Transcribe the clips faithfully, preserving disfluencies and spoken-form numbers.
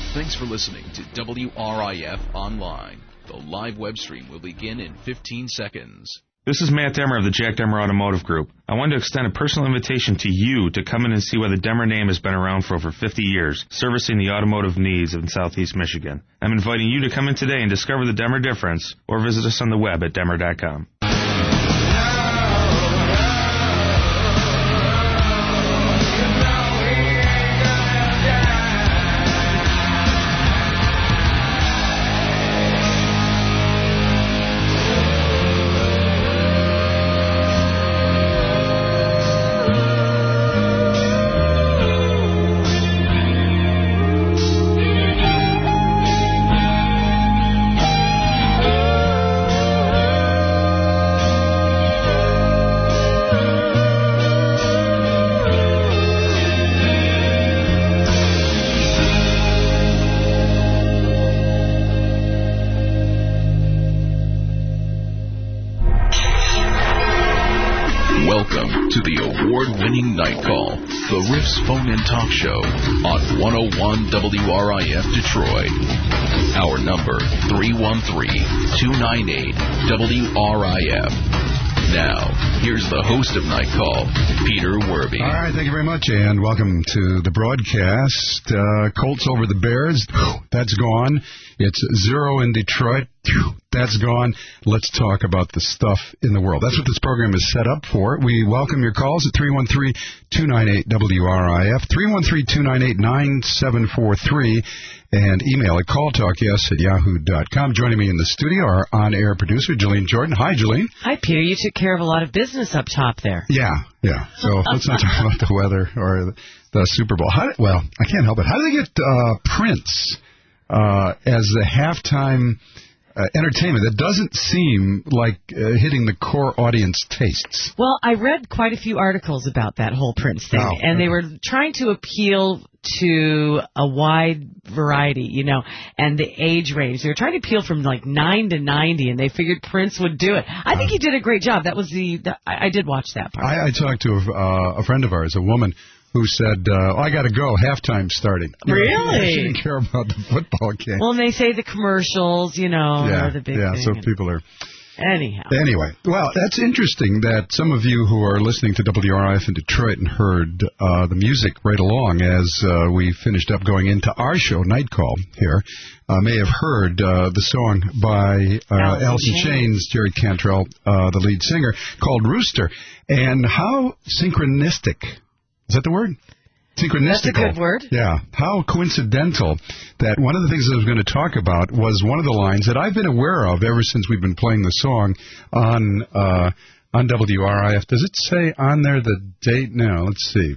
Thanks for listening to W R I F Online. The live web stream will begin in fifteen seconds. This is Matt Demmer of the Jack Demmer Automotive Group. I wanted to extend a personal invitation to you to come in and see why the Demmer name has been around for over fifty years, servicing the automotive needs in Southeast Michigan. I'm inviting you to come in today and discover the Demmer difference, or visit us on the web at demmer dot com. Phone and talk show on one oh one W R I F Detroit. Our number, three one three, two nine eight, W R I F. Now, here's the host of Night Call, Peter Werby. All right, thank you very much, and welcome to the broadcast. Uh, Colts over the Bears. That's gone. It's zero in Detroit. That's gone. Let's talk about the stuff in the world. That's what this program is set up for. We welcome your calls at three one three, two nine eight, W R I F, three one three, two nine eight, nine seven four three, and email at calltalkyes at yahoo dot com. Joining me in the studio, our on-air producer, Jolene Jordan. Hi, Jolene. Hi, Peter. You took care of a lot of business up top there. Yeah, yeah. So let's not talk about the weather or the, the Super Bowl. How, well, I can't help it. How do they get uh, Prince uh, as the halftime Uh, entertainment that doesn't seem like uh, hitting the core audience tastes? Well, I read quite a few articles about that whole Prince thing, oh, and okay. they were trying to appeal to a wide variety, you know, and the age range. They were trying to appeal from like nine to ninety, and they figured Prince would do it. I think he did a great job. That was the, the I, I did watch that part. I, I talked to a, uh, a friend of ours, a woman, who said, uh, oh, I got to go, halftime's starting. Really? She didn't care about the football game. Well, and they say the commercials, you know, yeah, are the big yeah, thing. so people are... Anyhow. Anyway, well, that's interesting that some of you who are listening to W R I F in Detroit and heard uh, the music right along as uh, we finished up going into our show, Night Call, here, uh, may have heard uh, the song by uh, Alice in Chains, Jerry Cantrell, uh, the lead singer, called Rooster. And how synchronistic, is that the word? Synchronistical. That's a good word. Yeah. How coincidental that one of the things I was going to talk about was one of the lines that I've been aware of ever since we've been playing the song on uh, on W R I F. Does it say on there the date? No, let's see.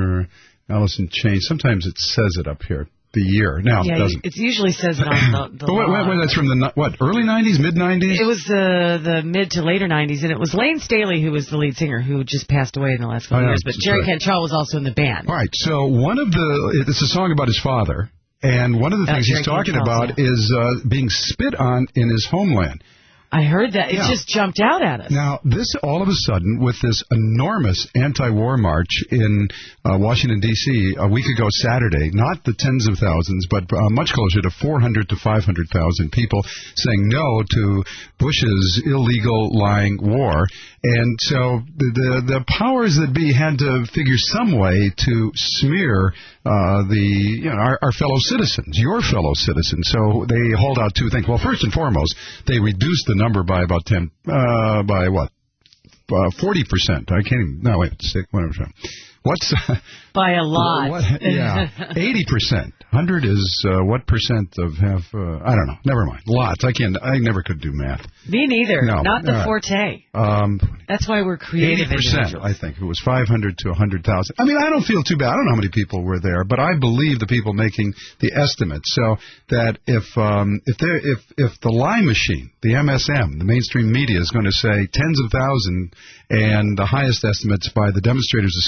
Alice in Chains. Sometimes it says it up here. The year. Now, yeah, it doesn't. It usually says it on the, the But what, what, that's from the, what, early nineties, mid nineties? It was the the mid to later nineties, and it was Lane Staley who was the lead singer, who just passed away in the last couple oh, of yeah, years. But Jerry right. Cantrell was also in the band. All right, so one of the, it's a song about his father, and one of the Uh, things Jerry he's talking Cantrell, about yeah. is uh, being spit on in his homeland. I heard that. It Yeah. just jumped out at us. Now, this, all of a sudden, with this enormous anti-war march in uh, Washington, D C a week ago Saturday, not the tens of thousands, but uh, much closer to four hundred to five hundred thousand people saying no to Bush's illegal lying war. And so the, the, the powers that be had to figure some way to smear uh, the you know our, our fellow citizens, your fellow citizens. So they hold out two things. Well, first and foremost, they reduced the number by about ten, uh, by what, uh, forty percent. I can't even, no, wait, six, whatever. What's, uh, By a lot. What, yeah, eighty percent. one hundred is uh, what percent of half, uh, I don't know, never mind. Lots. I can't, I never could do math. Me neither. No. Not the All right. forte. Um, That's why we're creative eighty percent, individuals. I think. It was five hundred to one hundred thousand. I mean, I don't feel too bad. I don't know how many people were there, but I believe the people making the estimates. So that if um, if there if if the lie machine, the M S M, the mainstream media is going to say tens of thousands, and the highest estimates by the demonstrators, the sponsors,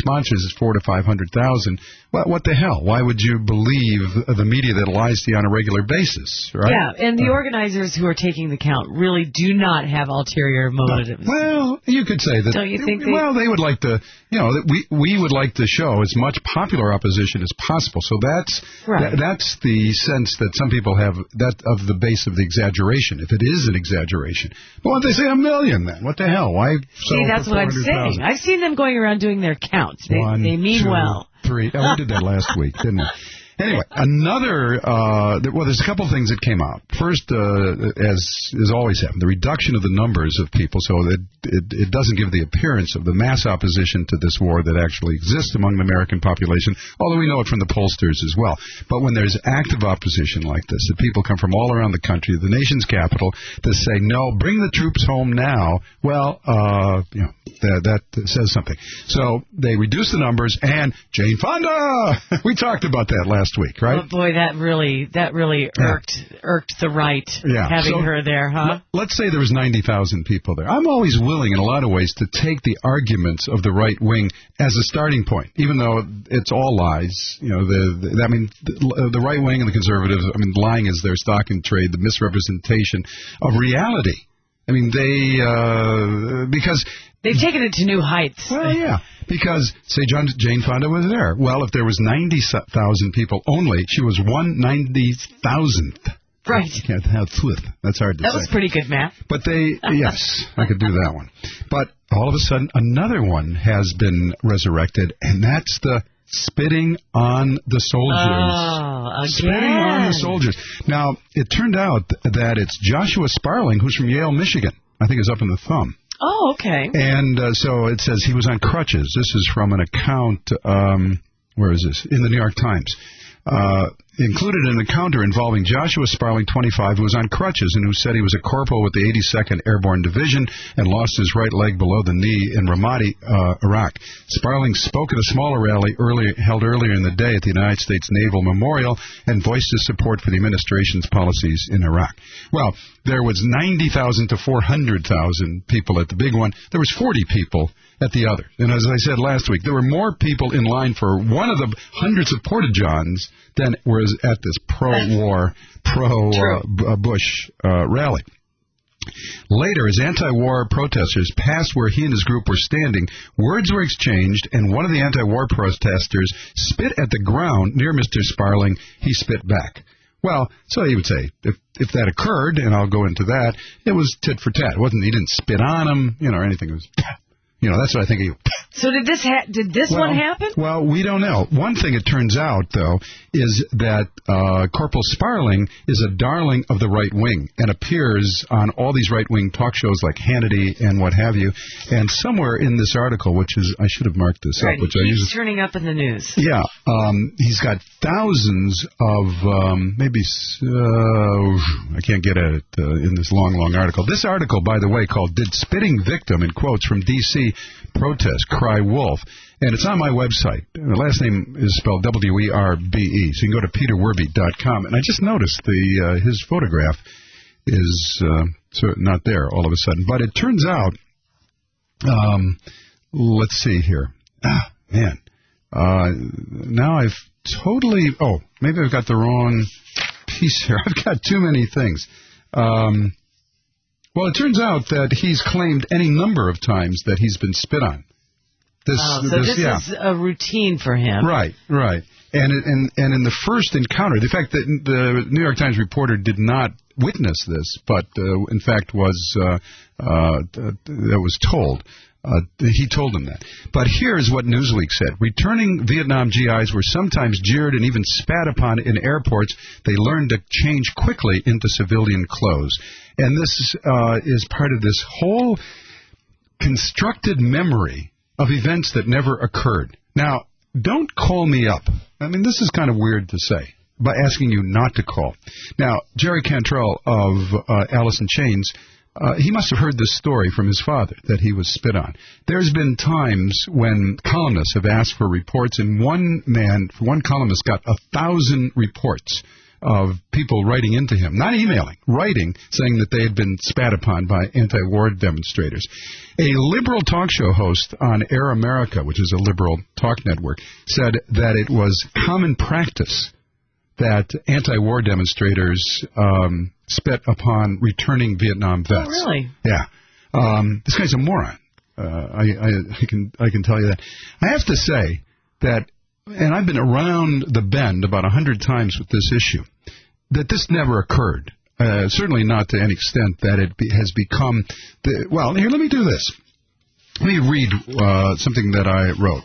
is four to five hundred thousand. Well, what the hell? Why would you believe the media that lies to you on a regular basis, right? Yeah, and the uh, organizers who are taking the count really do not have ulterior motives. Well, you could say that. Don't you think? Well, they, they would like to, you know, we we would like to show as much popular opposition as possible. So that's right. that, that's the sense that some people have that of the base of the exaggeration. If it is an exaggeration, well, they say a million, then what the hell? Why? See, that's what I'm saying. I've seen them going around doing their counts. They, One, they mean two, well. Three. Oh, we did that last week, didn't we? Anyway, another, uh, well, there's a couple of things that came out. First, uh, as as always happened, the reduction of the numbers of people, so that it, it doesn't give the appearance of the mass opposition to this war that actually exists among the American population, although we know it from the pollsters as well. But when there's active opposition like this, that people come from all around the country, the nation's capital, to say, no, bring the troops home now, well, uh, you know, that, that says something. So they reduce the numbers, and Jane Fonda! We talked about that last week, right? Oh, boy, that really that really irked yeah. irked the right, yeah. having so, her there, huh? Let's say there was ninety thousand people there. I'm always willing, in a lot of ways, to take the arguments of the right wing as a starting point, even though it's all lies. You know, the, the I mean, the, the right wing and the conservatives, I mean, lying is their stock in trade, the misrepresentation of reality. I mean, they, uh, because... They've taken it to new heights. Well, yeah, because, say, John, Jane Fonda was there. Well, if there was ninety thousand people only, she was one ninety-thousandth. Right. Can't have truth. That's hard to that say. That was pretty good math. But they, yes, I could do that one. But all of a sudden, another one has been resurrected, and that's the spitting on the soldiers. Oh, again. Spitting on the soldiers. Now, it turned out that it's Joshua Sparling, who's from Yale, Michigan. I think it's up in the thumb. Oh, okay. And uh, so it says he was on crutches. This is from an account, um, where is this? In the New York Times. Uh, included an encounter involving Joshua Sparling, twenty-five, who was on crutches and who said he was a corporal with the eighty-second Airborne Division and lost his right leg below the knee in Ramadi, uh, Iraq. Sparling spoke at a smaller rally earlier, held earlier in the day at the United States Naval Memorial and voiced his support for the administration's policies in Iraq. Well, there was ninety thousand to four hundred thousand people at the big one. There was forty people at the other. And as I said last week, there were more people in line for one of the hundreds of porta-johns than was at this pro-war, pro-Bush uh, uh, rally. Later, as anti-war protesters passed where he and his group were standing, words were exchanged, and one of the anti-war protesters spit at the ground near Mister Sparling. He spit back. Well, so he would say, if if that occurred, and I'll go into that, it was tit for tat. It wasn't, he didn't spit on him, you know, or anything. It was... You know, that's what I think of you. So did this ha- did this well, one happen? Well, we don't know. One thing it turns out, though, is that uh, Corporal Sparling is a darling of the right wing and appears on all these right-wing talk shows like Hannity and what have you. And somewhere in this article, which is, I should have marked this right, up, which he I keeps usually... turning up in the news. Yeah. Um, he's got thousands of, um, maybe, uh, I can't get at it uh, in this long, long article. This article, by the way, called Did Spitting Victim, in quotes, from D C Protest Cry Wolf, and it's on my website. The last name is spelled W E R B E, so you can go to peter werby dot com. And I just noticed the uh, his photograph is uh, not there all of a sudden. But it turns out, um, let's see here. Ah, man. Uh, now I've totally, oh, maybe I've got the wrong piece here. I've got too many things. Um... Well, it turns out that he's claimed any number of times that he's been spit on. This, oh, so this, this yeah. is a routine for him. Right, right. And and and in the first encounter, the fact that the New York Times reporter did not witness this, but uh, in fact was uh, uh, that was told. Uh, he told him that. But here's what Newsweek said. Returning Vietnam G Is were sometimes jeered and even spat upon in airports. They learned to change quickly into civilian clothes. And this uh, is part of this whole constructed memory of events that never occurred. Now, don't call me up. I mean, this is kind of weird to say, by asking you not to call. Now, Jerry Cantrell of uh, Alice in Chains, Uh, he must have heard this story from his father, that he was spit on. There's been times when columnists have asked for reports, and one man, one columnist got a thousand reports of people writing into him, not emailing, writing, saying that they had been spat upon by anti-war demonstrators. A liberal talk show host on Air America, which is a liberal talk network, said that it was common practice that anti-war demonstrators um, spit upon returning Vietnam vets. Oh, really? Yeah. Um, this guy's a moron. Uh, I, I, I can I can tell you that. I have to say that, and I've been around the bend about a hundred times with this issue, that this never occurred. Uh, certainly not to any extent that it be, has become the, well, here, let me do this. Let me read uh, something that I wrote.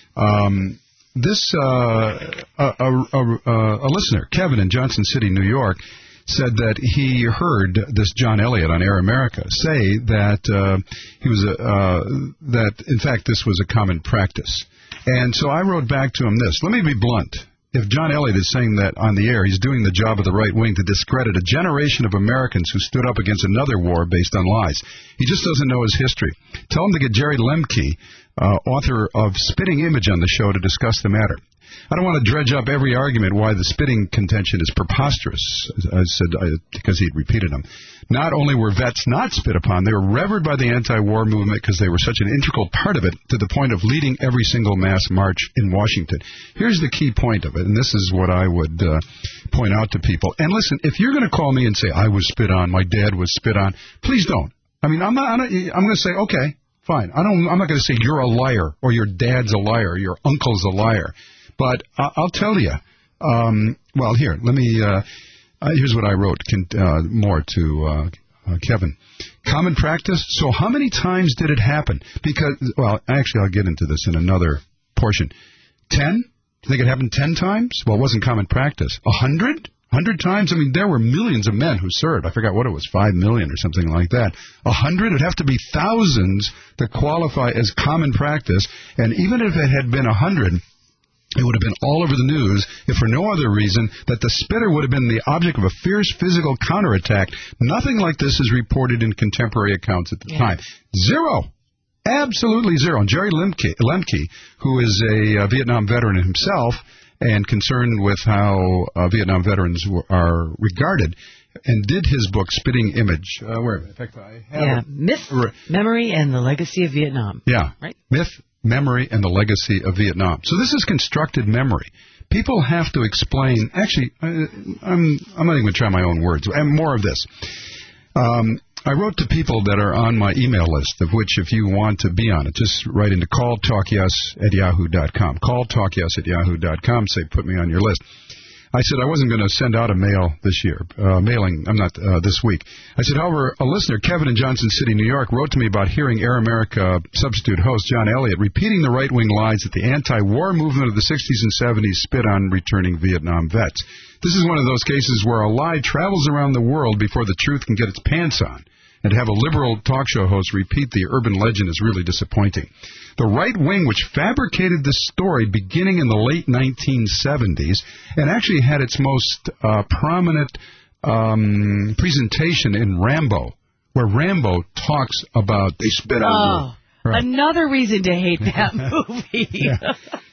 Um, this, uh, a, a, a, a listener, Kevin in Johnson City, New York, said that he heard this John Elliott on Air America say that uh, he was a, uh, that, in fact, this was a common practice. And so I wrote back to him this. Let me be blunt. If John Elliott is saying that on the air, he's doing the job of the right wing to discredit a generation of Americans who stood up against another war based on lies. He just doesn't know his history. Tell him to get Jerry Lemke, uh, author of Spitting Image, on the show to discuss the matter. I don't want to dredge up every argument why the spitting contention is preposterous, I said, I, because he'd repeated them. Not only were vets not spit upon, they were revered by the anti-war movement because they were such an integral part of it, to the point of leading every single mass march in Washington. Here's the key point of it, and this is what I would uh, point out to people. And listen, if you're going to call me and say, I was spit on, my dad was spit on, please don't. I mean, I'm not, I'm, not, I'm going to say, okay, fine. I don't, I'm not going to say you're a liar, or your dad's a liar, or your uncle's a liar. But I'll tell you, um, well, here, let me, uh, uh, here's what I wrote uh, more to uh, uh, Kevin. Common practice, so how many times did it happen? Because, well, actually, I'll get into this in another portion. Ten? Do you think it happened ten times? Well, it wasn't common practice. A hundred? Hundred times? I mean, there were millions of men who served. I forgot what it was, five million or something like that. A hundred? It'd have to be thousands to qualify as common practice. And even if it had been a hundred, it would have been all over the news, if for no other reason, that the spitter would have been the object of a fierce physical counterattack. Nothing like this is reported in contemporary accounts at the yeah. time. Zero. Absolutely zero. And Jerry Lemke, Lemke who is a uh, Vietnam veteran himself and concerned with how uh, Vietnam veterans w- are regarded, and did his book, Spitting Image. Uh, where, in fact, I have yeah, it. Myth, r- Memory, and the Legacy of Vietnam. Yeah. Right? Myth, Memory, and the Legacy of Vietnam. So this is constructed memory. People have to explain. Actually, I, I'm I'm not even going to try my own words. And more of this. Um, I wrote to people that are on my email list, of which, if you want to be on it, just write into call talk yes at yahoo dot com. call talk yes at yahoo dot com. Say, put me on your list. I said I wasn't going to send out a mail this year, uh, mailing, I'm not, uh, this week. I said, however, a listener, Kevin in Johnson City, New York, wrote to me about hearing Air America substitute host John Elliott repeating the right-wing lies that the anti-war movement of the sixties and seventies spit on returning Vietnam vets. This is one of those cases where a lie travels around the world before the truth can get its pants on. And to have a liberal talk show host repeat the urban legend is really disappointing. The right wing, which fabricated this story beginning in the late nineteen seventies and actually had its most uh, prominent um, presentation in Rambo, where Rambo talks about they spit oh, out. Right. Another reason to hate that movie. yeah.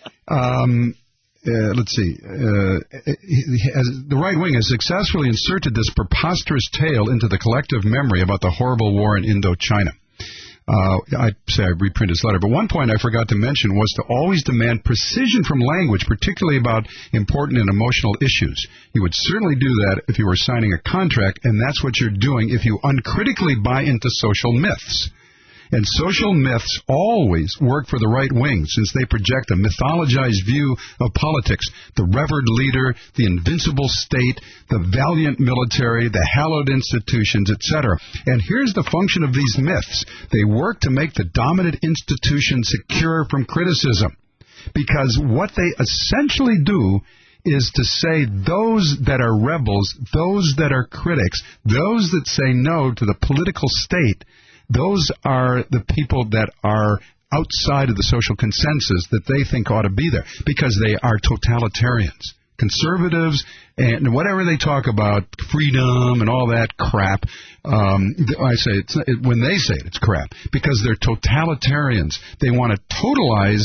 um, Uh, let's see. Uh, has, the right wing has successfully inserted this preposterous tale into the collective memory about the horrible war in Indochina. Uh, I say I reprint his letter, but one point I forgot to mention was to always demand precision from language, particularly about important and emotional issues. You would certainly do that if you were signing a contract, and that's what you're doing if you uncritically buy into social myths. And social myths always work for the right wing, since they project a mythologized view of politics, the revered leader, the invincible state, the valiant military, the hallowed institutions, et cetera. And here's the function of these myths. They work to make the dominant institution secure from criticism. Because what they essentially do is to say those that are rebels, those that are critics, those that say no to the political state, those are the people that are outside of the social consensus that they think ought to be there, because they are totalitarians. Conservatives and whatever they talk about, freedom and all that crap, um, I say it's, it, when they say it, it's crap, because they're totalitarians. They want to totalize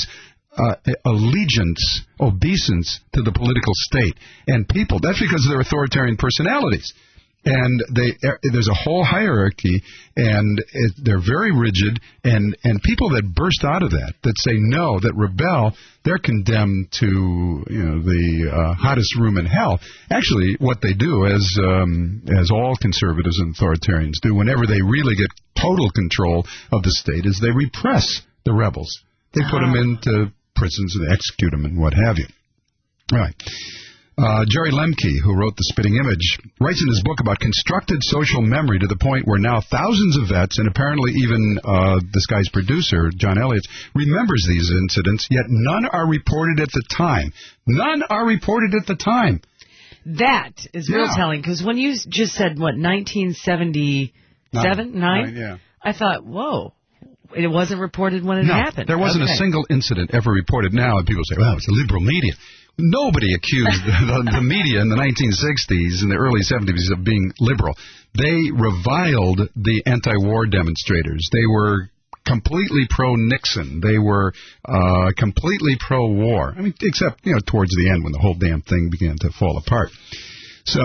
uh, allegiance, obeisance to the political state and people. That's because of their authoritarian personalities. And they, there's a whole hierarchy, and it, they're very rigid, and, and people that burst out of that, that say no, that rebel, they're condemned to, you know, the uh, hottest room in hell. Actually, what they do, as um, as all conservatives and authoritarians do, whenever they really get total control of the state, is they repress the rebels. They put them into prisons and execute them and what have you. All right. Uh, Jerry Lemke, who wrote The Spitting Image, writes in his book about constructed social memory to the point where now thousands of vets, and apparently even uh, this guy's producer, John Elliott, remembers these incidents, yet none are reported at the time. None are reported at the time. That is real Yeah. telling, because when you just said, what, nineteen seventy-seven, nine? Nine, yeah. I thought, whoa, it wasn't reported when it No, happened. there wasn't Okay. a single incident ever reported now, and people say, well, it's a liberal media. Nobody accused the, the media in the nineteen sixties and the early seventies of being liberal. They reviled the anti-war demonstrators. They were completely pro-Nixon. They were uh, completely pro-war. I mean, except, you know, towards the end when the whole damn thing began to fall apart. So,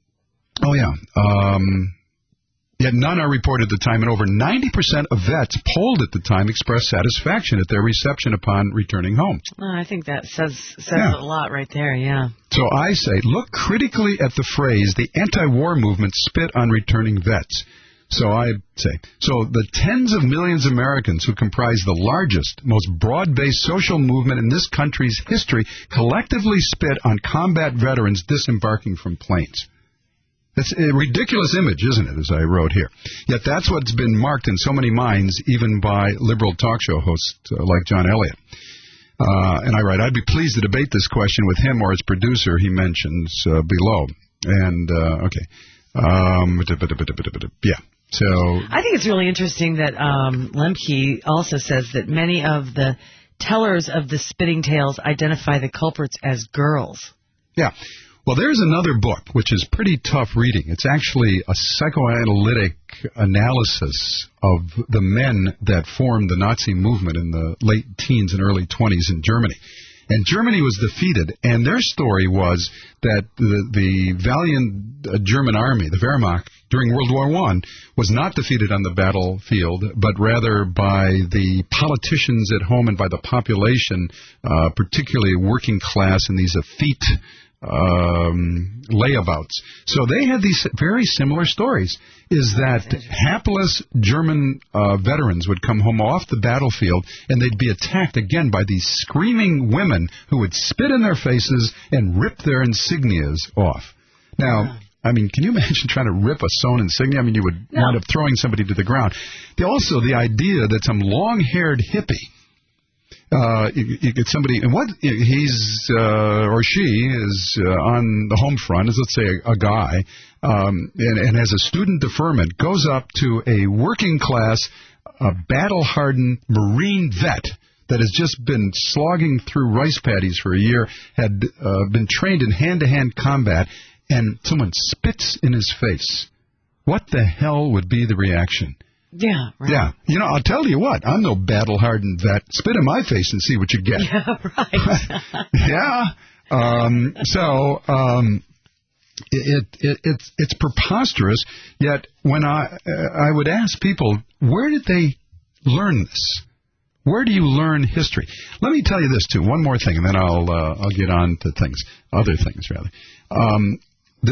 oh yeah, um... Yet none are reported at the time, and over ninety percent of vets polled at the time expressed satisfaction at their reception upon returning home. Oh, I think that says says Yeah. a lot right there, yeah. So I say, look critically at the phrase, the anti-war movement spit on returning vets. So I say, so the tens of millions of Americans who comprise the largest, most broad-based social movement in this country's history collectively spit on combat veterans disembarking from planes. It's a ridiculous image, isn't it, as I wrote here? Yet that's what's been marked in so many minds, even by liberal talk show hosts uh, like John Elliott. Uh, and I write, I'd be pleased to debate this question with him or his producer he mentions uh, below. And, uh, okay. Um, yeah. So I think it's really interesting that um, Lemke also says that many of the tellers of the spitting tales identify the culprits as girls. Yeah. Well, there's another book, which is pretty tough reading. It's actually a psychoanalytic analysis of the men that formed the Nazi movement in the late teens and early twenties in Germany. And Germany was defeated, and their story was that the, the valiant uh, German army, the Wehrmacht, during World War One, was not defeated on the battlefield, but rather by the politicians at home and by the population, uh, particularly working class and these effete um, layabouts. So they had these very similar stories, is that hapless German uh, veterans would come home off the battlefield and they'd be attacked again by these screaming women who would spit in their faces and rip their insignias off. Now, I mean, can you imagine trying to rip a sewn insignia? I mean, you would No. wind up throwing somebody to the ground. The, also, the idea that some long-haired hippie Uh, you, you get somebody, and what he's uh, or she is uh, on the home front, is let's say a, a guy, um, and, and as a student deferment, goes up to a working class, uh, battle-hardened Marine vet that has just been slogging through rice paddies for a year, had uh, been trained in hand-to-hand combat, and someone spits in his face. What the hell would be the reaction? Yeah, right. Yeah. You know, I'll tell you what, I'm no battle-hardened vet. Spit in my face and see what you get. Yeah, right. Yeah. Um, so um, it, it it's it's preposterous. Yet when I uh, I would ask people, where did they learn this? Where do you learn history? Let me tell you this too. One more thing, and then I'll uh, I'll get on to things, other things rather. Um, the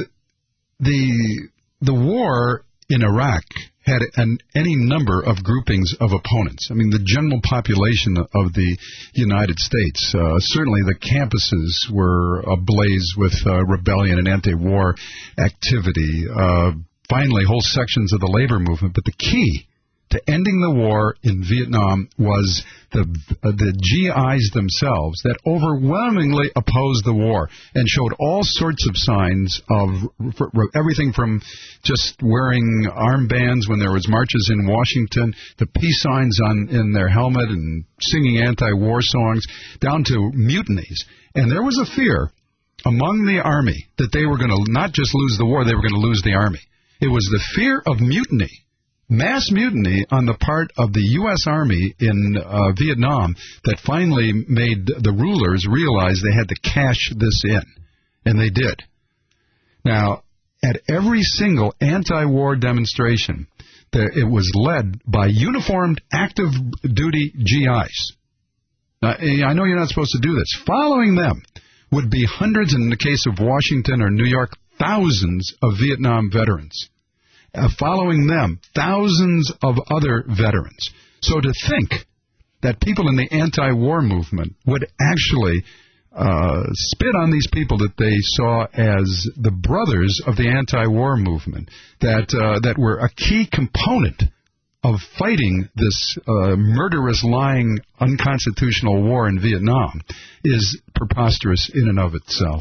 the the war in Iraq had an, any number of groupings of opponents. I mean, the general population of the United States, uh, certainly the campuses were ablaze with uh, rebellion and anti-war activity. Uh, finally, whole sections of the labor movement. But the key to ending the war in Vietnam was the uh, the G Is themselves that overwhelmingly opposed the war and showed all sorts of signs of for, for everything from just wearing armbands when there was marches in Washington, to peace signs on in their helmet and singing anti-war songs, down to mutinies. And there was a fear among the army that they were going to not just lose the war, they were going to lose the army. It was the fear of mutiny mass mutiny on the part of the U S. Army in uh, Vietnam that finally made the rulers realize they had to cash this in. And they did. Now, at every single anti-war demonstration, there, it was led by uniformed active duty G Is. Now, I know you're not supposed to do this. Following them would be hundreds, and in the case of Washington or New York, thousands of Vietnam veterans. Uh, following them, thousands of other veterans. So to think that people in the anti-war movement would actually uh, spit on these people that they saw as the brothers of the anti-war movement, that uh, that were a key component of fighting this uh, murderous, lying, unconstitutional war in Vietnam, is preposterous in and of itself.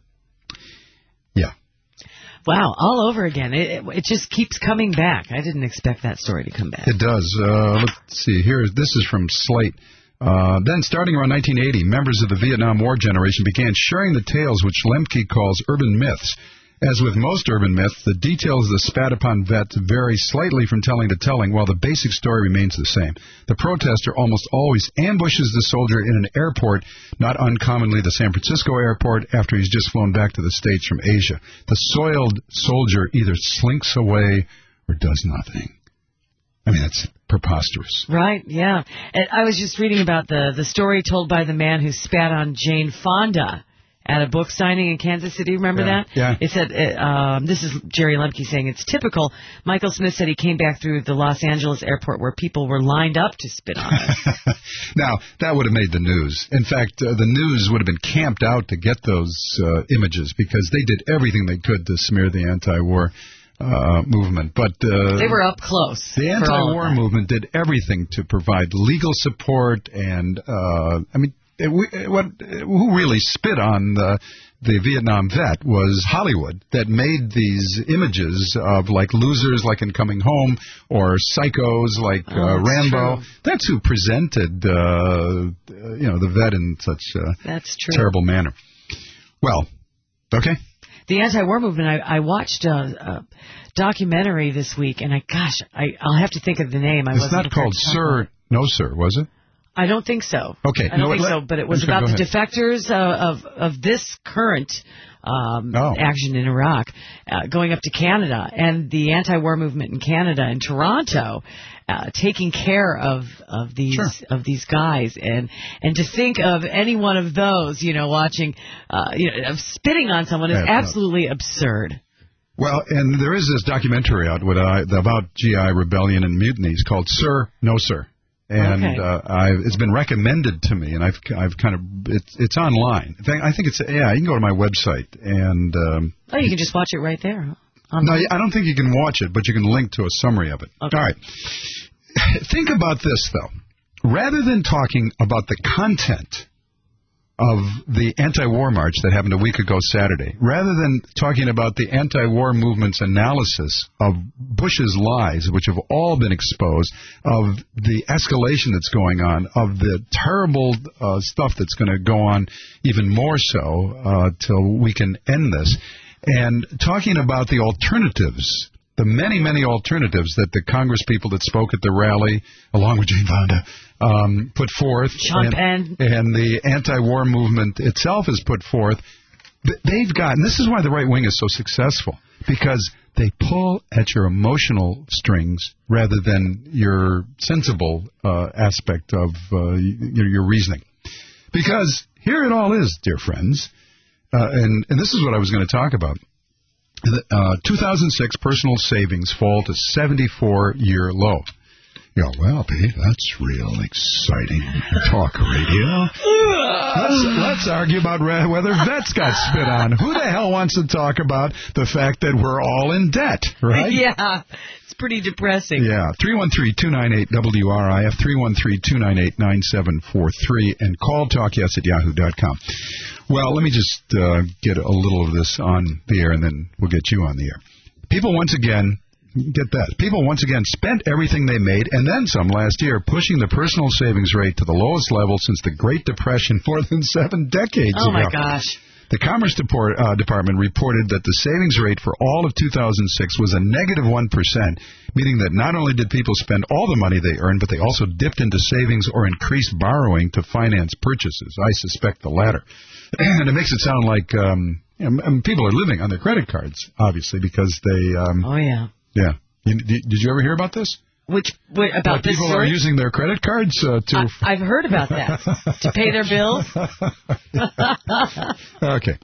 Yeah. Wow, all over again. It, it, it just keeps coming back. I didn't expect that story to come back. It does. Uh, let's see. Here, this is from Slate. Uh, then, starting around nineteen eighty, members of the Vietnam War generation began sharing the tales which Lemke calls urban myths. As with most urban myths, the details of the spat-upon vets vary slightly from telling to telling, while the basic story remains the same. The protester almost always ambushes the soldier in an airport, not uncommonly the San Francisco airport, after he's just flown back to the States from Asia. The soiled soldier either slinks away or does nothing. I mean, that's preposterous. Right, yeah. And I was just reading about the, the story told by the man who spat on Jane Fonda at a book signing in Kansas City. Remember yeah, that? Yeah. It said, uh, um, this is Jerry Lemke saying, it's typical. Michael Smith said he came back through the Los Angeles airport where people were lined up to spit on him. Now, that would have made the news. In fact, uh, the news would have been camped out to get those uh, images because they did everything they could to smear the anti-war uh, movement. But uh, they were up close. The anti-war movement did everything to provide legal support and, uh, I mean, It, what, who really spit on the, the Vietnam vet was Hollywood, that made these images of like losers like in Coming Home or psychos like oh, uh, that's Rambo. True. That's who presented uh, you know the vet in such a that's true. terrible manner. Well, okay. The anti-war movement, I, I watched a, a documentary this week, and I, gosh, I, I'll have to think of the name. I it's wasn't not called Sir, No Sir, was it? I don't think so. Okay. I don't no, think let, so, but it was sure, about the ahead. defectors uh, of of this current um, oh. action in Iraq, uh, going up to Canada, and the anti-war movement in Canada and Toronto, uh, taking care of of these sure. of these guys, and and to think of any one of those, you know, watching, uh, you know, of spitting on someone is yeah, absolutely no. absurd. Well, and there is this documentary out with, uh, about G I rebellion and mutinies called Sir, No Sir. And okay. uh, I've, it's been recommended to me, and I've I've kind of it's it's online. In fact, I think it's yeah. You can go to my website and um, oh, you can just watch it right there. Huh? No, I don't think you can watch it, but you can link to a summary of it. Okay. All right. Think about this though. Rather than talking about the content of the anti-war march that happened a week ago Saturday, rather than talking about the anti-war movement's analysis of Bush's lies, which have all been exposed, of the escalation that's going on, of the terrible uh, stuff that's going to go on even more so uh, till we can end this, and talking about the alternatives, the many, many alternatives that the Congress people that spoke at the rally, along with Jane Fonda, um, put forth, Sean and, Penn. and the anti-war movement itself has put forth, they've gotten, this is why the right wing is so successful, because they pull at your emotional strings rather than your sensible uh, aspect of uh, your, your reasoning. Because here it all is, dear friends, uh, and, and this is what I was going to talk about. Uh, two thousand six personal savings fall to seventy-four year low. You go, well, Pete, that's real exciting talk radio. let's, let's argue about whether vets got spit on. Who the hell wants to talk about the fact that we're all in debt, right? Yeah, it's pretty depressing. Yeah, three one three, two nine eight, W R I F, three one three, two nine eight, nine seven four three, and call talk yes at yahoo dot com. Well, let me just uh, get a little of this on the air, and then we'll get you on the air. People once again... Get that. People once again spent everything they made and then some last year, pushing the personal savings rate to the lowest level since the Great Depression more than seven decades oh ago. Oh, my gosh. The Commerce Deport, uh, Department reported that the savings rate for all of two thousand six was a negative one percent, meaning that not only did people spend all the money they earned, but they also dipped into savings or increased borrowing to finance purchases. I suspect the latter. And it makes it sound like um, you know, I mean, people are living on their credit cards, obviously, because they... Um, oh, yeah. Yeah. You, did you ever hear about this? Which, wait, about that this people story? are using their credit cards uh, to... I, I've heard about that. To pay their bills? Okay.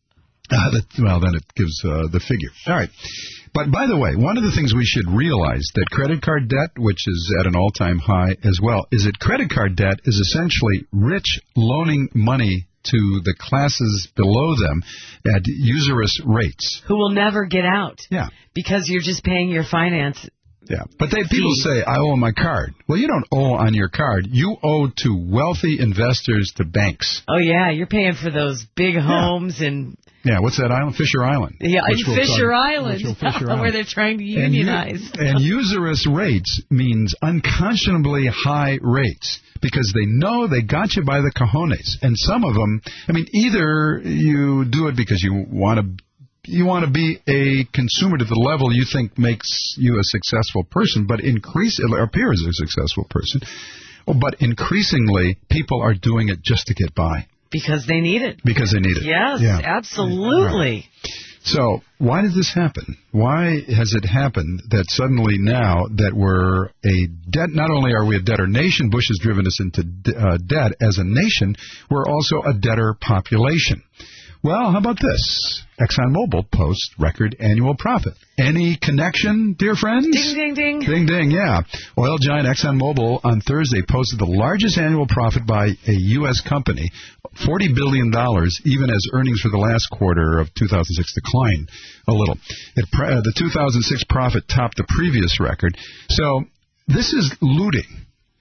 Uh, that, well, then it gives uh, the figure. All right. But by the way, one of the things we should realize that credit card debt, which is at an all-time high as well, is that credit card debt is essentially rich loaning money to the classes below them at usurious rates. Who will never get out. Yeah. Because you're just paying your finance. Yeah. But they, people say, I owe on my card. Well, you don't owe on your card. You owe to wealthy investors, to banks. Oh, yeah. You're paying for those big homes yeah. and... Yeah, what's that island? Fisher Island. Yeah, in we'll Fisher, Island, Fisher Island, where they're trying to unionize. And, and usurious rates means unconscionably high rates because they know they got you by the cojones. And some of them, I mean, either you do it because you want to you want to be a consumer to the level you think makes you a successful person, but increase or appear as a successful person. But increasingly, people are doing it just to get by. Because they need it. Because they need it. Yes, yeah. absolutely. Right. So, why did this happen? Why has it happened that suddenly now that we're a debt, not only are we a debtor nation, Bush has driven us into uh, debt as a nation, we're also a debtor population. Well, how about this? ExxonMobil posts record annual profit. Any connection, dear friends? Ding, ding, ding. Ding, ding, yeah. Oil giant ExxonMobil on Thursday posted the largest annual profit by a U S company, forty billion dollars, even as earnings for the last quarter of two thousand six declined a little. It, uh, the two thousand six profit topped the previous record. So this is looting.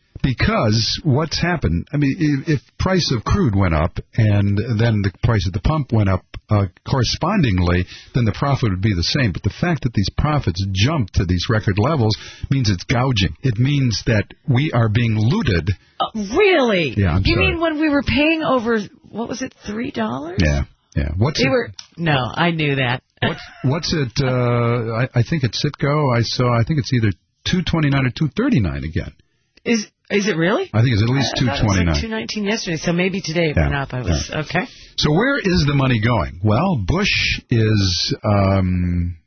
Because what's happened, I mean, if, if price of crude went up and then the price at the pump went up uh, correspondingly, then the profit would be the same. But the fact that these profits jumped to these record levels means it's gouging. It means that we are being looted. Uh, really? Yeah, I'm You sorry. mean when we were paying over, what was it, three dollars? Yeah, yeah. What's they it? Were, no, I knew that. What's, what's it? Uh, I, I think at Citgo, I saw, I think it's either two twenty-nine or two thirty-nine again. Is Is it really? I think it's at least two twenty-nine. It was like two nineteen yesterday, so maybe today it yeah, went up. I was yeah. okay. So where is the money going? Well, Bush is um,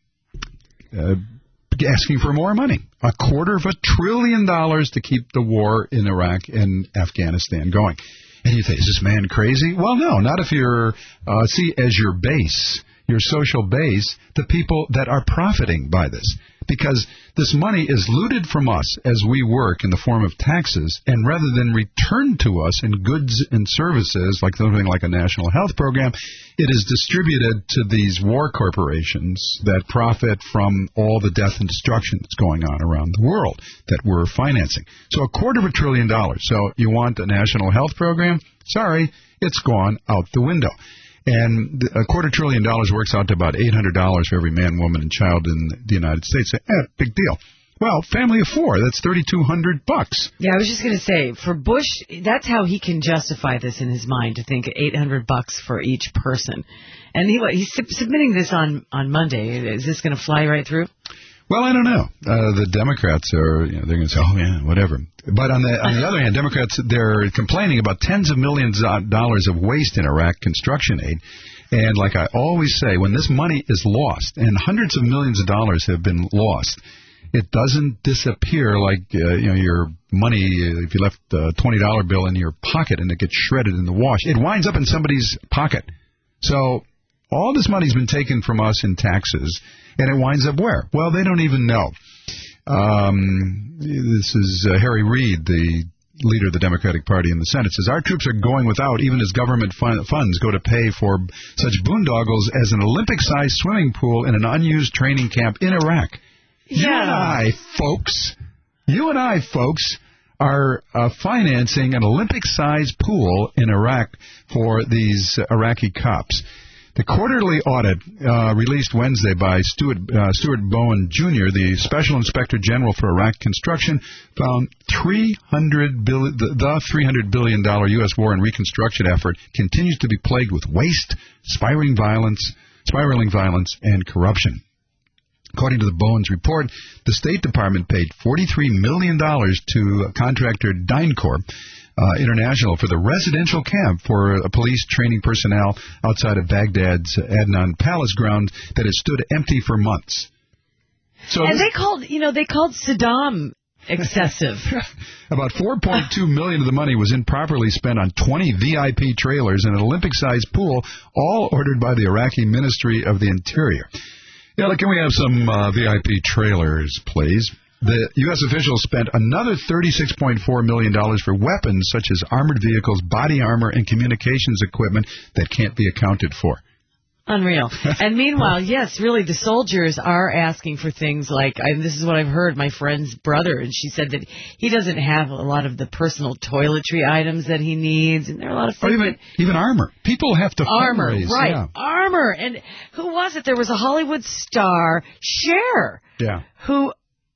uh, asking for more money, a quarter of a trillion dollars to keep the war in Iraq and Afghanistan going. And you think, is this man crazy? Well, no, not if you're uh, see as your base, your social base, the people that are profiting by this. Because this money is looted from us as we work in the form of taxes, and rather than returned to us in goods and services, like something like a national health program, it is distributed to these war corporations that profit from all the death and destruction that's going on around the world that we're financing. So a quarter of a trillion dollars. So you want a national health program? Sorry, it's gone out the window. And a quarter trillion dollars works out to about eight hundred dollars for every man, woman, and child in the United States. Eh, big deal. Well, family of four, that's thirty-two hundred bucks. Yeah, I was just going to say, for Bush, that's how he can justify this in his mind, to think eight hundred bucks for each person. And he he's submitting this on, on Monday. Is this going to fly right through? Well, I don't know. Uh, the Democrats are, you know, they're going to say, oh, yeah, whatever. But on the on the other hand, Democrats, they're complaining about tens of millions of dollars of waste in Iraq construction aid. And like I always say, when this money is lost, and hundreds of millions of dollars have been lost, it doesn't disappear like, uh, you know, your money, uh, if you left a twenty dollar bill in your pocket and it gets shredded in the wash. It winds up in somebody's pocket. So all this money's been taken from us in taxes, and it winds up where? Well, they don't even know. Um, this is uh, Harry Reid, the leader of the Democratic Party in the Senate, says, our troops are going without even as government fun- funds go to pay for such boondoggles as an Olympic-sized swimming pool in an unused training camp in Iraq. Yeah. You and I, folks, you and I, folks, are uh, financing an Olympic-sized pool in Iraq for these uh, Iraqi cops. The quarterly audit uh, released Wednesday by Stuart, uh, Stuart Bowen Junior, the Special Inspector General for Iraq Construction, found three hundred billion, the, the three hundred billion dollars U S war and reconstruction effort continues to be plagued with waste, spiraling violence, spiraling violence, and corruption. According to the Bowen's report, the State Department paid forty-three million dollars to contractor DynCorp Uh, International for the residential camp for uh, police training personnel outside of Baghdad's Adnan Palace ground that has stood empty for months. So and they called, you know, they called Saddam excessive. About four point two million dollars of the money was improperly spent on twenty V I P trailers and an Olympic-sized pool, all ordered by the Iraqi Ministry of the Interior. Yeah, can we have some uh, V I P trailers, please? The U S officials spent another thirty-six point four million dollars for weapons such as armored vehicles, body armor, and communications equipment that can't be accounted for. Unreal. And meanwhile, yes, really, the soldiers are asking for things like, and this is what I've heard, my friend's brother, and she said that he doesn't have a lot of the personal toiletry items that he needs, and there are a lot of things. Or even, that, even armor. People have to Armor, fundraise. right. Yeah. Armor. And who was it? There was a Hollywood star, Cher, yeah. who...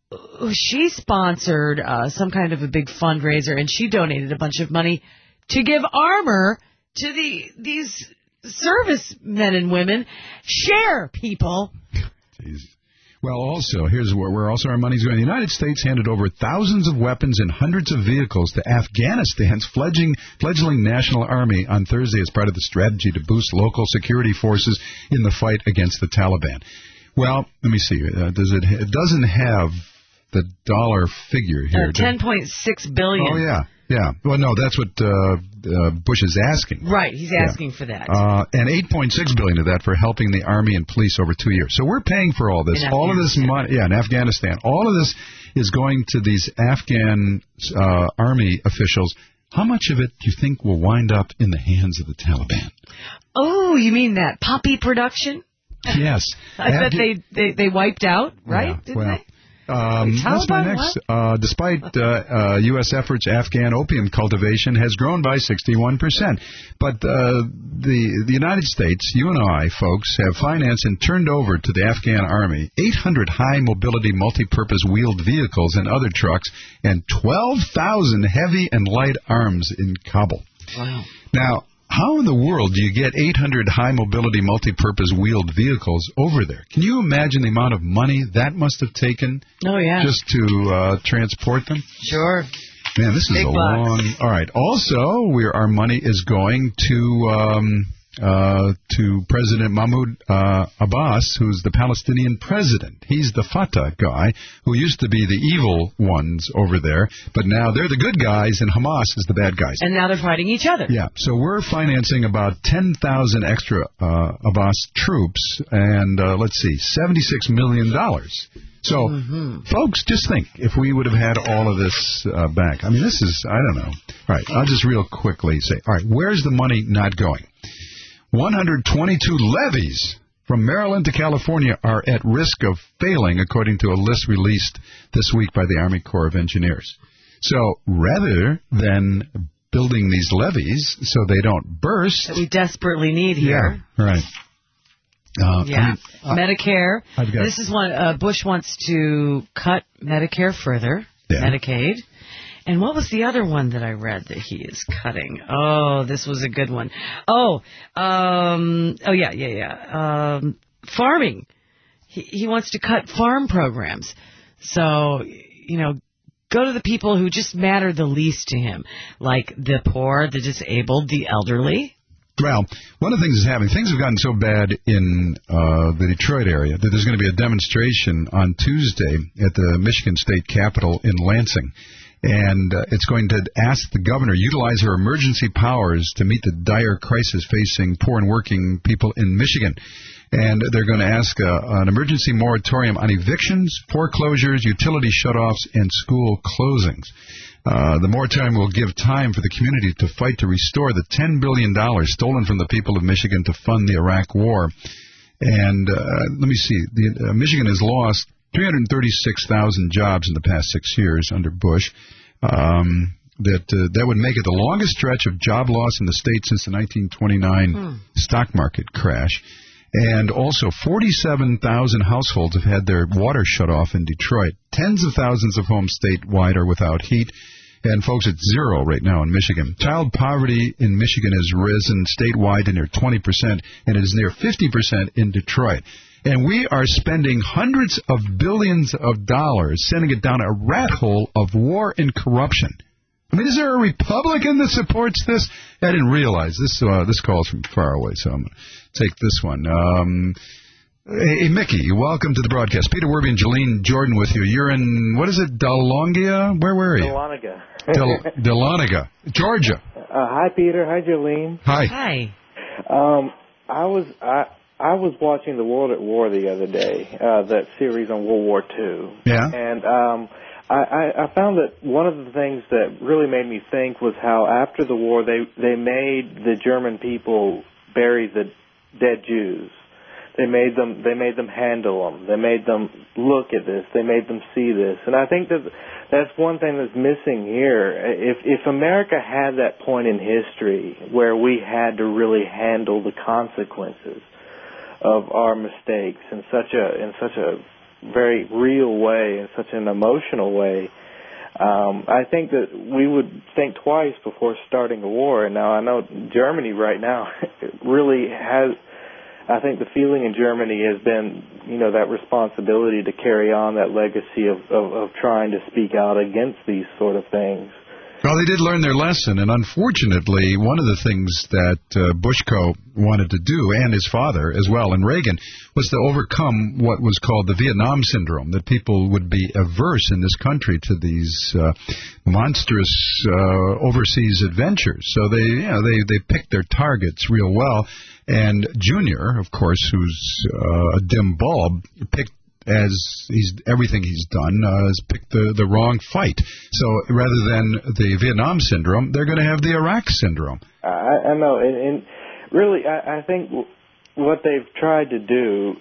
She sponsored uh, some kind of a big fundraiser, and she donated a bunch of money to give armor to the these servicemen and women. Share, people. Jeez. Well, also, here's where, where also our money's going. The United States handed over thousands of weapons and hundreds of vehicles to Afghanistan's fledgling, fledgling national army on Thursday as part of the strategy to boost local security forces in the fight against the Taliban. Well, let me see. Uh, does it? It doesn't have the dollar figure here. Uh, ten point six billion dollars. Oh, yeah. Yeah. Well, no, that's what uh, uh, Bush is asking. Right. He's asking yeah. for that. Uh, and eight point six billion dollars of that for helping the Army and police over two years. So we're paying for all this. In all of this money. Yeah, in Afghanistan. All of this is going to these Afghan uh, Army officials. How much of it do you think will wind up in the hands of the Taliban? Oh, you mean that poppy production? Yes. I Afga- bet they, they, they wiped out, right? Yeah, Didn't well, they? Um, that's my next. Uh, despite uh, uh, U S efforts, Afghan opium cultivation has grown by sixty-one percent. But uh, the the United States, you and I, folks, have financed and turned over to the Afghan army eight hundred high-mobility multi-purpose wheeled vehicles and other trucks and twelve thousand heavy and light arms in Kabul. Wow. Now, how in the world do you get eight hundred high-mobility, multi-purpose wheeled vehicles over there? Can you imagine the amount of money that must have taken oh, yeah. just to uh, transport them? Sure. Man, this is Big a bucks. long... All right. Also, where our money is going to... Um, Uh, to President Mahmoud uh, Abbas, who's the Palestinian president. He's the Fatah guy who used to be the evil ones over there, but now they're the good guys and Hamas is the bad guys. And now they're fighting each other. Yeah, so we're financing about ten thousand extra uh, Abbas troops and, uh, let's see, seventy-six million dollars. So, mm-hmm. folks, just think, if we would have had all of this uh, back. I mean, this is, I don't know. All right, I'll just real quickly say, all right, where's the money not going? one hundred twenty-two levees from Maryland to California are at risk of failing, according to a list released this week by the Army Corps of Engineers. So rather than building these levees so they don't burst... That we desperately need here. Yeah, right. Uh, yeah. I mean, uh, Medicare. I've got, this is one, uh, Bush wants to cut Medicare further, yeah. Medicaid. And what was the other one that I read that he is cutting? Oh, this was a good one. Oh, um, oh yeah, yeah, yeah. Um, farming. He, he wants to cut farm programs. So, you know, go to the people who just matter the least to him, like the poor, the disabled, the elderly. Well, one of the things is happening. Things have gotten so bad in uh, the Detroit area that there's going to be a demonstration on Tuesday at the Michigan State Capitol in Lansing. And uh, it's going to ask the governor utilize her emergency powers to meet the dire crisis facing poor and working people in Michigan. And they're going to ask uh, an emergency moratorium on evictions, foreclosures, utility shutoffs, and school closings. Uh, the moratorium will give time for the community to fight to restore the ten billion dollars stolen from the people of Michigan to fund the Iraq War. And uh, let me see. The, uh, Michigan has lost three hundred thirty-six thousand jobs in the past six years under Bush. Um, that uh, that would make it the longest stretch of job loss in the state since the nineteen twenty-nine hmm. stock market crash. And also, forty-seven thousand households have had their water shut off in Detroit. Tens of thousands of homes statewide are without heat. And, folks, it's zero right now in Michigan. Child poverty in Michigan has risen statewide to near twenty percent, and it is near fifty percent in Detroit. And we are spending hundreds of billions of dollars sending it down a rat hole of war and corruption. I mean, is there a Republican that supports this? I didn't realize. This uh, this call's from far away, so I'm going to take this one. Um, hey, Mickey, welcome to the broadcast. Peter Werby and Jolene Jordan with you. You're in, what is it, Dahlonega? Where, where are you? Dahlonega. Del- Dahlonega, Georgia. Uh, hi, Peter. Hi, Jolene. Hi. Hi. Um, I was I I was watching The World at War the other day, uh, that series on World War Two. Yeah. And um, I, I found that one of the things that really made me think was how after the war they they made the German people bury the dead Jews. They made them they made them handle them. They made them look at this. They made them see this. And I think that that's one thing that's missing here. If if America had that point in history where we had to really handle the consequences of our mistakes in such a in such a very real way, in such an emotional way, um, I think that we would think twice before starting a war. And now I know Germany right now really has. I think the feeling in Germany has been, you know, that responsibility to carry on that legacy of, of, of trying to speak out against these sort of things. Well, they did learn their lesson, and unfortunately, one of the things that uh, Bushko wanted to do, and his father as well, and Reagan, was to overcome what was called the Vietnam syndrome, that people would be averse in this country to these uh, monstrous uh, overseas adventures. So they, you know, they, they picked their targets real well, and Junior, of course, who's uh, a dim bulb, picked as he's everything he's done uh, has picked the, the wrong fight. So rather than the Vietnam syndrome, they're going to have the Iraq syndrome. I, I know, and, and really, I, I think what they've tried to do,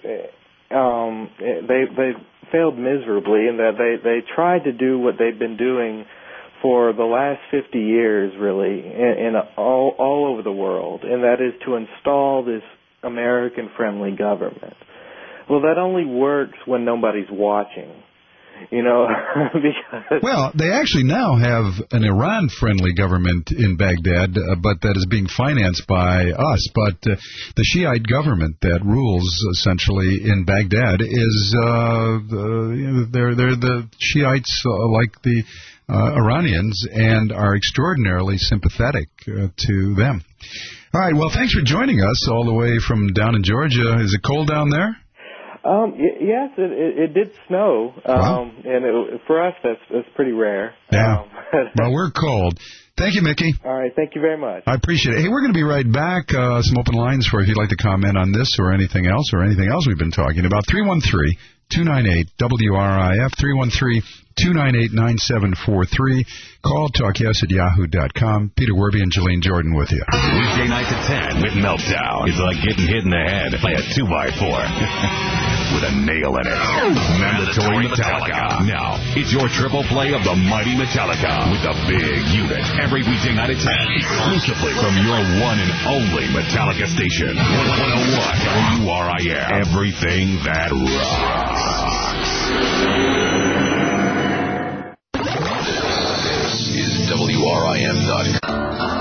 um, they they failed miserably in that they they tried to do what they've been doing for the last fifty years, really, in, in all all over the world, and that is to install this American-friendly government. Well, that only works when nobody's watching, you know. because well, they actually now have an Iran-friendly government in Baghdad, uh, but that is being financed by us. But uh, the Shiite government that rules essentially in Baghdad is uh, the, you know, they're they're the Shiites uh, like the uh, Iranians and are extraordinarily sympathetic uh, to them. All right. Well, thanks for joining us all the way from down in Georgia. Is it cold down there? Um, y- yes, it, it, it did snow, um, wow. and it, for us, that's that's pretty rare. Yeah. Um, well, we're cold. Thank you, Mickey. All right, thank you very much. I appreciate it. Hey, we're going to be right back. Uh, some open lines for if you'd like to comment on this or anything else or anything else we've been talking about. three one three, two nine eight, W R I F, three one three, two nine eight, nine seven four three. Call talk yes at yahoo dot com. Peter Werby and Jolene Jordan with you. Weekday nights at ten with Meltdown. It's like getting hit in the head by a two by four with a nail in it. Mandatory Metallica. Now, it's your triple play of the mighty Metallica with the big unit. Every weekday night at ten, exclusively from your one and only Metallica station. one oh one W R I F. Everything that rocks. Is W R I M dot com.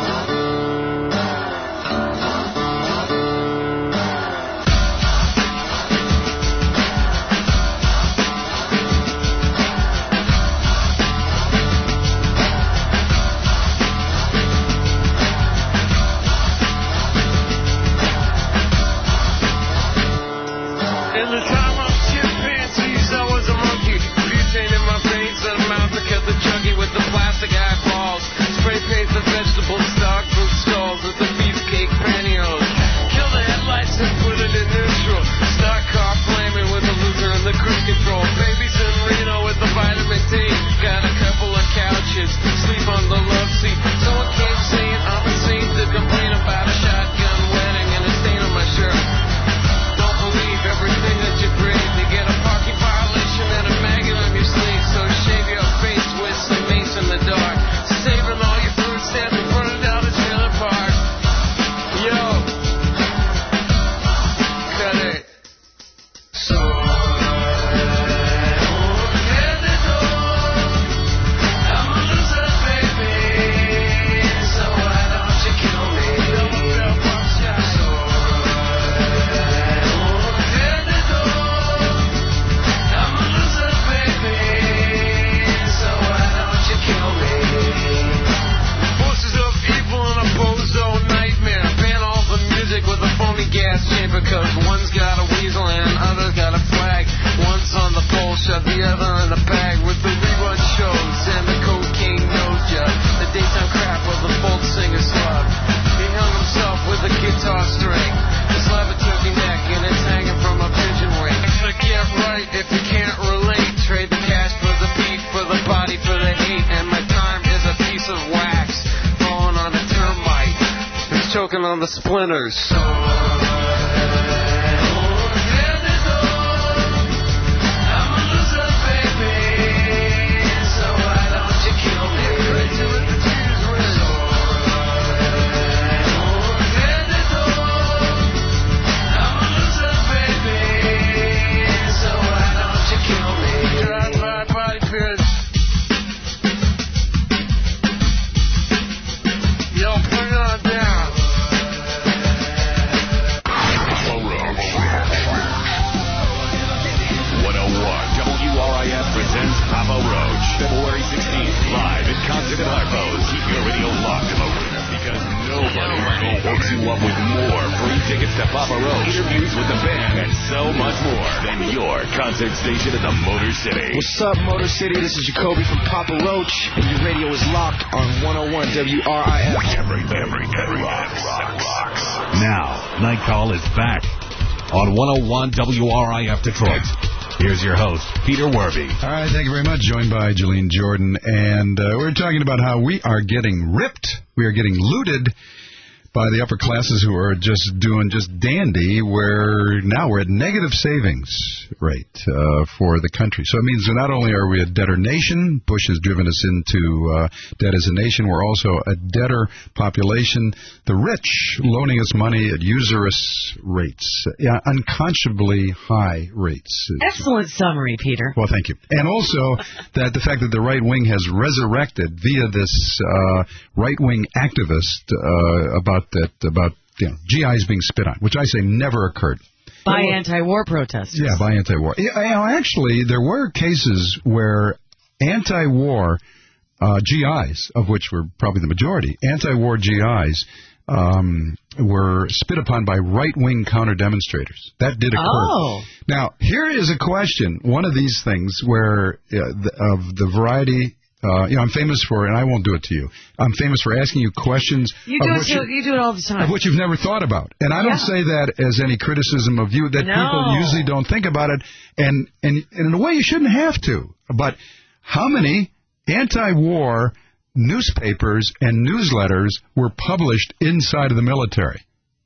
In the time of chimpanzees, I was a monkey. Butane in my veins, and a mouth that kept the chuggy with the plastic eyeballs. Spray paint the vegetable stock from skulls with the beefcake pantyhose. Kill the headlights and put it in neutral. Stock car flaming with the Luther and the cruise control. Babies in Reno with the vitamin D. Got a couple of couches, sleep on the love seat. Someone came saying I'm a saint to complain about a shotgun wedding and a stain on my shirt. Don't believe everything that you breathe. You get a parking violation and a maggot on your sleeve. So shave your face with some mace in the dark. Save if you can't relate. Trade the cash for the beat, for the body, for the hate. And my time is a piece of wax falling on a termite. It's choking on the splinters. February sixteenth, live at Concert at Harpo's. Keep your radio locked to the winner because nobody will hook you up with more free tickets to Papa Roach, interviews with the band, and so much more than your concert station at the Motor City. What's up, Motor City? This is Jacoby from Papa Roach, and your radio is locked on one oh one W R I F. Every, every, every rocks, rocks, rocks. Now, Night Call is back on one oh one W R I F Detroit. Here's your host, Peter Werby. All right, thank you very much. Joined by Jalene Jordan. And uh, we're talking about how we are getting ripped. We are getting looted by the upper classes who are just doing just dandy, where now we're at negative savings rate uh, for the country. So it means that not only are we a debtor nation, Bush has driven us into uh, debt as a nation, we're also a debtor population. The rich loaning us money at usurious rates, yeah, unconscionably high rates. Excellent summary, Peter. Well, thank you. And also that the fact that the right wing has resurrected via this uh, right-wing activist uh, about that about you know, G Is being spit on, which I say never occurred. By well, anti-war protesters. Yeah, by anti-war. You know, actually, there were cases where anti-war uh, G Is, of which were probably the majority, anti-war G Is um, were spit upon by right-wing counter-demonstrators. That did occur. Oh. Now, here is a question. One of these things where uh, the, of the variety... Uh, you know, I'm famous for, and I won't do it to you, I'm famous for asking you questions you do, of it which to, you, you do it all the time. Of which you've never thought about. And I don't yeah. say that as any criticism of you, that no. people usually don't think about it, and, and, and in a way you shouldn't have to. But how many anti-war newspapers and newsletters were published inside of the military?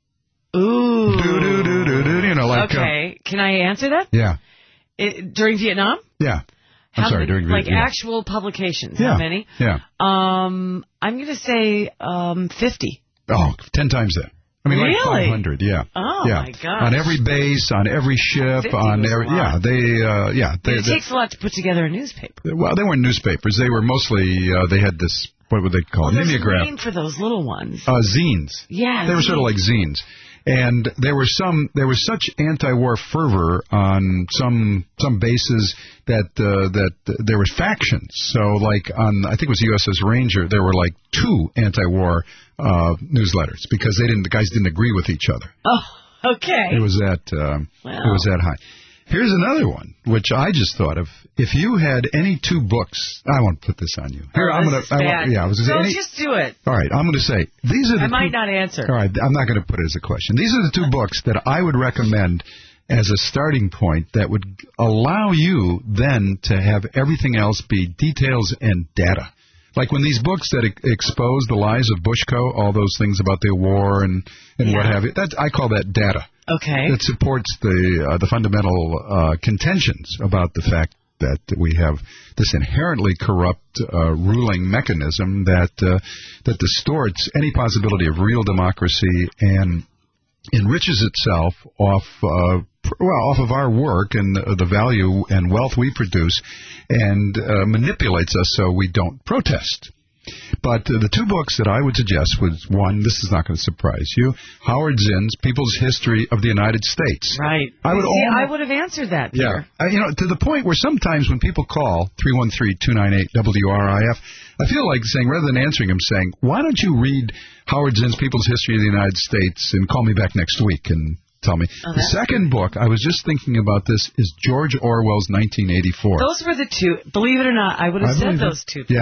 Ooh. Do, do, do, do, do, you know, like... Okay, uh, can I answer that? Yeah. It, during Vietnam? Yeah. I'm How sorry, many, during like yeah. actual publications. Yeah. How many? Yeah. Um, I'm going to say um, fifty. Oh, ten times that. I mean, really? like five hundred, yeah. Oh, yeah. my gosh. On every base, on every ship, on every... Yeah, they... Uh, yeah, they, it they, takes a lot to put together a newspaper. Well, they weren't newspapers. They were mostly... Uh, they had this... What would they call well, it? There's Mimeograph. a name for those little ones. Uh, zines. Yeah. They were zines. sort of like zines. And there were some, there was such anti-war fervor on some some bases that uh, that there were factions. So, like on, I think it was U S S Ranger, there were like two anti-war uh, newsletters because they didn't, the guys didn't agree with each other. Oh, okay. It was that, um, wow. it was that high. Here's another one, which I just thought of. If you had any two books, I won't put this on you. Here, oh, I'm this gonna, is I bad. want, yeah, I was gonna no, say, any, just do it. All right, I'm going to say these are the. I might two, not answer. All right, I'm not going to put it as a question. These are the two books that I would recommend as a starting point that would allow you then to have everything else be details and data. Like when these books that e- expose the lies of Bushko, all those things about the war and, and yeah. what have you, that, I call that data. Okay. It supports the uh, the fundamental uh, contentions about the fact that we have this inherently corrupt uh, ruling mechanism that uh, that distorts any possibility of real democracy and enriches itself off uh, well off of our work and the, the value and wealth we produce, and uh, manipulates us so we don't protest. But uh, the two books that I would suggest was, one, this is not going to surprise you, Howard Zinn's People's History of the United States. Right. I would, See, almost, I would have answered that, Peter. Yeah. I, you know, to the point where sometimes when people call three one three, two nine eight, W R I F, I feel like saying, rather than answering them, saying, why don't you read Howard Zinn's People's History of the United States and call me back next week and tell me. Oh, the second book, I was just thinking about this, is George Orwell's nineteen eighty-four. Those were the two. Believe it or not, I would have I said believe those it. two, Yeah, Peter.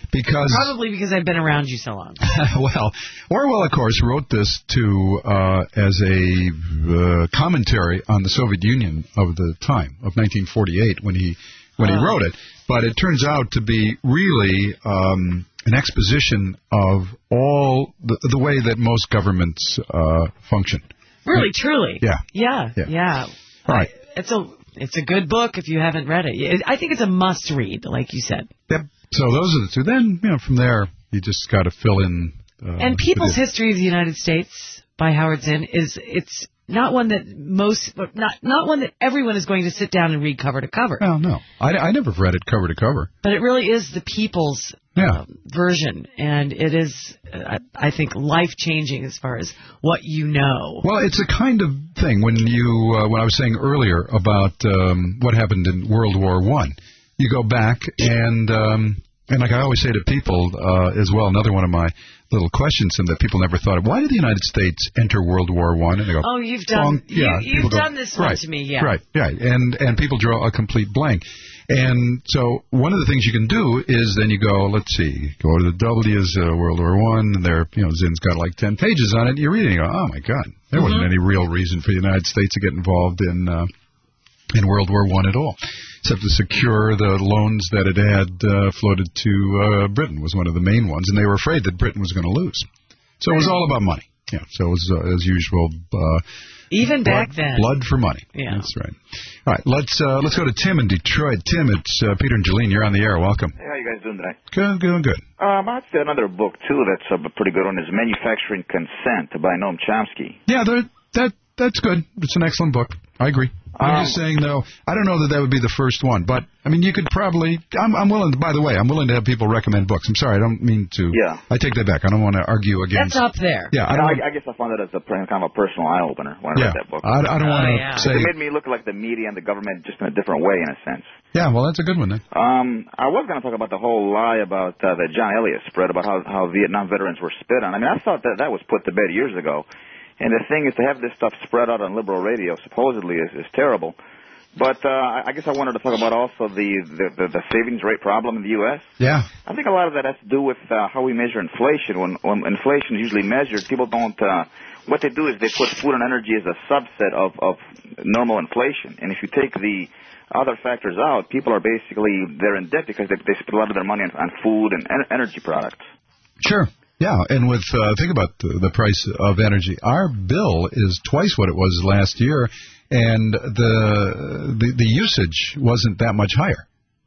Because Probably because I've been around you so long. well, Orwell, of course, wrote this to uh, as a uh, commentary on the Soviet Union of the time of nineteen forty-eight when he when Oh. he wrote it. But it turns out to be really um, an exposition of all the, the way that most governments uh, function. Really, truly. Yeah. Yeah. Yeah. Yeah. All right. It's a it's a good book if you haven't read it. I think it's a must read, like you said. Yep. So those are the two. Then, you know, from there, you just got to fill in. Uh, And People's the- History of the United States by Howard Zinn is it's not one that most not not one that everyone is going to sit down and read cover to cover. Oh, no. I, I never read it cover to cover. But it really is the people's Yeah. uh, version, and it is, uh, I think, life-changing as far as what you know. Well, it's a kind of thing when you, uh, when I was saying earlier about um, what happened in World War One. You go back and, um, and like I always say to people uh, as well, another one of my little questions and that people never thought of, why did the United States enter World War One? And they go, Oh, you've done "Bong." Yeah, you, people you've go, done this one right, to me, yeah. Right, right. And, and people draw a complete blank. And so one of the things you can do is then you go, let's see, go to the W's, uh, World War One, and there, you know, Zinn's got like ten pages on it, and you're reading it, and you go, oh my God, there wasn't any real reason for the United States to get involved in uh, in World War One at all, except to secure the loans that it had uh, floated to uh, Britain was one of the main ones, and they were afraid that Britain was going to lose. So it was all about money. Yeah, so it was, uh, as usual, uh, Even blood, back then. blood for money. Yeah. That's right. All right, let's uh, let's go to Tim in Detroit. Tim, it's uh, Peter and Jolene. You're on the air. Welcome. Hey, how you guys doing tonight? Good, good, good. Um, I'd say another book, too, that's a pretty good one is Manufacturing Consent by Noam Chomsky. Yeah, there- that that's good. It's an excellent book. I agree. I'm Um, just saying, though, I don't know that that would be the first one, but, I mean, you could probably, I'm, I'm willing, to, by the way, I'm willing to have people recommend books. I'm sorry, I don't mean to. Yeah. I take that back. I don't want to argue against. That's up there. Yeah, I I, don't. I, I guess I found it as a kind of a personal eye-opener when I yeah, read that book. I, I don't Oh, want to yeah. say. It made me look like the media and the government just in a different way, in a sense. Yeah, well, that's a good one then. Um, I was going to talk about the whole lie about uh, the John Elliott spread about how, how Vietnam veterans were spit on. I mean, I thought that that was put to bed years ago. And the thing is, to have this stuff spread out on liberal radio, supposedly, is, is terrible. But uh, I guess I wanted to talk about also the, the, the, the savings rate problem in the U S Yeah. I think a lot of that has to do with uh, how we measure inflation. When, when inflation is usually measured, people don't. Uh, what they do is they put food and energy as a subset of, of normal inflation. And if you take the other factors out, people are basically they're in debt because they, they spend a lot of their money on, on food and en- energy products. Sure. Yeah, and with uh, think about the, the price of energy. Our bill is twice what it was last year, and the the, the usage wasn't that much higher.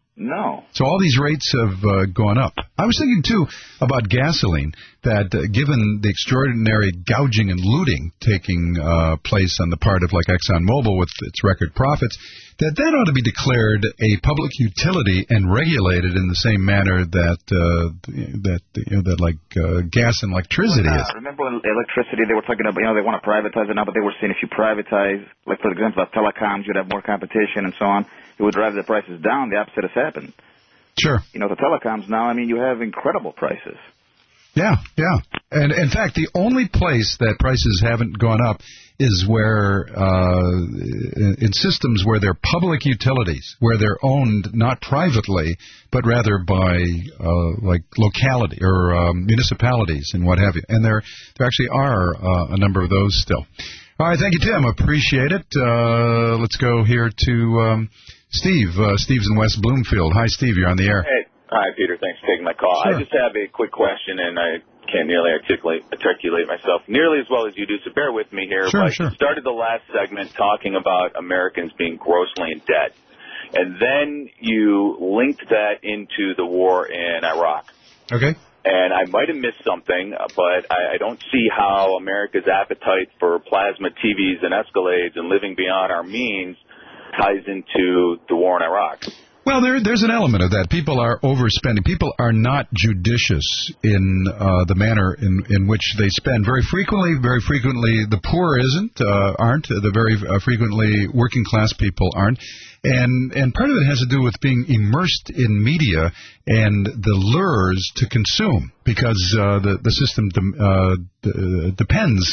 No. So all these rates have uh, gone up. I was thinking, too, about gasoline, that uh, given the extraordinary gouging and looting taking uh, place on the part of, like, ExxonMobil with its record profits, that that ought to be declared a public utility and regulated in the same manner that, uh, that you know, that like, uh, gas and electricity Uh, is. remember when electricity, they were talking about, you know, they want to privatize it now, but they were saying if you privatize, like, for example, telecoms, you'd have more competition and so on. It would drive the prices down. The opposite has happened. Sure. You know, the telecoms now, I mean, you have incredible prices. Yeah, yeah. And in fact, the only place that prices haven't gone up is where, uh, in, in systems where they're public utilities, where they're owned not privately, but rather by, uh, like, locality or um, municipalities and what have you. And there, there actually are uh, a number of those still. All right, thank you, Tim. Appreciate it. Uh, let's go here to um, Steve. Uh, Steve's in West Bloomfield. Hi, Steve. You're on the air. Hey. Hi, Peter. Thanks for taking my call. Sure. I just have a quick question, and I can't nearly articulate, articulate myself nearly as well as you do, so bear with me here. Sure, but sure. You started the last segment talking about Americans being grossly in debt, and then you linked that into the war in Iraq. Okay. And I might have missed something, but I, I don't see how America's appetite for plasma T Vs and Escalades and living beyond our means ties into the war in Iraq. Well, there, there's an element of that. People are overspending. People are not judicious in uh, the manner in, in which they spend. Very frequently, very frequently, the poor isn't, uh, aren't. The very uh, frequently, working class people aren't. And and part of it has to do with being immersed in media and the lures to consume, because uh, the the system de- uh, d- depends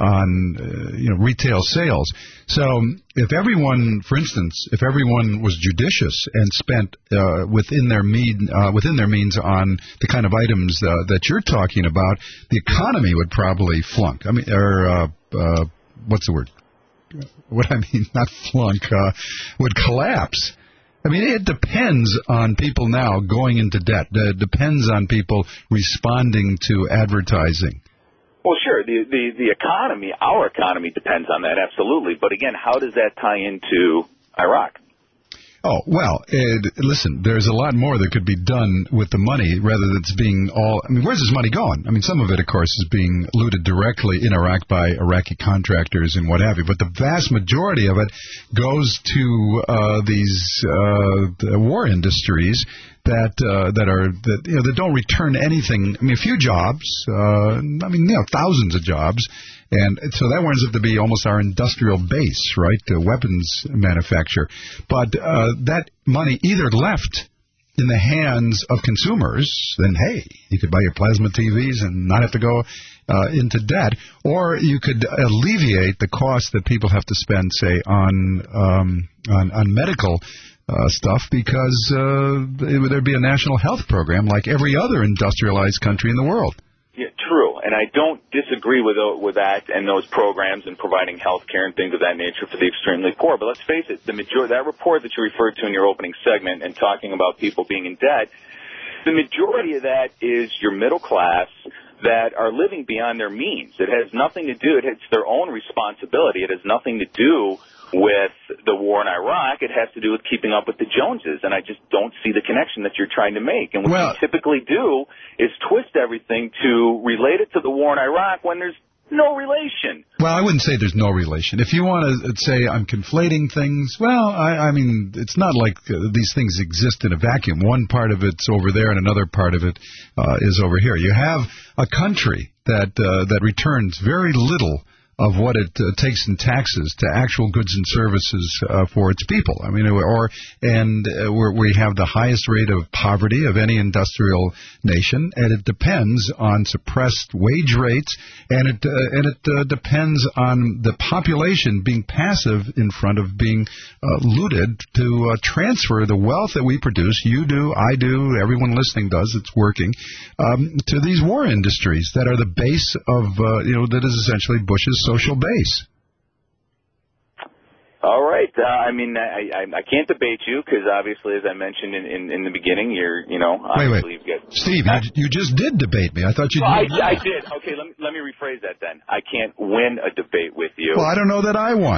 on uh, you know retail sales. So if everyone, for instance, if everyone was judicious and spent uh, within their mean uh, within their means on the kind of items uh, that you're talking about, the economy would probably flunk. I mean, or uh, uh, what's the word? What I mean, not flunk, uh, would collapse. I mean, it depends on people now going into debt. It depends on people responding to advertising. Well, sure. The, the the economy, our economy, depends on that, absolutely. But again, how does that tie into Iraq? Oh, well, Ed, listen, there's a lot more that could be done with the money rather than it's being all... I mean, where's this money going? I mean, some of it, of course, is being looted directly in Iraq by Iraqi contractors and what have you, but the vast majority of it goes to uh, these uh, war industries that uh, that are that you know that don't return anything. I mean, a few jobs. Uh, I mean, you know, thousands of jobs. And so that winds up to be almost our industrial base, right, the weapons manufacture. But uh, that money either left in the hands of consumers, then, hey, you could buy your plasma T Vs and not have to go uh, into debt, or you could alleviate the cost that people have to spend, say, on um, on, on medical uh, stuff, because uh, there'd be a national health program like every other industrialized country in the world. Yeah, true, and I don't disagree with with that and those programs and providing health care and things of that nature for the extremely poor. But let's face it, the majority, that report that you referred to in your opening segment and talking about people being in debt, the majority of that is your middle class that are living beyond their means. It has nothing to do, it's their own responsibility. It has nothing to do with the war in Iraq. It has to do with keeping up with the Joneses, and I just don't see the connection that you're trying to make. And what well, you typically do is twist everything to relate it to the war in Iraq when there's no relation. Well, I wouldn't say there's no relation. If you want to say I'm conflating things, well, I, I mean, it's not like uh, these things exist in a vacuum. One part of it's over there and another part of it uh, is over here. You have a country that uh, that returns very little of what it uh, takes in taxes to actual goods and services uh, for its people. I mean, or and uh, we're, we have the highest rate of poverty of any industrial nation, and it depends on suppressed wage rates, and it uh, and it uh, depends on the population being passive in front of being uh, looted to uh, transfer the wealth that we produce. You do, I do, everyone listening does. It's working um, to these war industries that are the base of uh, you know that is essentially Bush's social base. All right. Uh, I mean, I, I I can't debate you because obviously, as I mentioned in, in, in the beginning, you're you know obviously wait, wait. you've got Steve, you, you just did debate me. I thought you. Well, did. I, I did. Okay, let me let me rephrase that then. I can't win a debate with you. Well, I don't know that I won.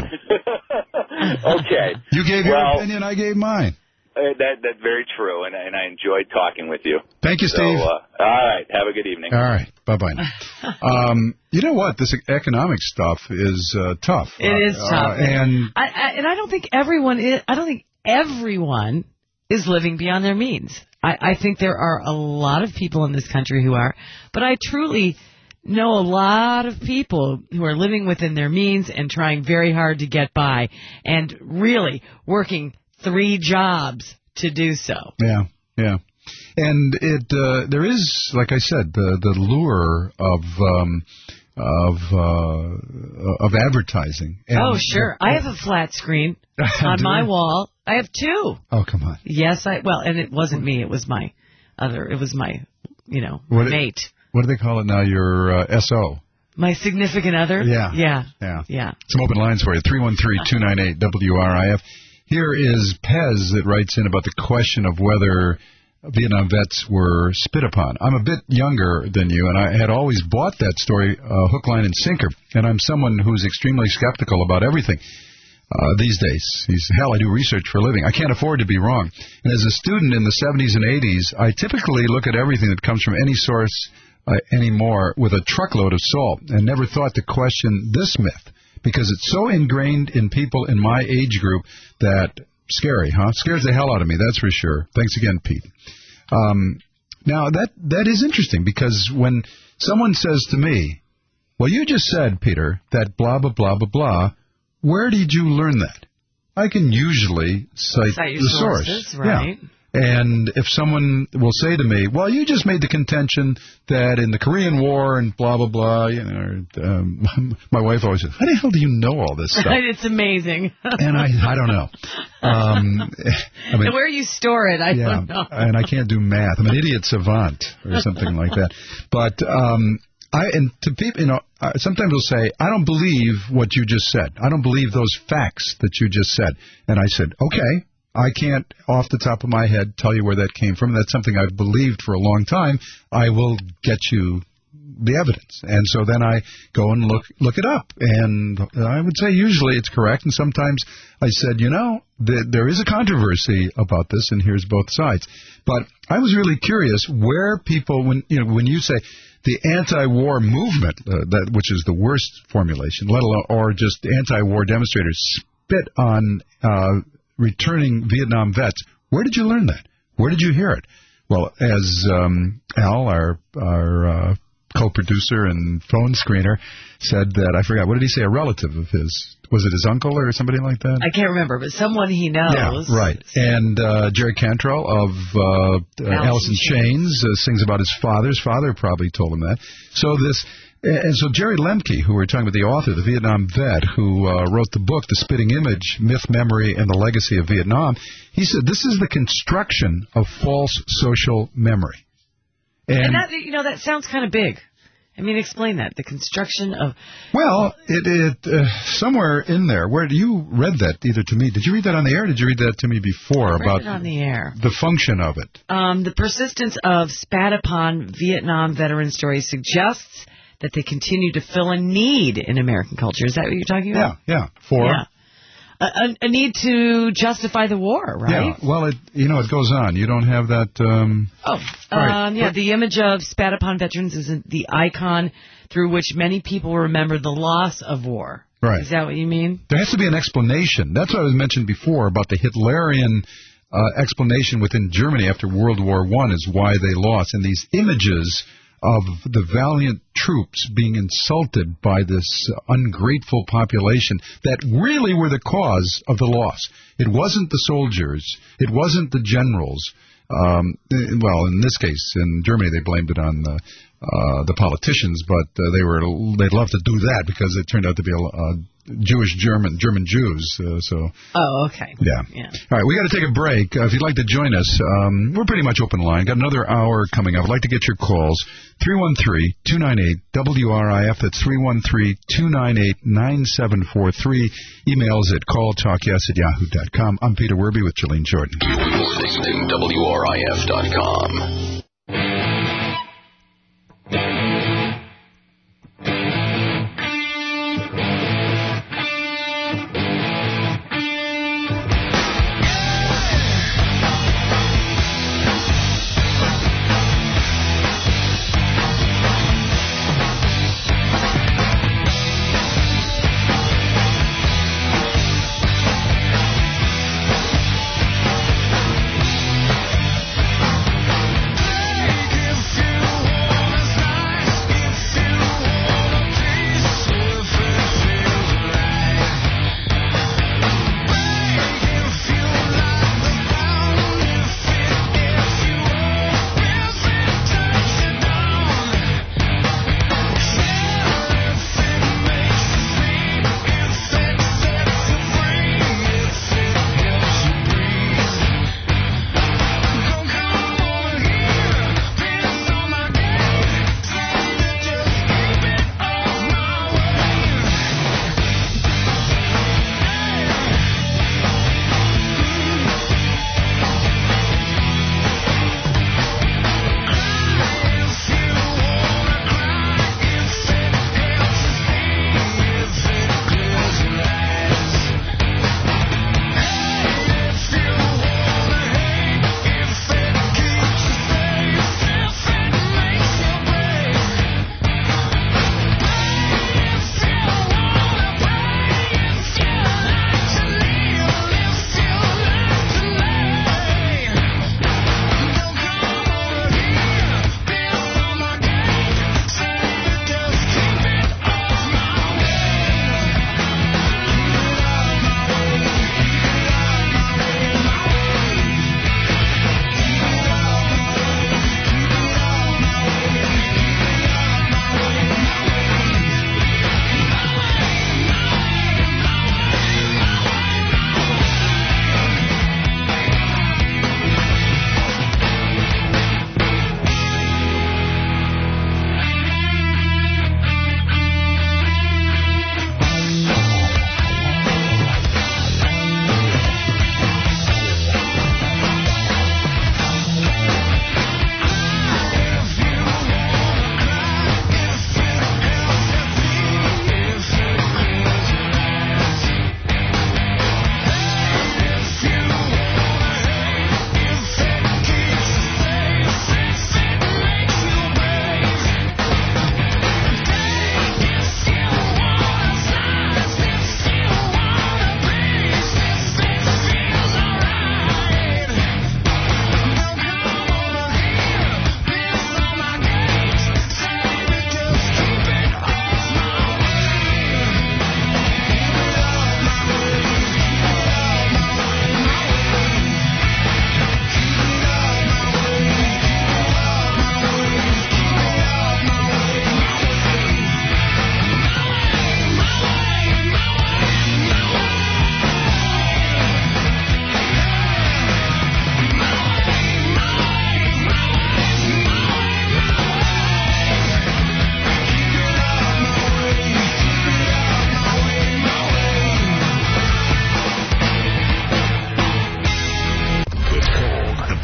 Okay. You gave your well, opinion. I gave mine. Uh, that that's very true, and and I enjoyed talking with you. Thank you, Steve. So, uh, all right. Have a good evening. All right. Bye-bye now. um, you know what? This economic stuff is uh, tough. It uh, is tough. Uh, and I, I, and I don't think everyone is, I don't think everyone is living beyond their means. I, I think there are a lot of people in this country who are, but I truly know a lot of people who are living within their means and trying very hard to get by and really working three jobs to do so. Yeah, yeah. And it uh, there is, like I said, the the lure of um, of uh, of advertising. And, oh, sure. I have a flat screen on my wall. I have two. Oh, come on. Yes, I well, and it wasn't me. It was my other. It was my, you know, what mate. It, what do they call it now? Your uh, S O. My significant other. Yeah. Yeah. Yeah. Yeah. Some open lines for you. three one three, two nine eight, W R I F. Here is Pez that writes in about the question of whether Vietnam vets were spit upon. I'm a bit younger than you, and I had always bought that story uh, hook, line, and sinker, and I'm someone who's extremely skeptical about everything uh, these days. He's, hell, I do research for a living. I can't afford to be wrong. And as a student in the seventies and eighties, I typically look at everything that comes from any source uh, anymore with a truckload of salt and never thought to question this myth, because it's so ingrained in people in my age group that scary, huh? Scares the hell out of me, that's for sure. Thanks again, Pete. Um, now, that that is interesting, because when someone says to me, well, you just said, Peter, that blah, blah, blah, blah, blah, where did you learn that? I can usually cite, Cite your the sources, source. right. Yeah. And if someone will say to me, well, you just made the contention that in the Korean War and blah, blah, blah, you know, um, my wife always says, how the hell do you know all this stuff? It's amazing. And I I don't know. Um, I mean, and where you store it, I yeah, don't know. and I can't do math. I'm an idiot savant or something like that. But um, I and to people, you know, uh, sometimes they'll say, I don't believe what you just said. I don't believe those facts that you just said. And I said, okay. I can't, off the top of my head, tell you where that came from. That's something I've believed for a long time. I will get you the evidence. And so then I go and look look it up. And I would say usually it's correct. And sometimes I said, you know, th- there is a controversy about this, and here's both sides. But I was really curious where people, when you know, when you say the anti-war movement, uh, that which is the worst formulation, let alone, or just anti-war demonstrators spit on uh returning Vietnam vets. Where did you learn that? Where did you hear it? Well, as um, Al, our our uh, co-producer and phone screener, said that, I forgot, what did he say, a relative of his, was it his uncle or somebody like that? I can't remember, but someone he knows. Yeah, right. And uh, Jerry Cantrell of uh, uh, Alice in Chains uh, sings about his father. His father probably told him that. So this... And so Jerry Lemke, who we're talking about, the author, the Vietnam vet, who uh, wrote the book, The Spitting Image, Myth, Memory, and the Legacy of Vietnam, he said this is the construction of false social memory. And, and that, you know, that sounds kind of big. I mean, explain that. The construction of... Well, it, it uh, somewhere in there, where you read that either to me. Did you read that on the air or did you read that to me before? I read about it on the air. The function of it. Um, the persistence of spat-upon Vietnam veteran stories suggests that they continue to fill a need in American culture. Is that what you're talking about? Yeah, yeah. For? Yeah. A, a need to justify the war, right? Yeah, well, it, you know, it goes on. You don't have that... Um, oh, right. um, yeah, the image of spat-upon veterans is the icon through which many people remember the loss of war. Right. Is that what you mean? There has to be an explanation. That's what I was mentioned before about the Hitlerian uh, explanation within Germany after World War One is why they lost. And these images of the valiant troops being insulted by this ungrateful population that really were the cause of the loss. It wasn't the soldiers. It wasn't the generals. Um, well, in this case, in Germany, they blamed it on the, uh, the politicians, but uh, they were they'd love to do that because it turned out to be a, a Jewish German German Jews. Uh, so. Oh, okay. Yeah. yeah. All right, we got to take a break. Uh, if you'd like to join us, um, we're pretty much open line. Got another hour coming up. I'd like to get your calls. three one three, two nine eight, W R I F. That's three one three, two nine eight, nine seven four three. Emails at calltalkyes at yahoo dot com. I'm Peter Werby with Jolene Jordan. You're listening to W R I F dot com.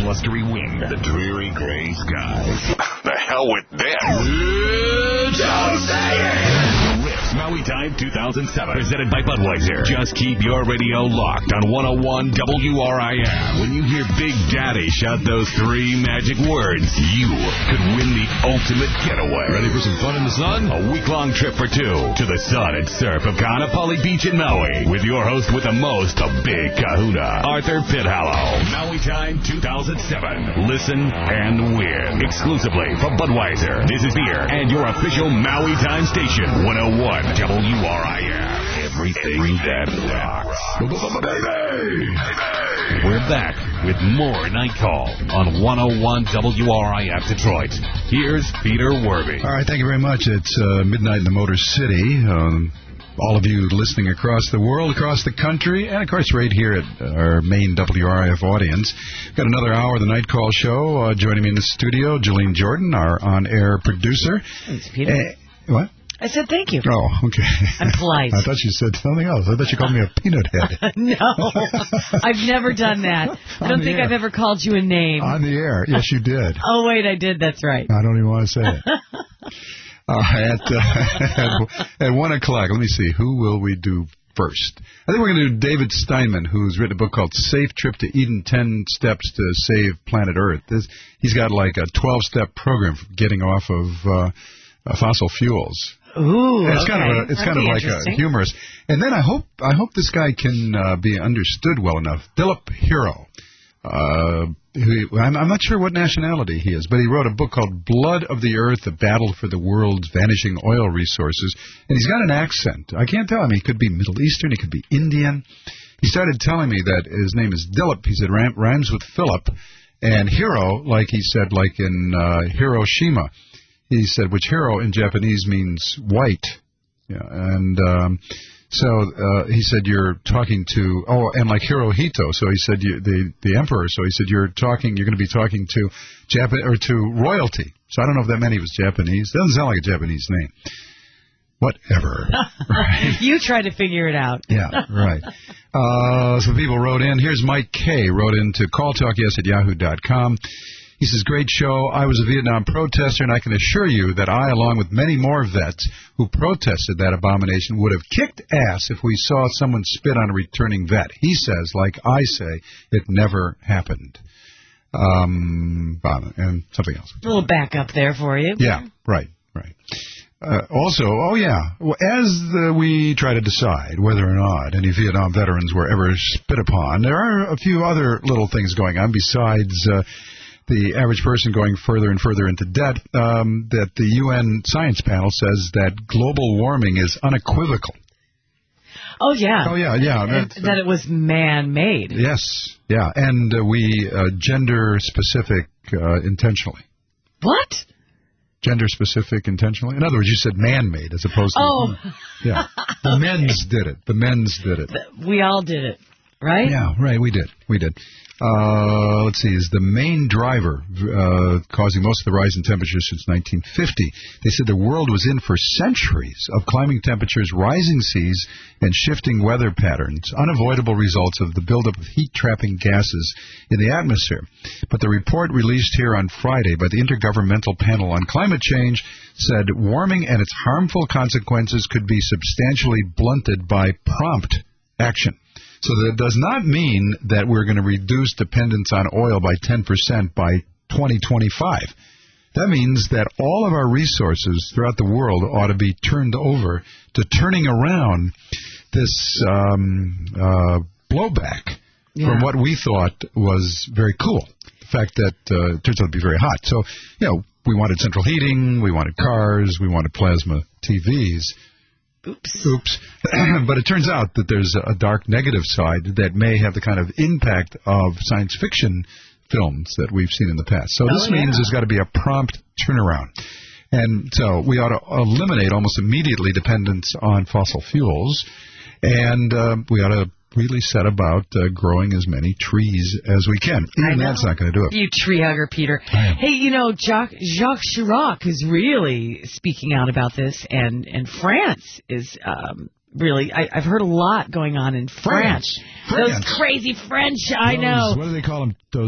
blustery wind, the dreary gray skies. The hell with them. Don't say it! Riffs Maui Time two thousand seven, presented by Budweiser. Just keep your radio locked on one oh one W R I M. When you hear Big Daddy shout those three magic words, you could win the ultimate getaway. Ready for some fun in the sun? A week-long trip for two to the sun and surf of Kaanapali Beach in Maui with your host with the most, a big kahuna, Arthur Pithallow. Maui Time two thousand seven. Listen and win. Exclusively from Budweiser. This is beer and your official Maui Time station, one oh one W R I M. Everything that rocks. We're back with more Night Call on one oh one W R I F Detroit. Here's Peter Werby. All right, thank you very much. It's uh, midnight in the Motor City. Um, all of you listening across the world, across the country, and, of course, right here at our main W R I F audience. Got another hour of the Night Call show. Uh, joining me in the studio, Jolene Jordan, our on-air producer. Thanks, Peter. Uh, what? I said thank you. Oh, okay. I'm polite. I thought you said something else. I thought you called me a peanut head. No, I've never done that. I don't think air. I've ever called you a name. On the air. Yes, you did. Oh, wait, I did. That's right. I don't even want to say it. uh, at, uh, at, at one o'clock, let me see. Who will we do first? I think we're going to do David Steinman, who's written a book called Safe Trip to Eden, ten Steps to Save Planet Earth. This, he's got like a twelve-step program for getting off of uh, uh, fossil fuels. Ooh, it's okay. kind of a, it's That'd kind of like a humorous. And then I hope I hope this guy can uh, be understood well enough. Philip Hero. Uh, who, I'm, I'm not sure what nationality he is, but he wrote a book called Blood of the Earth, A Battle for the World's Vanishing Oil Resources. And he's got an accent. I can't tell. I mean, he could be Middle Eastern. He could be Indian. He started telling me that his name is Dilip. He said rhymes with Philip. And Hero, like he said, like in uh, Hiroshima. He said, which hero in Japanese means white. Yeah, and um, so uh, he said, you're talking to, oh, and like Hirohito. So he said, you, the the emperor. So he said, you're talking, you're going to be talking to Japan or to royalty. So I don't know if that meant he was Japanese. Doesn't sound like a Japanese name. Whatever. Right. You try to figure it out. Yeah, right. Uh, some people wrote in. Here's Mike K. wrote in to calltalkyes at yahoo dot com. He says, great show. I was a Vietnam protester, and I can assure you that I, along with many more vets who protested that abomination, would have kicked ass if we saw someone spit on a returning vet. He says, like I say, it never happened. Um, and something else. A little backup there for you. Yeah, right, right. Uh, also, oh yeah, as the, we try to decide whether or not any Vietnam veterans were ever spit upon, there are a few other little things going on besides uh, the average person going further and further into debt. Um, that the U N Science Panel says that global warming is unequivocal. Oh, yeah. Oh, yeah, yeah. And that it was man-made. Yes, yeah, and uh, we uh, gender-specific uh, intentionally. What? Gender-specific intentionally? In other words, you said man-made as opposed to... Oh. Yeah. The men's did it. The men's did it. We all did it, right? Yeah, right, we did. We did. Uh, let's see, is the main driver uh, causing most of the rise in temperatures since nineteen fifty. They said the world was in for centuries of climbing temperatures, rising seas, and shifting weather patterns, unavoidable results of the buildup of heat-trapping gases in the atmosphere. But the report released here on Friday by the Intergovernmental Panel on Climate Change said warming and its harmful consequences could be substantially blunted by prompt action. So that does not mean that we're going to reduce dependence on oil by ten percent by twenty twenty-five. That means that all of our resources throughout the world ought to be turned over to turning around this um, uh, blowback yeah. from what we thought was very cool. The fact that uh, it turns out to be very hot. So, you know, we wanted central heating, we wanted cars, we wanted plasma T Vs. Oops. Oops. But it turns out that there's a dark negative side that may have the kind of impact of science fiction films that we've seen in the past. So this oh, yeah. means there's got to be a prompt turnaround. And so we ought to eliminate almost immediately dependence on fossil fuels. And uh, we ought to really set about uh, growing as many trees as we can. Even that's not going to do it. You tree hugger, Peter. Hey, you know, Jacques, Jacques Chirac is really speaking out about this, and, and France is um, really, I, I've heard a lot going on in France. France. Those crazy French, I those, know. What do they call them? Those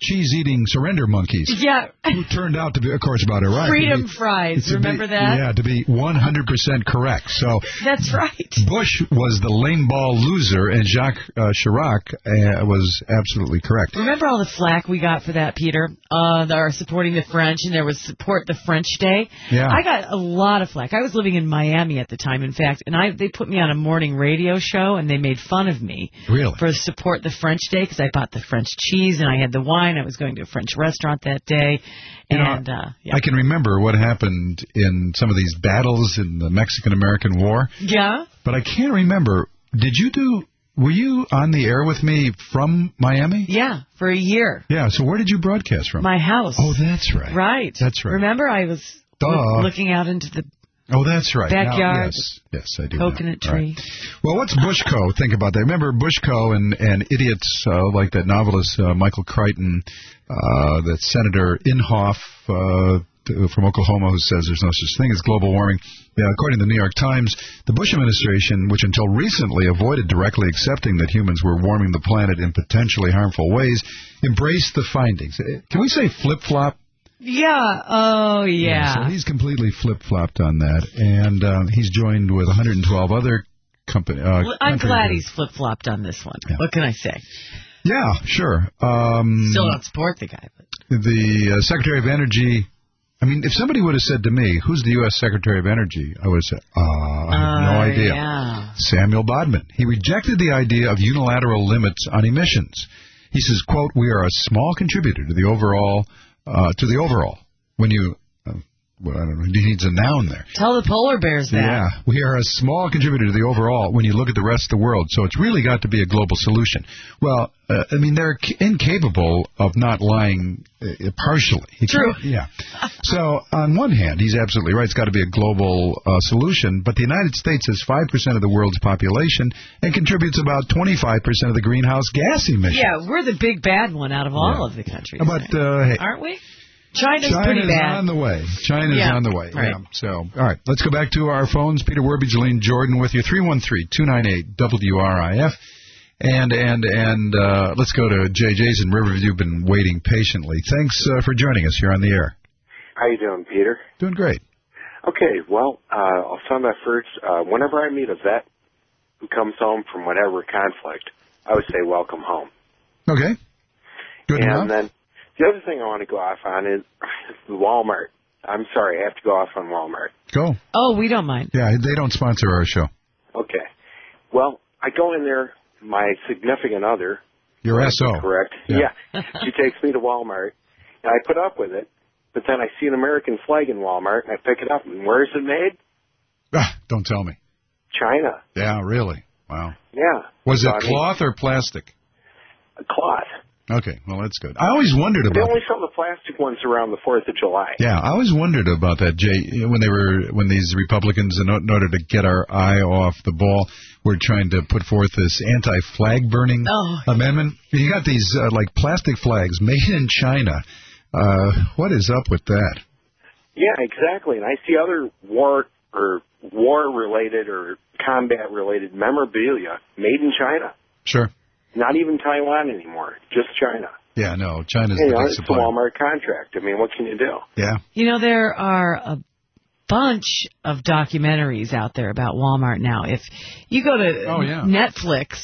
cheese-eating surrender monkeys. Yeah. Who turned out to be, of course, about Iraq. Freedom be, fries. Remember be, that? Yeah, to be one hundred percent correct. So that's right. Bush was the lame ball loser, and Jacques uh, Chirac uh, was absolutely correct. Remember all the flack we got for that, Peter? Uh, they are supporting the French, and there was Support the French Day. Yeah. I got a lot of flack. I was living in Miami at the time, in fact, and I they put me on a morning radio show, and they made fun of me. Really? For Support the French Day, because I bought the French cheese, and I had the wine. I was going to a French restaurant that day. You and know, uh, yeah. I can remember what happened in some of these battles in the Mexican-American War. Yeah? But I can't remember. Did you do... Were you on the air with me from Miami? Yeah, for a year. Yeah, so where did you broadcast from? My house. Oh, that's right. Right. That's right. Remember, I was Duh. looking out into the Oh, that's right. backyard. Now, yes, yes, I do. Coconut now. tree. Right. Well, what's Bushco? Think about that. Remember Bushco and, and idiots uh, like that novelist uh, Michael Crichton, uh, that Senator Inhofe uh, from Oklahoma, who says there's no such thing as global warming. Yeah, according to the New York Times, the Bush administration, which until recently avoided directly accepting that humans were warming the planet in potentially harmful ways, embraced the findings. Can we say flip-flop? Yeah. Oh, yeah. yeah so he's completely flip-flopped on that, and uh, he's joined with one hundred twelve other company. Uh, well, I'm glad he's flip-flopped on this one. Yeah. What can I say? Yeah, sure. Um, Still don't support the guy. But. The uh, Secretary of Energy... I mean, if somebody would have said to me, who's the U S. Secretary of Energy, I would have said, uh, I have uh, no idea. Yeah. Samuel Bodman. He rejected the idea of unilateral limits on emissions. He says, quote, we are a small contributor to the overall, uh, to the overall. When you, uh, well, I don't know, he needs a noun there. Tell the polar bears that. Yeah, we are a small contributor to the overall when you look at the rest of the world, so it's really got to be a global solution. Well, uh, I mean, they're c- incapable of not lying uh, partially. He True. Yeah. So, on one hand, he's absolutely right. It's got to be a global uh, solution, but the United States has five percent of the world's population and contributes about twenty-five percent of the greenhouse gas emissions. Yeah, we're the big bad one out of all Yeah. of the countries. But, uh, hey, aren't we? China's, China's pretty bad. on the way. China's yeah. on the way. Right. Yeah. So, all right, let's go back to our phones. Peter Werby, Jolene Jordan with you, three one three, two nine eight, W R I F. And and and uh, let's go to J J's in Riverview. You've been waiting patiently. Thanks uh, for joining us. You're on the air. How you doing, Peter? Doing great. Okay, well, uh, I'll start my first. Uh, whenever I meet a vet who comes home from whatever conflict, I would say welcome home. Okay. Good and enough. then the other thing I want to go off on is Walmart. I'm sorry, I have to go off on Walmart. Go. Oh, we don't mind. Yeah, they don't sponsor our show. Okay. Well, I go in there, my significant other. Your S O. Correct. Yeah. yeah. She takes me to Walmart, and I put up with it, but then I see an American flag in Walmart, and I pick it up, and where is it made? Ah, don't tell me. China. Yeah, really? Wow. Yeah. Was so, it I mean, cloth or plastic? A cloth. Okay, well, that's good. I always wondered They about only sell the plastic ones around the fourth of July. Yeah, I always wondered about that, Jay, when they were when these Republicans, in order to get our eye off the ball, were trying to put forth this anti-flag burning oh. amendment. You got these uh, like plastic flags made in China. Uh, what is up with that? Yeah, exactly. And I see other war or war-related or combat-related memorabilia made in China. Sure. Not even Taiwan anymore, just China. Yeah, no, China's you the know, big it's supplier. a Walmart contract. I mean, what can you do? Yeah. You know, there are a bunch of documentaries out there about Walmart now. If you go to oh, yeah. Netflix,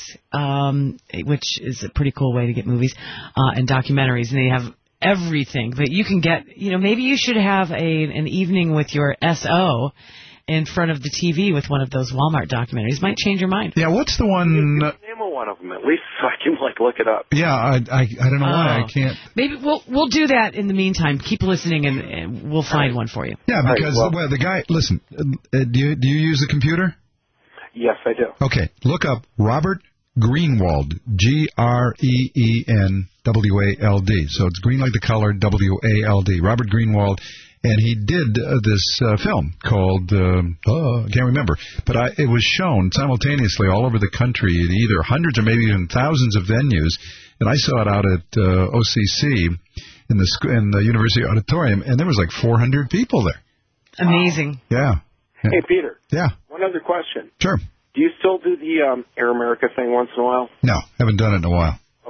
um, which is a pretty cool way to get movies uh, and documentaries, and they have everything. But you can get, you know, maybe you should have a an evening with your S O in front of the T V with one of those Walmart documentaries. Might change your mind. Yeah, what's the one? Uh, Name of one of them, at least, so I can, like, look it up. Yeah, I I, I don't know oh. why I can't. Maybe we'll we'll do that in the meantime. Keep listening, and, and we'll find right. one for you. Yeah, because right, well, well, the guy, listen, uh, do you do you use the computer? Yes, I do. Okay, look up Robert Greenwald, G R E E N W A L D. So it's green like the color, W A L D. Robert Greenwald. And he did uh, this uh, film called, uh, oh, I can't remember, but I, it was shown simultaneously all over the country in either hundreds or maybe even thousands of venues. And I saw it out at uh, O C C in the sc- in the University Auditorium, and there was like four hundred people there. Amazing. Yeah. yeah. Hey, Peter. Yeah. One other question. Sure. Do you still do the um, Air America thing once in a while? No, haven't done it in a while. Okay.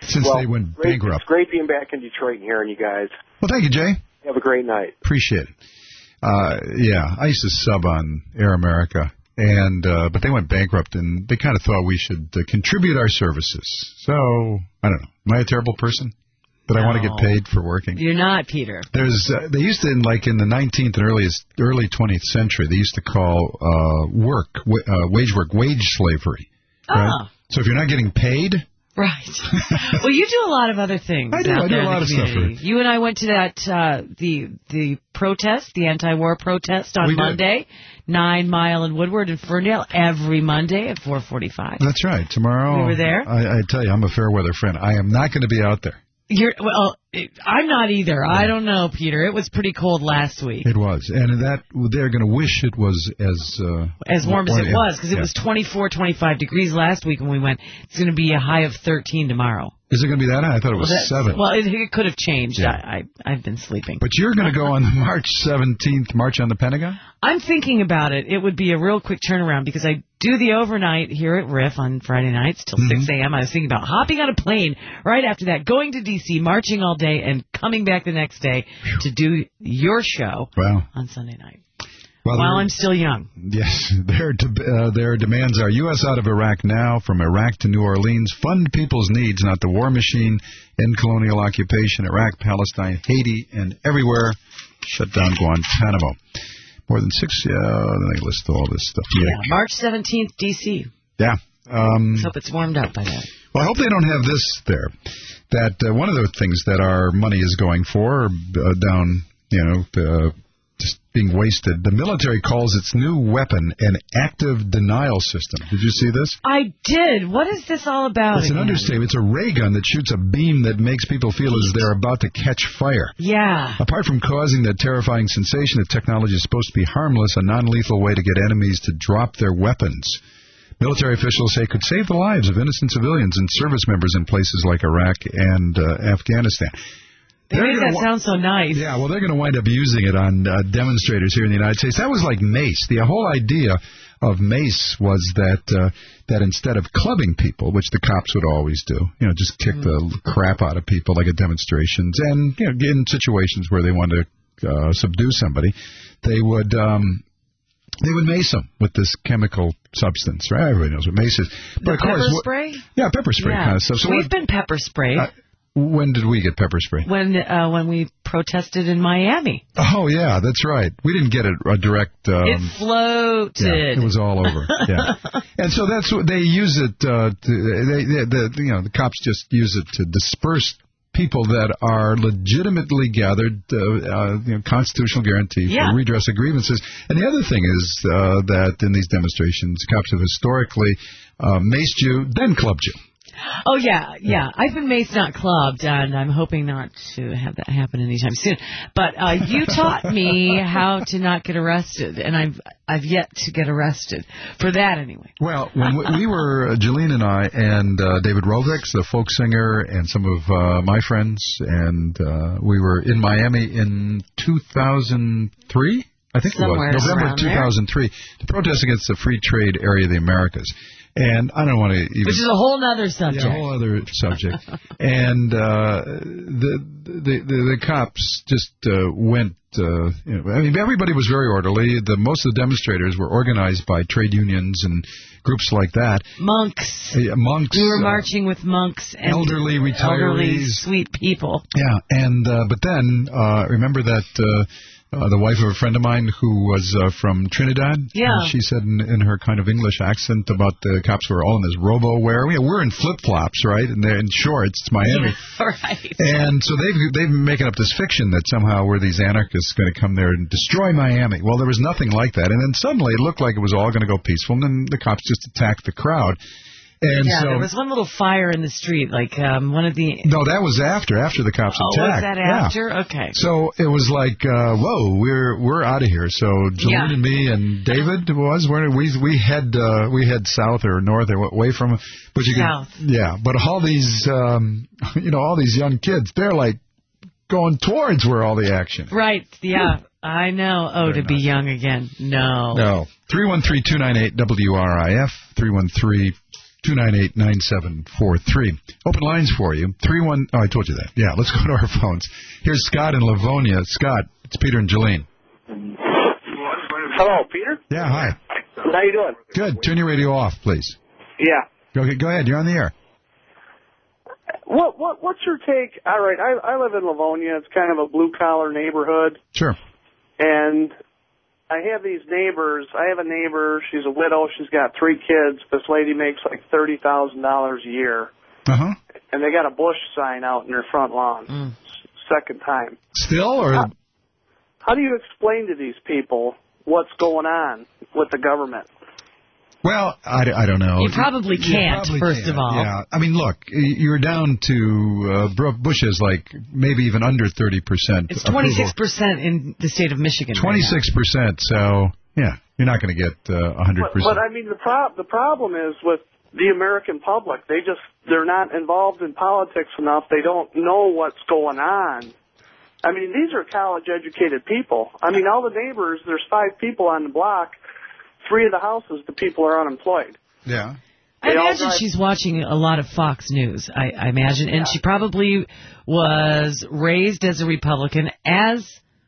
since well, they went great, bankrupt. It's great being back in Detroit and hearing you guys. Well, thank you, Jay. Have a great night. Appreciate it. Uh, yeah, I used to sub on Air America, and uh, but they went bankrupt, and they kind of thought we should uh, contribute our services. So, I don't know. Am I a terrible person? But no. I want to get paid for working. You're not, Peter. There's uh, they used to, in, like in the nineteenth and earliest, early twentieth century, they used to call uh, work, w- uh, wage work, wage slavery. Right? Ah. So if you're not getting paid... Right. Well, you do a lot of other things. I do. Out I do there a lot in of the stuff. community. You and I went to that uh, the the protest, the anti-war protest on We did. Monday, Nine Mile and Woodward and Ferndale every Monday at four forty-five. That's right. Tomorrow, We were there. I, I tell you, I'm a fair weather friend. I am not going to be out there. You're well. It, I'm not either. I don't know, Peter. It was pretty cold last week. It was, and that they're going to wish it was as uh, As warm as it yeah, was, because it yeah. was twenty-four, twenty-five degrees last week when we went. It's going to be a high of thirteen tomorrow. Is it going to be that high? I thought it was well, that, seven. Well, it, it could have changed. Yeah. I, I, I've been sleeping. But you're going to go on March seventeenth, March on the Pentagon? I'm thinking about it. It would be a real quick turnaround because I do the overnight here at Riff on Friday nights till Mm-hmm. six a.m. I was thinking about hopping on a plane right after that, going to D C, marching all day, and coming back the next day to do your show wow. on Sunday night. Well, While I'm still young. Yes, their de- uh, their demands are U S out of Iraq now, from Iraq to New Orleans, fund people's needs, not the war machine, end colonial occupation, Iraq, Palestine, Haiti, and everywhere, shut down Guantanamo. More than six, yeah, then they list all this stuff. Yeah, March seventeenth, D C. Yeah. Um, Let's hope it's warmed up by then. Well, I hope they don't have this there. That uh, one of the things that our money is going for, uh, down, you know, uh, just being wasted. The military calls its new weapon an active denial system. Did you see this? I did. What is this all about? It's an again? understatement. It's a ray gun that shoots a beam that makes people feel as they're about to catch fire. Yeah. Apart from causing that terrifying sensation, the technology is supposed to be harmless, a non-lethal way to get enemies to drop their weapons. Military officials say it could save the lives of innocent civilians and service members in places like Iraq and uh, Afghanistan. They They're make gonna that wa- sound so nice. Yeah, well, they're going to wind up using it on uh, demonstrators here in the United States. That was like Mace. The whole idea of Mace was that uh, that instead of clubbing people, which the cops would always do, you know, just kick mm. the crap out of people like at demonstrations, and you know, in situations where they want to uh, subdue somebody, they would um, they would mace them with this chemical substance. Right? Everybody knows what mace is. The but of pepper course, spray? Yeah, pepper spray yeah. kind of stuff. So We've what, been pepper sprayed. Uh, when did we get pepper spray? When uh, when we protested in Miami. Oh, yeah, that's right. We didn't get a, a direct... Um, it floated. Yeah, it was all over. Yeah, and so that's what they use it. Uh, to, they, they, the, you know, the cops just use it to disperse people that are legitimately gathered, uh, uh, you know, constitutional guarantee yeah. for redress of grievances. And the other thing is uh, that in these demonstrations, cops have historically uh, maced you, then clubbed you. Oh, yeah, yeah. I've been maced, not clubbed, and I'm hoping not to have that happen anytime soon. But uh, you taught me how to not get arrested, and I've I've yet to get arrested for that anyway. Well, when we, we were, uh, Jolene and I, and uh, David Rovics, the folk singer, and some of uh, my friends, and uh, we were in Miami in two thousand three, I think Somewhere it was, November two thousand three, to protest against the free trade area of the Americas. And I don't want to even... Which is a whole other subject. Yeah, a whole other subject. and uh, the, the the the cops just uh, went... Uh, you know, I mean, everybody was very orderly. The most of the demonstrators were organized by trade unions and groups like that. Monks. Uh, monks. We were uh, marching with monks and elderly retirees. Elderly, sweet people. Yeah, and uh, but then uh, remember that... Uh, Uh, the wife of a friend of mine who was uh, from Trinidad. Yeah. She said in, in her kind of English accent about the cops were all in this robo-wear. Yeah, we're in flip-flops, right? And they're in shorts. It's Miami. Yeah, right. And so they've, they've been making up this fiction that somehow were these anarchists going to come there and destroy Miami. Well, there was nothing like that. And then suddenly it looked like it was all going to go peaceful. And then the cops just attacked the crowd. And yeah, so, there was one little fire in the street, like um, one of the... No, that was after, after the cops oh, attacked. was that yeah. after? Okay. So it was like, uh, whoa, we're we're out of here. So Jolene yeah. and me and David was where we we head uh, we head south or north or away from, but you south. Could, yeah, but all these um, you know all these young kids, they're like going towards where all the action is. Right. Yeah. I know. Oh, They're to be not. young again. No. No. three one three, two nine eight, W R I F, three one three, two nine eight, nine seven four three. Open lines for you. three one Oh, I told you that. Yeah, let's go to our phones. Here's Scott in Livonia. Scott, it's Peter and Jolene. Hello, Peter? Yeah, hi. How you doing? Good. Turn your radio off, please. Yeah. Okay, go ahead. You're on the air. What what what's your take? All right, I I live in Livonia. It's kind of a blue collar neighborhood. Sure. And I have these neighbors. I have a neighbor. She's a widow. She's got three kids. This lady makes like thirty thousand dollars a year. Uh huh. And they got a Bush sign out in their front lawn. Mm. Second time. Still, or how, how do you explain to these people what's going on with the government? Well, I, I don't know. You probably can't, you probably first can't. of all. Yeah. I mean, look, you're down to, uh, Bush is like maybe even under thirty percent. It's twenty-six percent in the state of Michigan. twenty-six percent, right, so, yeah, you're not going to get uh, one hundred percent. But, but, I mean, the, pro- the problem is with the American public. They just, they're not involved in politics enough. They don't know what's going on. I mean, these are college-educated people. I mean, all the neighbors, there's five people on the block. Three of the houses, the people are unemployed. Yeah. I imagine she's watching a lot of Fox News, I, I imagine, and yeah. she probably was raised as a Republican, as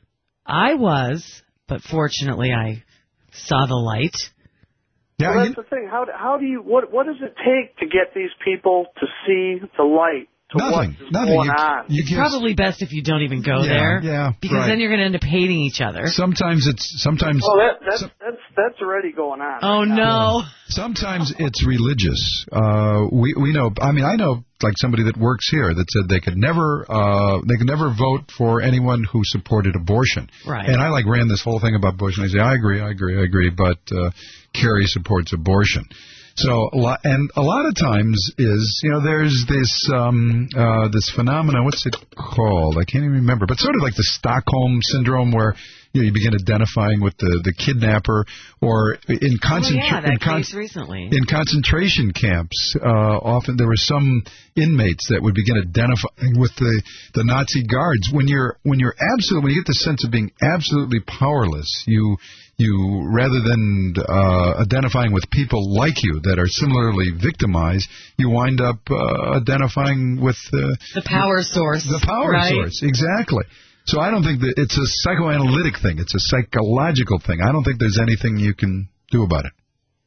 I was, but fortunately I saw the light. Yeah, well, that's you... the thing. How, how do you, what, what does it take to get these people to see the light? To nothing. What's nothing. Going you, on? You it's probably best if you don't even go yeah, there. Yeah, Because right. then you're going to end up hating each other. Sometimes it's, sometimes... Well, that, that's, some, that's, that's already going on. Oh, right no. Yeah. Sometimes it's religious. Uh, we, we know, I mean, I know like somebody that works here that said they could never, uh, they could never vote for anyone who supported abortion. Right. And I like ran this whole thing about Bush, and I say, I agree, I agree, I agree, but uh, Kerry supports abortion. So, and a lot of times is, you know, there's this um, uh, this phenomenon, what's it called? I can't even remember, but sort of like the Stockholm Syndrome where, you know, you begin identifying with the, the kidnapper, or in, concentra- oh, yeah, that in, con- case recently. in concentration camps, uh, often there were some inmates that would begin identifying with the, the Nazi guards. When you're, when you're absolutely, when you get the sense of being absolutely powerless, you... You, rather than uh, identifying with people like you that are similarly victimized, you wind up uh, identifying with uh, the power source. The power right? source, exactly. So I don't think that it's a psychoanalytic thing. It's a psychological thing. I don't think there's anything you can do about it.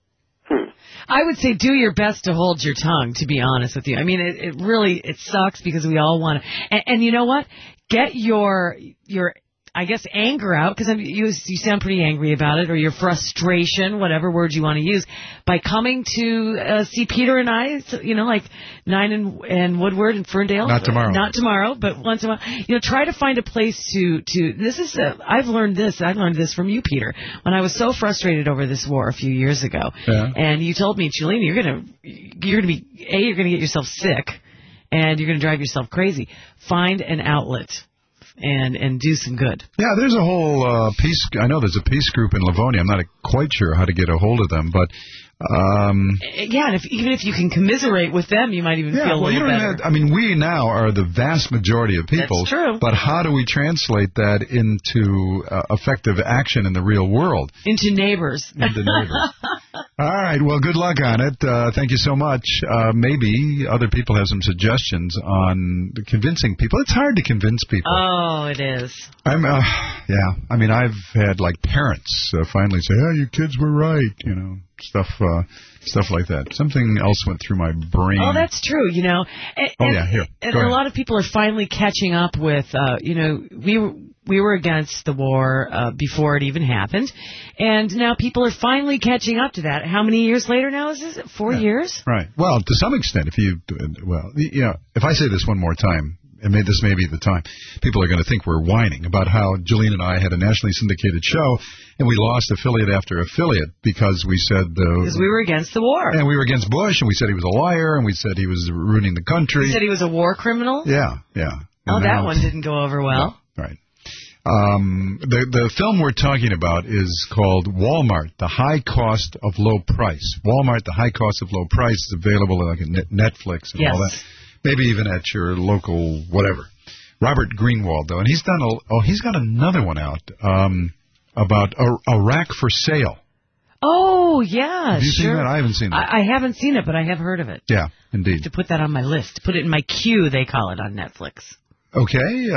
I would say do your best to hold your tongue, to be honest with you. I mean, it, it really, it sucks because we all want to. And, and you know what? Get your your... I guess anger out, because you you sound pretty angry about it, or your frustration, whatever word you want to use, by coming to uh, see Peter and I, you know, like Nine and, and Woodward and Ferndale. Not tomorrow. Not tomorrow, but once in a while. You know, try to find a place to, to this is, a, I've learned this, I learned this from you, Peter, when I was so frustrated over this war a few years ago. Yeah. And you told me, Jolene, you're going to, you're going to be, A, you're going to get yourself sick, and you're going to drive yourself crazy. Find an outlet. And and do some good. Yeah, there's a whole uh, peace. I know there's a peace group in Livonia. I'm not quite sure how to get a hold of them, but um, yeah, and if, even if you can commiserate with them, you might even yeah, feel a well, little you don't better. Have, I mean, we now are the vast majority of people. That's true. But how do we translate that into uh, effective action in the real world? Into neighbors. Into neighbors. All right. Well, good luck on it. Uh, thank you so much. Uh, maybe other people have some suggestions on convincing people. It's hard to convince people. Oh, it is. I'm. Uh, yeah. I mean, I've had like parents uh, finally say, "Oh, your kids were right," you know. Stuff, uh, stuff like that. Something else went through my brain. Oh, that's true. You know. And, oh yeah, here. And Go a ahead. lot of people are finally catching up with. Uh, you know, we were we were against the war uh, before it even happened, and now people are finally catching up to that. How many years later now is this? Four yeah. years? Right. Well, to some extent, if you well, you know, if I say this one more time. And may, this may be the time people are going to think we're whining about how Jolene and I had a nationally syndicated show, and we lost affiliate after affiliate because we said... Uh, because we were against the war. And we were against Bush, and we said he was a liar, and we said he was ruining the country. You said he was a war criminal? Yeah, yeah. And oh, now, that one didn't go over well. No, right. Um, the, the film we're talking about is called Walmart, The High Cost of Low Price. Walmart, The High Cost of Low Price is available like on Netflix and yes. all that. Maybe even at your local whatever. Robert Greenwald, though, and he's done a, oh, he's got another one out um, about Iraq for Sale. Oh, yeah, Have you sure. seen that? I haven't seen that. I, I haven't seen it, but I have heard of it. Yeah, indeed. To put that on my list. Put it in my queue, they call it on Netflix. Okay,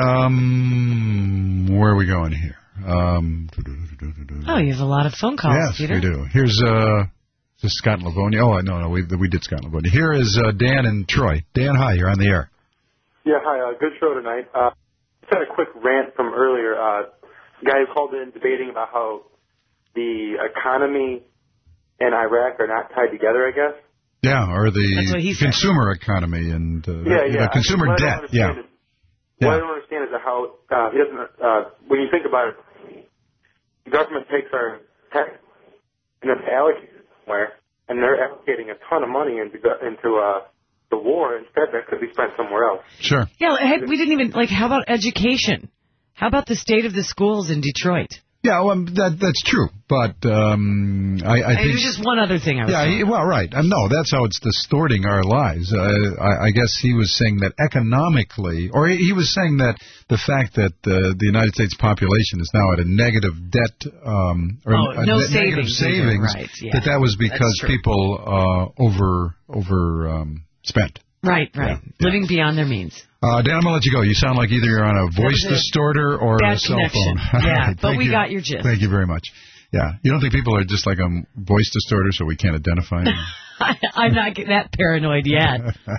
um, where are we going here? Um, Oh, you have a lot of phone calls, yes, Peter. we do. Here's uh, this is Scott and Livonia. Oh, no, no, we we did Scott and Livonia. Here is uh, Dan in Troy. Dan, hi, you're on the air. Yeah, hi. Uh, good show tonight. Uh, just had a quick rant from earlier. Uh, the guy who called in debating about how the economy and Iraq are not tied together, I guess. Yeah, or That's what the he said. consumer economy and uh, Yeah, the, yeah. the consumer What I don't debt. understand Yeah. is- What I don't understand is how uh, he doesn't. Uh, when you think about it, the government takes our tax and it's allocated somewhere, and they're allocating a ton of money into into uh, the war. Instead, that could be spent somewhere else. Sure. Yeah, hey, we didn't even, like, how about education? How about the state of the schools in Detroit? Yeah, well, that that's true, but um, I, I It think was just one other thing I was yeah, saying. he, well, right. Um, no, that's how it's distorting our lives. Uh, I, I guess he was saying that economically, or he, he was saying that the fact that uh, the United States population is now at a negative debt, um, or Oh, a no ne- negative savings either, savings, right, yeah. that that was That's because true. people uh, over over um, spent. Right, right. Living beyond their means. Uh, Dan, I'm going to let you go. You sound like either you're on a voice was a distorter or bad a cell connection. phone. Yeah, All right, but thank we you. got your gist. Thank you very much. Yeah. You don't think people are just like a voice distorter so we can't identify them? I'm not getting that paranoid yet.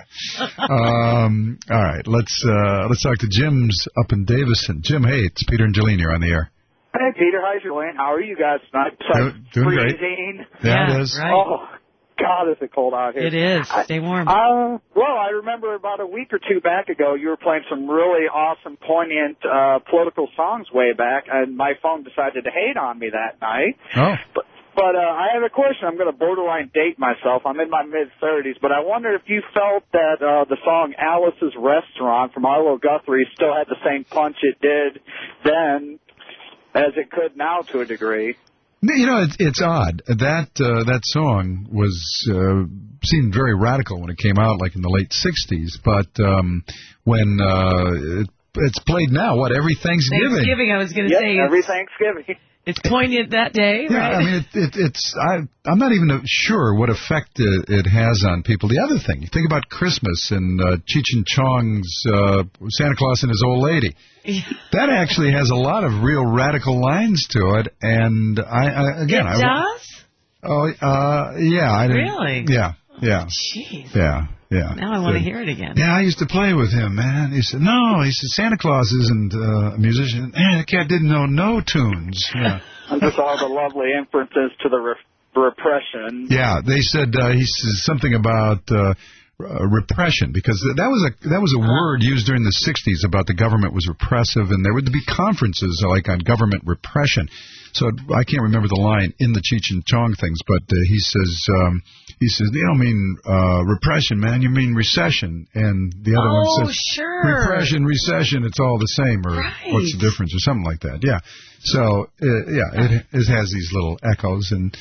um, all right. Let's uh, let's talk to Jim's up in Davison. Jim, hey, it's Peter and Jolene. You're on the air. Hey, Peter. How's your Lane? How are you guys tonight? Do- doing great. Freezing. Yeah, it is. Right. Oh, God, is it cold out here. It is. Stay warm. Uh, well, I remember about a week or two back ago, you were playing some really awesome, poignant uh, political songs way back, and my phone decided to hate on me that night. Oh. But, but uh, I have a question. I'm going to borderline date myself. I'm in my mid-thirties, but I wonder if you felt that uh, the song Alice's Restaurant from Arlo Guthrie still had the same punch it did then as it could now to a degree. You know, it's, it's odd. That uh, that song was uh, seemed very radical when it came out, like in the late sixties. But um, when uh, it, it's played now, what, every Thanksgiving? Thanksgiving, I was going to Yep, say. every it's, Thanksgiving. it's poignant that day, Yeah, right? I mean, it, it, it's I, I'm not even sure what effect it, it has on people. The other thing, you think about Christmas and uh, Cheech and Chong's uh, Santa Claus and His Old Lady. That actually has a lot of real radical lines to it, and I, I again, it I, does? Oh, uh, yeah, I didn't. Really? Yeah, yeah. Jeez. Yeah, yeah. Now I want to Good. hear it again. Yeah, I used to play with him, man. He said, no, he said, Santa Claus isn't uh, a musician. Man, the cat didn't know no tunes. Yeah. And just all the lovely inferences to the re- repression. Yeah, they said uh, he says something about uh, uh, repression, because that was a that was a word used during the sixties about the government was repressive, and there would be conferences uh, like on government repression. So I can't remember the line in the Cheech and Chong things, but uh, he says um, he says you don't mean uh, repression, man, you mean recession, and the other Oh, one says sure. repression, recession, it's all the same, or Right. what's the difference, or something like that. Yeah. So uh, yeah, it, it has these little echoes, and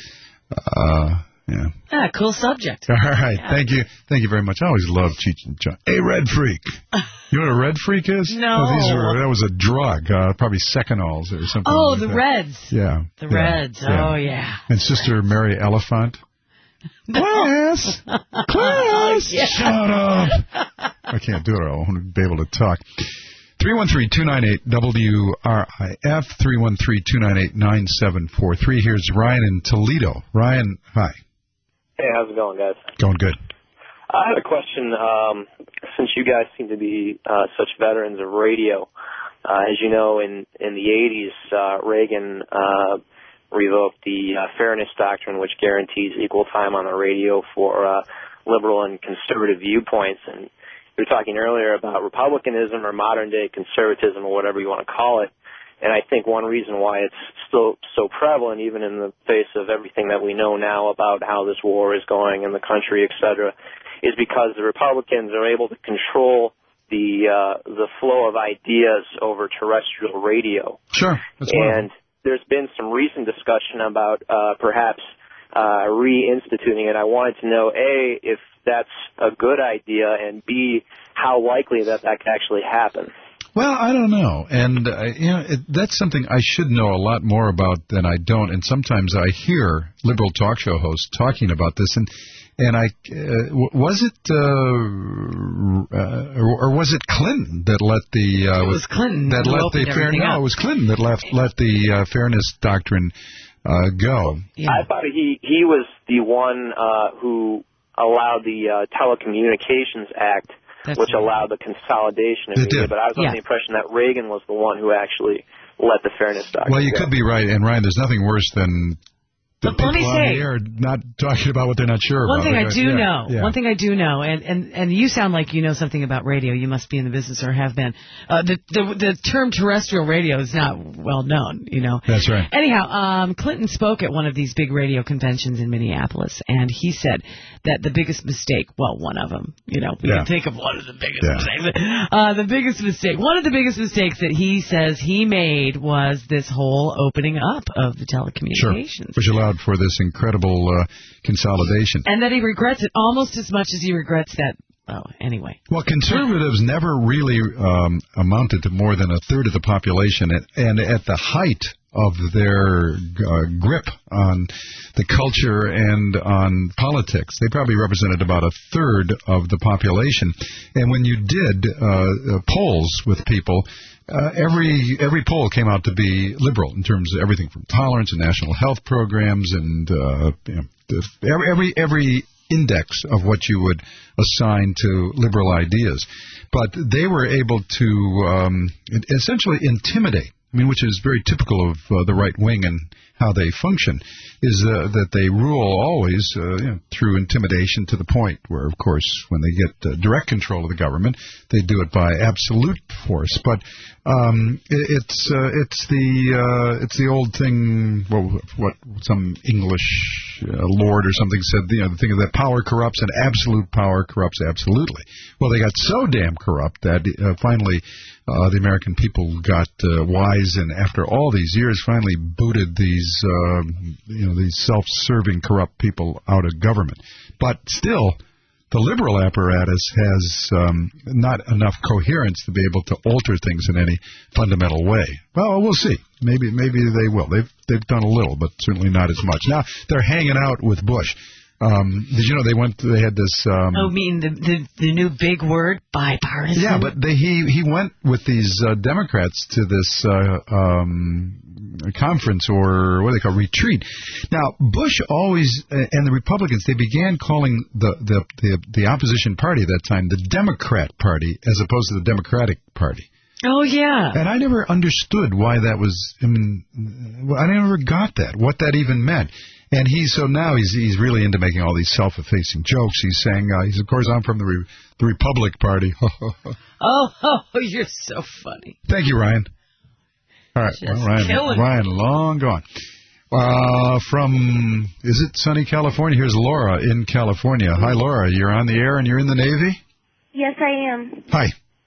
uh, yeah. Ah, cool subject. All right, Yeah. thank you, thank you very much. I always love Cheech and Chong. Hey, Red Freak. You know what a Red Freak is? No. Oh, these were, that was a drug, uh, probably Secanols or something. Oh, like the that. Reds. Yeah. The yeah, Reds. yeah. Oh, yeah. And Sister Mary Elephant. Class, class, Yeah. shut up. I can't do it. I won't be able to talk. three one three, two nine eight, W R I F, three one three, two nine eight, nine seven four three. Here's Ryan in Toledo. Ryan, hi. Hey, how's it going, guys? Going good. I had a question. Um, since you guys seem to be uh, such veterans of radio, uh, as you know, in in the eighties, uh, Reagan uh, revoked the uh, Fairness Doctrine, which guarantees equal time on the radio for uh, liberal and conservative viewpoints. And you were talking earlier about republicanism or modern-day conservatism or whatever you want to call it. And I think one reason why it's still so prevalent, even in the face of everything that we know now about how this war is going in the country, et cetera, is because the Republicans are able to control the uh, the flow of ideas over terrestrial radio. Sure. That's and there's been some recent discussion about uh, perhaps uh, reinstituting it. I wanted to know, A, if that's a good idea, and B, how likely that that could actually happen. Well, I don't know, and uh, you know it, that's something I should know a lot more about than I don't. And sometimes I hear liberal talk show hosts talking about this, and and I uh, was it uh, uh, or, or was it Clinton that let the uh, it was Clinton that let the fair no up. it was Clinton that left let the uh, fairness doctrine uh, go. Yeah. I thought he he was the one uh, who allowed the uh, Telecommunications Act. That's which right. allowed the consolidation of media, but I was under yeah. the impression that Reagan was the one who actually let the fairness doctrine Well, you go. could be right, and Ryan, there's nothing worse than the But people let me on say, the air not talking about what they're not sure one about. thing I do yeah, know, yeah. one thing I do know, and, and, and you sound like you know something about radio. You must be in the business or have been. Uh, the, the the term terrestrial radio is not well known, you know. That's right. Anyhow, um, Clinton spoke at one of these big radio conventions in Minneapolis, and he said that the biggest mistake, well, one of them, you know, we Yeah. can think of one of the biggest Yeah. mistakes. Uh, the biggest mistake, one of the biggest mistakes that he says he made was this whole opening up of the telecommunications. Sure, which allowed for this incredible uh, consolidation. And that he regrets it almost as much as he regrets that. Oh, anyway. Well, conservatives never really um, amounted to more than a third of the population, and, and at the height of their uh, grip on the culture and on politics, they probably represented about a third of the population. And when you did uh, uh, polls with people, uh, every every poll came out to be liberal in terms of everything from tolerance and national health programs and uh, you know, every every every index of what you would assign to liberal ideas. But they were able to um, essentially intimidate, I mean, which is very typical of uh, the right wing and how they function, is uh, that they rule always uh, you know, through intimidation to the point where, of course, when they get uh, direct control of the government, they do it by absolute force. But um, it, it's uh, it's the uh, it's the old thing. Well, what some English uh, lord or something said. You know, the thing is that power corrupts, and absolute power corrupts absolutely. Well, they got so damn corrupt that uh, finally. Uh, the American people got uh, wise, and after all these years, finally booted these, uh, you know, these self-serving, corrupt people out of government. But still, the liberal apparatus has um, not enough coherence to be able to alter things in any fundamental way. Well, we'll see. Maybe, maybe they will. They've they've done a little, but certainly not as much. Now they're hanging out with Bush. Um, did you know they went? They had this. Um, oh, mean the, the the new big word, bipartisan. Yeah, but they, he he went with these uh, Democrats to this uh, um, conference or what do they call it, retreat. Now Bush always uh, and the Republicans, they began calling the, the the the opposition party at that time the Democrat Party as opposed to the Democratic Party. Oh, yeah. And I never understood why that was. I mean, I never got that. What that even meant. And he, so now he's he's really into making all these self-effacing jokes. He's saying, uh, he's of course, I'm from the Re- the Republic Party. oh, oh, you're so funny. Thank you, Ryan. All right, well, Ryan, Ryan, long gone. Uh, from, is it sunny California? Here's Laura in California. Hi, Laura. You're on the air and you're in the Navy? Yes, I am. Hi.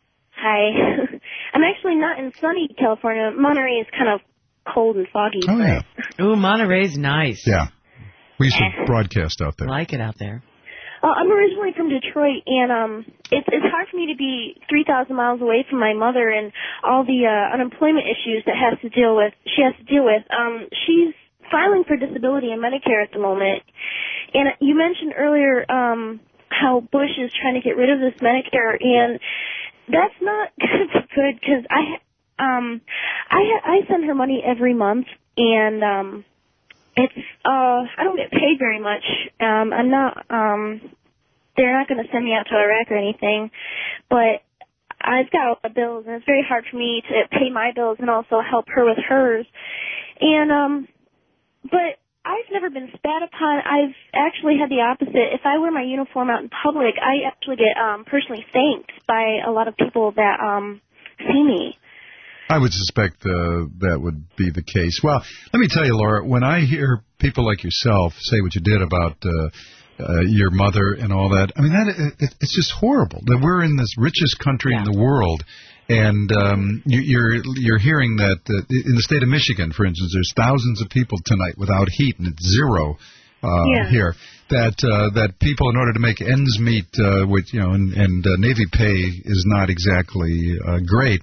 Hi. I'm actually not in sunny California. Monterey is kind of cold and foggy. Oh, yeah. Ooh, Monterey's nice. Yeah. We used to broadcast out there. I like it out there. Uh, I'm originally from Detroit, and um, it's it's hard for me to be three thousand miles away from my mother and all the uh, unemployment issues that has to deal with. She has to deal with. Um, she's filing for disability and Medicare at the moment, and you mentioned earlier um, how Bush is trying to get rid of this Medicare, and that's not good because I um I I send her money every month, and um. It's, uh, I don't get paid very much. Um, I'm not, um, they're not going to send me out to Iraq or anything, but I've got a lot of bills, and it's very hard for me to pay my bills and also help her with hers. And, um, but I've never been spat upon. I've actually had the opposite. If I wear my uniform out in public, I actually get, um, personally thanked by a lot of people that, um, see me. I would suspect uh, that would be the case. Well, let me tell you, Laura, when I hear people like yourself say what you did about uh, uh, your mother and all that, I mean, that it, it's just horrible that we're in this richest country yeah. in the world, and um, you, you're you're hearing that uh, in the state of Michigan, for instance, there's thousands of people tonight without heat, and it's zero uh, yeah. here. That uh, that people, in order to make ends meet, uh, with you know, and, and uh, Navy pay is not exactly uh, great.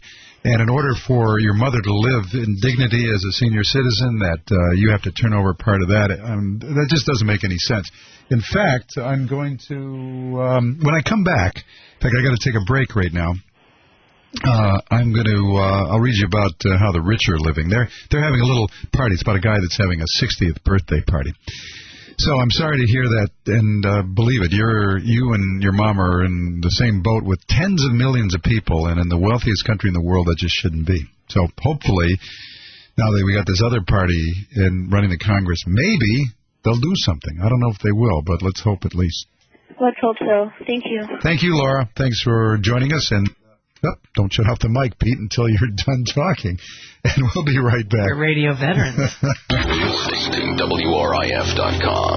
And in order for your mother to live in dignity as a senior citizen, that uh, you have to turn over part of that. Um, that just doesn't make any sense. In fact, I'm going to, um, when I come back, in fact, I got to take a break right now. Uh, I'm going to, uh, I'll read you about uh, how the rich are living. They're, they're having a little party. It's about a guy that's having a sixtieth birthday party. So I'm sorry to hear that, and uh, believe it, you're, you and your mom are in the same boat with tens of millions of people, and in the wealthiest country in the world, that just shouldn't be. So hopefully, now that we got this other party in running the Congress, maybe they'll do something. I don't know if they will, but let's hope at least. Let's hope so. Thank you. Thank you, Laura. Thanks for joining us, and oh, don't shut off the mic, Pete, until you're done talking. And we'll be right back. We're radio veterans. Listening W R I F dot com.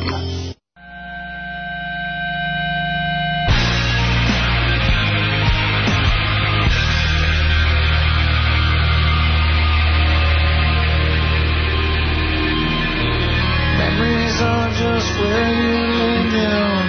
Memories are just where you lay down.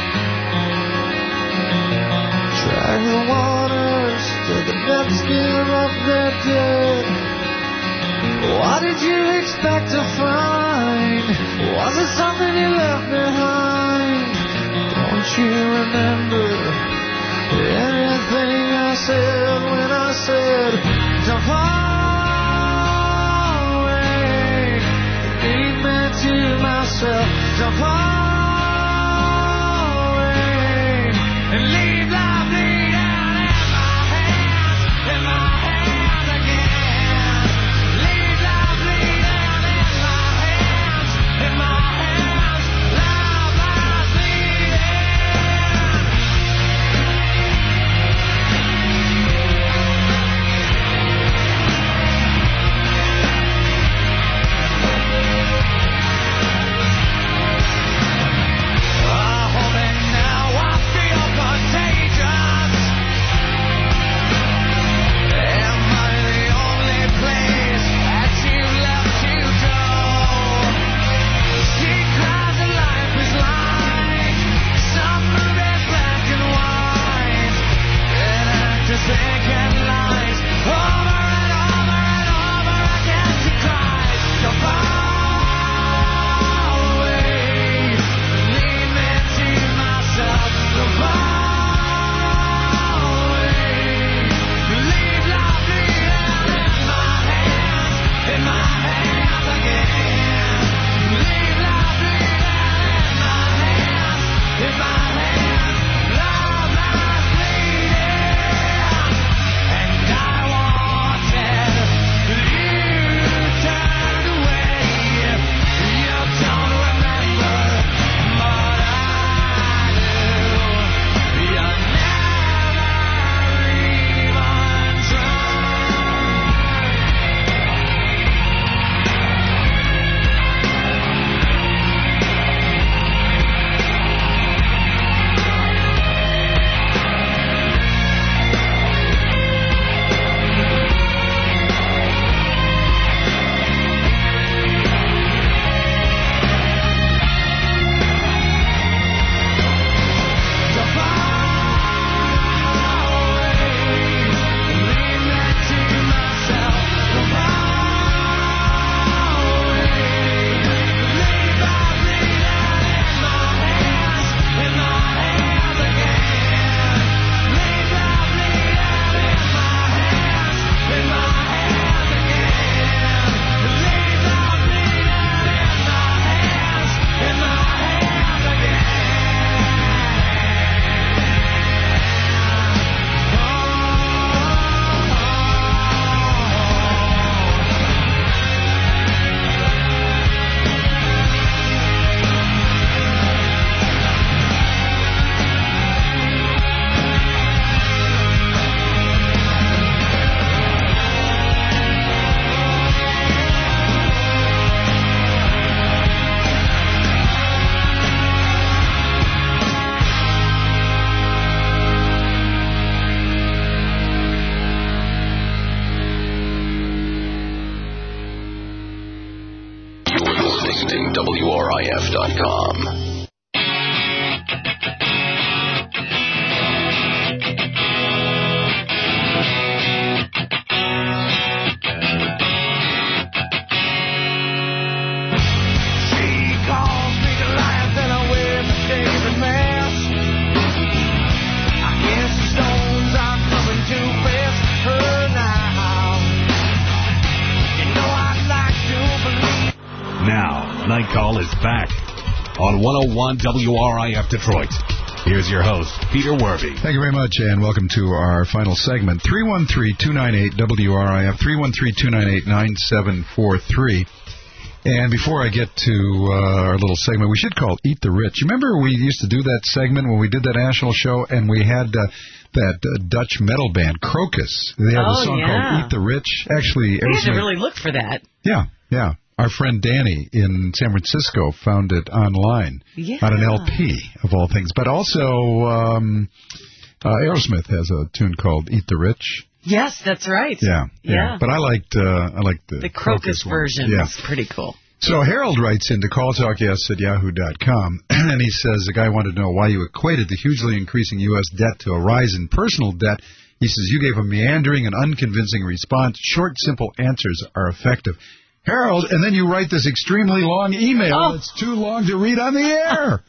Drag the waters to the depths give up their dead. What did you expect to find? Was it something you left behind? Don't you remember anything I said when I said don't fall away? Leave me to myself. Don't fall away and leave life bleed out in my hands, in my hands again. W R I F dot com. Night Call is back on one oh one W R I F Detroit. Here's your host, Peter Werby. Thank you very much, and welcome to our final segment. three one three, two nine eight, W R I F, three one three, two nine eight, nine seven four three. And before I get to uh, our little segment, we should call Eat the Rich. You remember we used to do that segment when we did that national show, and we had uh, that uh, Dutch metal band, Crocus. They had oh, a song yeah. called Eat the Rich. Actually, we had to like, really look for that. Yeah, yeah. Our friend Danny in San Francisco found it online yeah. on an L P, of all things. But also, um, uh, Aerosmith has a tune called Eat the Rich. Yes, that's right. Yeah, yeah. yeah. But I liked uh, I liked the, the Crocus, Crocus version. Yeah. It's pretty cool. So Harold writes into call talk yes at yahoo dot com, and he says the guy wanted to know why you equated the hugely increasing U S debt to a rise in personal debt. He says you gave a meandering and unconvincing response. Short, simple answers are effective. Harold, and then you write this extremely long email oh. that's too long to read on the air.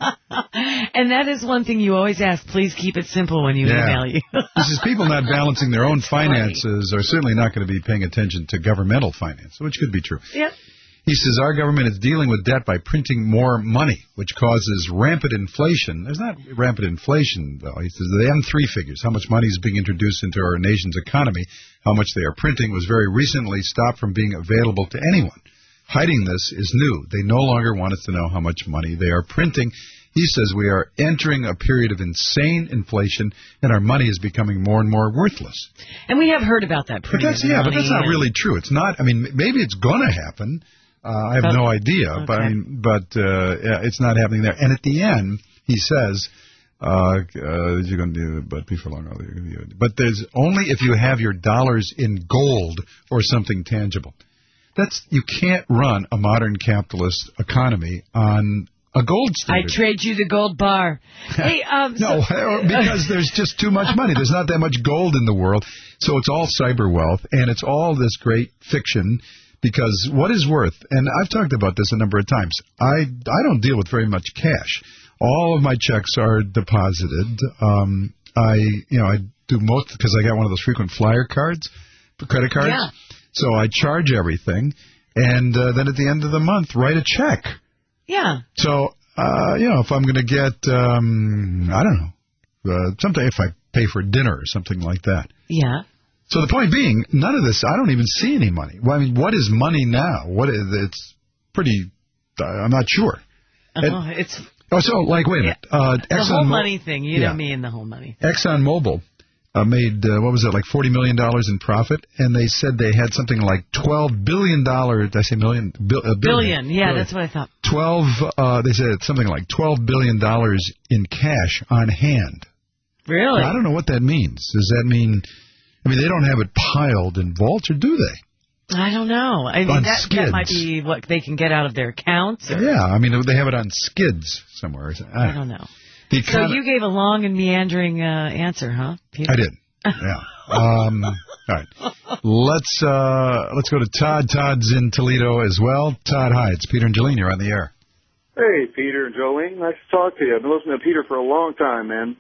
And that is one thing you always ask. Please keep it simple when you yeah. email you. This is people not balancing their own finances are certainly not going to be paying attention to governmental finance, which could be true. Yep. He says our government is dealing with debt by printing more money, which causes rampant inflation. There's not rampant inflation, though. He says the M three figures, how much money is being introduced into our nation's economy, how much they are printing, was very recently stopped from being available to anyone. Hiding this is new. They no longer want us to know how much money they are printing. He says we are entering a period of insane inflation, and our money is becoming more and more worthless. And we have heard about that. But that's, yeah, but that's not really true. It's not. I mean, maybe it's going to happen. Uh, I have no idea, okay. but I mean, but uh, yeah, it's not happening there. And at the end, he says, uh, uh, "You're going to do, but before long, but there's only if you have your dollars in gold or something tangible. That's you can't run a modern capitalist economy on a gold standard. I trade you the gold bar. Hey, um, no, so, because there's just too much money. There's not that much gold in the world, so it's all cyber wealth, and it's all this great fiction." Because what is worth, and I've talked about this a number of times, I, I don't deal with very much cash. All of my checks are deposited. Um, I, you know, I do most, because I got one of those frequent flyer cards, credit cards. Yeah. So I charge everything, and uh, then at the end of the month, write a check. Yeah. So, uh, you know, if I'm going to get, um, I don't know, uh, sometime if I pay for dinner or something like that. Yeah. So the point being, none of this, I don't even see any money. Well, I mean, what is money now? What is, it's pretty, uh, I'm not sure. Uh-huh. It, it's Oh, so, like, wait a minute. Uh, the Exxon whole Mo- money thing. You yeah. know me and the whole money. ExxonMobil uh, made, uh, what was it, like forty million dollars in profit, and they said they had something like twelve billion dollars, did I say million? Bil- uh, billion. Billion, yeah, billion. That's what I thought. twelve, uh, they said something like twelve billion dollars in cash on hand. Really? Now, I don't know what that means. Does that mean... I mean, they don't have it piled in vaults, or do they? I don't know. I mean, on that, skids. that might be what they can get out of their accounts. Or... Yeah, I mean, they have it on skids somewhere. I, I don't know. The so you gave a long and meandering uh, answer, huh, Peter? I did. Yeah. um, all right. Let's uh, let's go to Todd. Todd's in Toledo as well. Todd, hi. It's Peter and Jolene. You're on the air. Hey, Peter and Jolene. Nice to talk to you. I've been listening to Peter for a long time, man.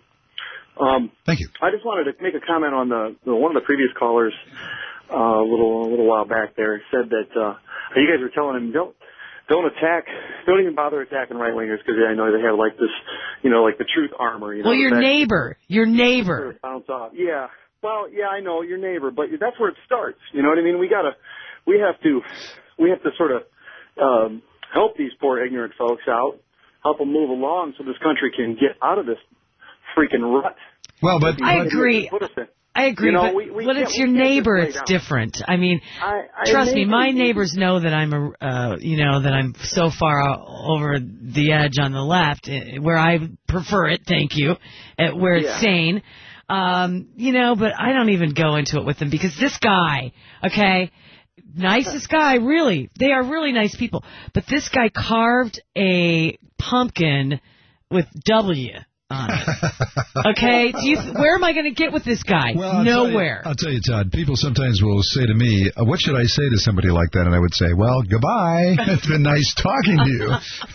Um, Thank you. I just wanted to make a comment on the, the one of the previous callers uh, a little a little while back there said that uh, you guys were telling him don't don't attack, don't even bother attacking right wingers because I know they have like this, you know, like the truth armor. You know, well, your neighbor, your neighbor. Bounce off. Yeah. Well, yeah, I know your neighbor, but that's where it starts. You know what I mean? We gotta, we have to, we have to sort of um, help these poor ignorant folks out, help them move along so this country can get out of this freaking rut. Well, but I agree. I agree, you know, but, we, we but it's we your neighbor. It's down. different. I mean, I, I trust me, my maybe, neighbors know that I'm a, uh, you know, that I'm so far over the edge on the left, where I prefer it. Thank you, where it's yeah. sane. Um, you know, but I don't even go into it with them because this guy, okay, nicest guy, really. They are really nice people. But this guy carved a pumpkin with W on it. Okay? Do you, where am I going to get with this guy? Well, I'll Nowhere. Tell you, I'll tell you, Todd, people sometimes will say to me, uh, what should I say to somebody like that? And I would say, well, goodbye. It's been nice talking to you.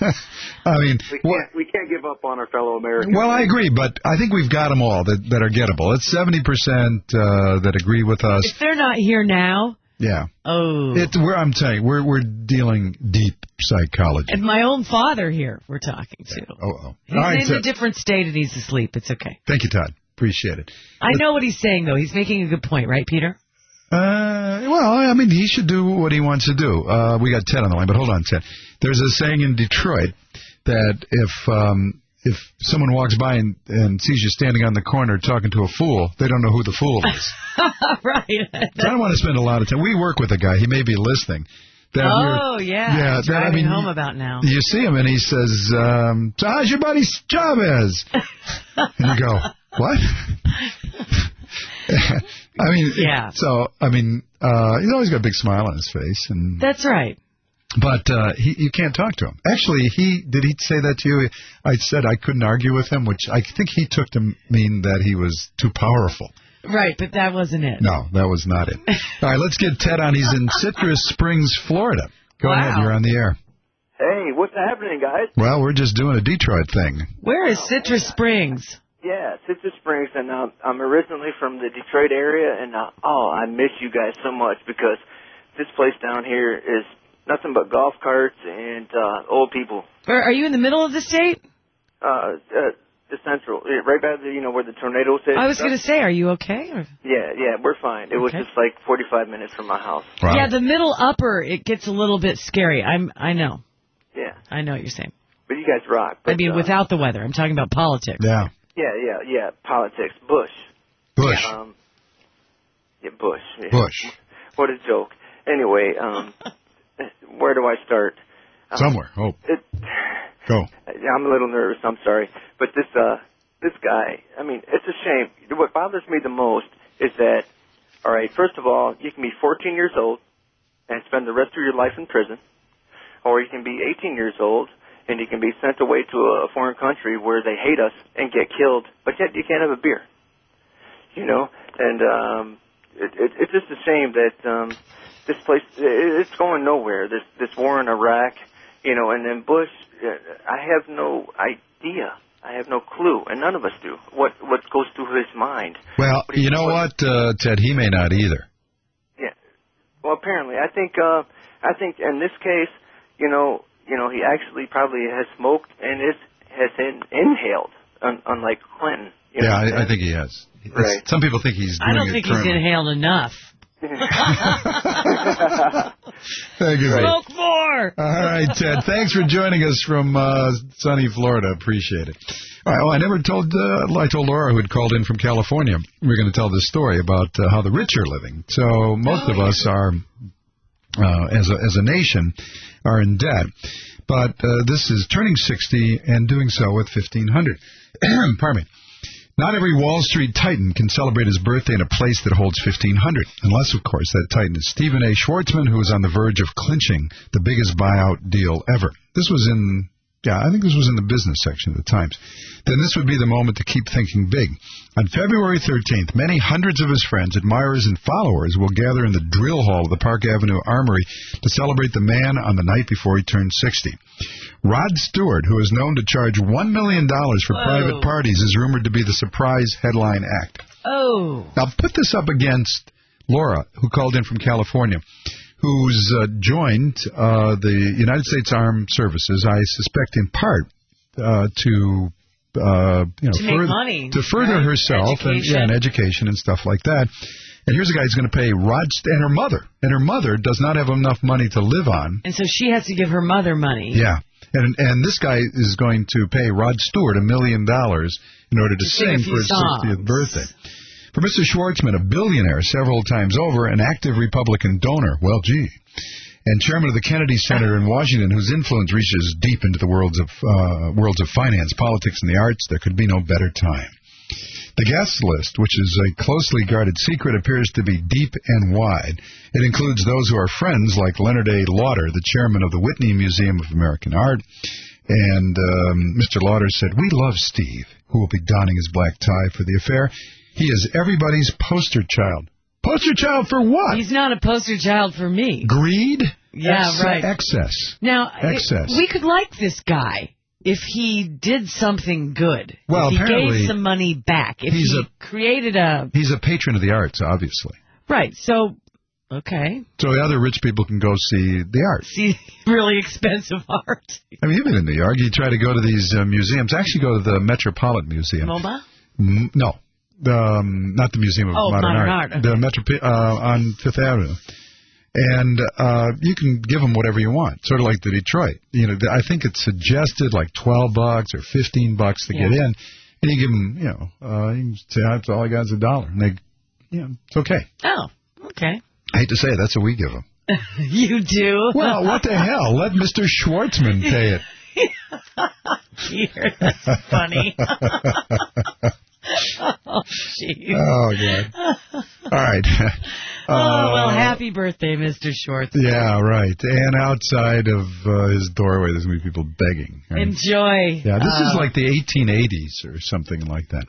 I mean, we can't, we can't give up on our fellow Americans. Well, I agree, but I think we've got them all that, that are gettable. It's seventy percent uh, that agree with us. If they're not here now, Yeah. Oh. It, we're, I'm telling you, we're, we're dealing deep psychology. And my own father here we're talking to. Oh, oh. He's All right, in so- a different state and he's asleep. It's okay. Thank you, Todd. Appreciate it. I know what he's saying, though. He's making a good point, right, Peter? Uh, well, I mean, he should do what he wants to do. Uh, we got Ted on the line, but hold on, Ted. There's a saying in Detroit that if um, if someone walks by and, and sees you standing on the corner talking to a fool, they don't know who the fool is. Right. So I don't want to spend a lot of time. We work with a guy. He may be listening. That Oh, you're- yeah. Yeah, that, Driving I mean, home about now. You see him and he says, um, so how's your buddy Chavez? And you go, what? I mean, Yeah. so, I mean, uh, he's always got a big smile on his face. and That's right. But uh, he, you can't talk to him. Actually, he did he say that to you? I said I couldn't argue with him, which I think he took to mean that he was too powerful. Right, but that wasn't it. No, that was not it. All right, let's get Ted on. He's in Citrus Springs, Florida. Go Wow. ahead. You're on the air. Hey, what's happening, guys? Well, we're just doing a Detroit thing. Where is Citrus Springs? Yeah, Citrus Springs, and uh, I'm originally from the Detroit area, and uh, oh, I miss you guys so much because this place down here is nothing but golf carts and uh, old people. Are, are you in the middle of the state? Uh, uh, the central, yeah, right by the, you know, where the tornadoes hit. I was going to say, are you okay? Or? Yeah, yeah, we're fine. It was Okay. just like forty-five minutes from my house. Yeah, the middle upper, it gets a little bit scary. I'm, I know. Yeah, I know what you're saying. but you guys rock. But, I mean, uh, without the weather. I'm talking about politics. Yeah. Yeah, yeah, yeah. Politics. Bush. Bush. Um, yeah, Bush. Yeah. Bush. What a joke. Anyway, um, where do I start? Um, Somewhere. Oh. It, Go. I'm a little nervous. I'm sorry, but this uh, this guy. I mean, it's a shame. What bothers me the most is that, all right. First of all, you can be fourteen years old and spend the rest of your life in prison, or you can be eighteen years old and you can be sent away to a foreign country where they hate us and get killed, but yet you can't have a beer. You know, and um, it, it, it's just a shame that um, this place it, it's going nowhere. This this war in Iraq, you know, and then Bush. Uh, I have no idea. I have no clue, and none of us do. What what goes through his mind? Well, you know what, uh, Ted? He may not either. Yeah. Well, apparently, I think uh, I think in this case, you know, you know, he actually probably has smoked and is has in, inhaled, un, unlike Clinton. You Yeah, know? I, I think he has. It's- Right. Some people think he's doing I don't it think he's currently. inhaled enough. Thank you. Smoke more! All right, Ted. Thanks for joining us from uh, sunny Florida. Appreciate it. All right, well, I never told, uh, I told Laura, who had called in from California, we were going to tell this story about uh, how the rich are living. So most of us are, uh, as, a, as a nation, are in debt. But uh, this is turning sixty and doing so with fifteen hundred. Pardon me. Not every Wall Street titan can celebrate his birthday in a place that holds fifteen hundred, unless, of course, that titan is Stephen A. Schwartzman, who is on the verge of clinching the biggest buyout deal ever. This was in, yeah, I think this was in the business section of the Times. Then this would be the moment to keep thinking big. On February thirteenth, many hundreds of his friends, admirers, and followers will gather in the drill hall of the Park Avenue Armory to celebrate the man on the night before he turned sixty. Rod Stewart, who is known to charge one million dollars for Whoa. private parties, is rumored to be the surprise headline act. Oh. Now, put this up against Laura, who called in from California, who's uh, joined uh, the United States Armed Services, I suspect in part, uh, to... Uh, you know, To make further, money, to further right? herself and yeah, and education and stuff like that. And here's a guy who's going to pay Rod St- and her mother, and her mother does not have enough money to live on. And so she has to give her mother money. Yeah, and and this guy is going to pay Rod Stewart a million dollars in order to, To sing a sing few for his songs. sixtieth birthday. For Mister Schwartzman, a billionaire several times over, an active Republican donor. Well, gee. And chairman of the Kennedy Center in Washington, whose influence reaches deep into the worlds of uh, worlds of finance, politics, and the arts, there could be no better time. The guest list, which is a closely guarded secret, appears to be deep and wide. It includes those who are friends, like Leonard A. Lauder, the chairman of the Whitney Museum of American Art. And um, Mister Lauder said, "We love Steve, who will be donning his black tie for the affair. He is everybody's poster child." Poster child for what? He's not a poster child for me. Greed? Yeah, Ex- right. Excess. Now, Excess. It, we could like this guy if he did something good. Well, if he apparently gave some money back. If he's he a- created a... He's a patron of the arts, obviously. Right, so Okay. So the other rich people can go see the art. See really expensive art. I mean, you've been in New York. You try to go to these uh, museums. Actually, go to the Metropolitan Museum. MoMA? M- no. Um, not the Museum of Oh, Modern, Modern Art. Art, The Metro uh, on Fifth Avenue. And uh, you can give them whatever you want, sort of like the Detroit. You know, I think it's suggested like twelve bucks or fifteen bucks to Yeah. get in, and you give them, you know, uh, you can say that's all I got is a dollar, and they, you know, it's okay. Oh, okay. I hate to say it, that's what we give them. You do? Well, what the hell? Let Mister Schwartzman pay it. Here, that's funny. Oh, jeez. Oh, God. All right. Oh, well, Uh, happy birthday, Mister Schwartz. Yeah, right. And outside of uh, his doorway, there's going to be people begging. Right? Enjoy. Yeah, this uh, is like the eighteen eighties or something like that.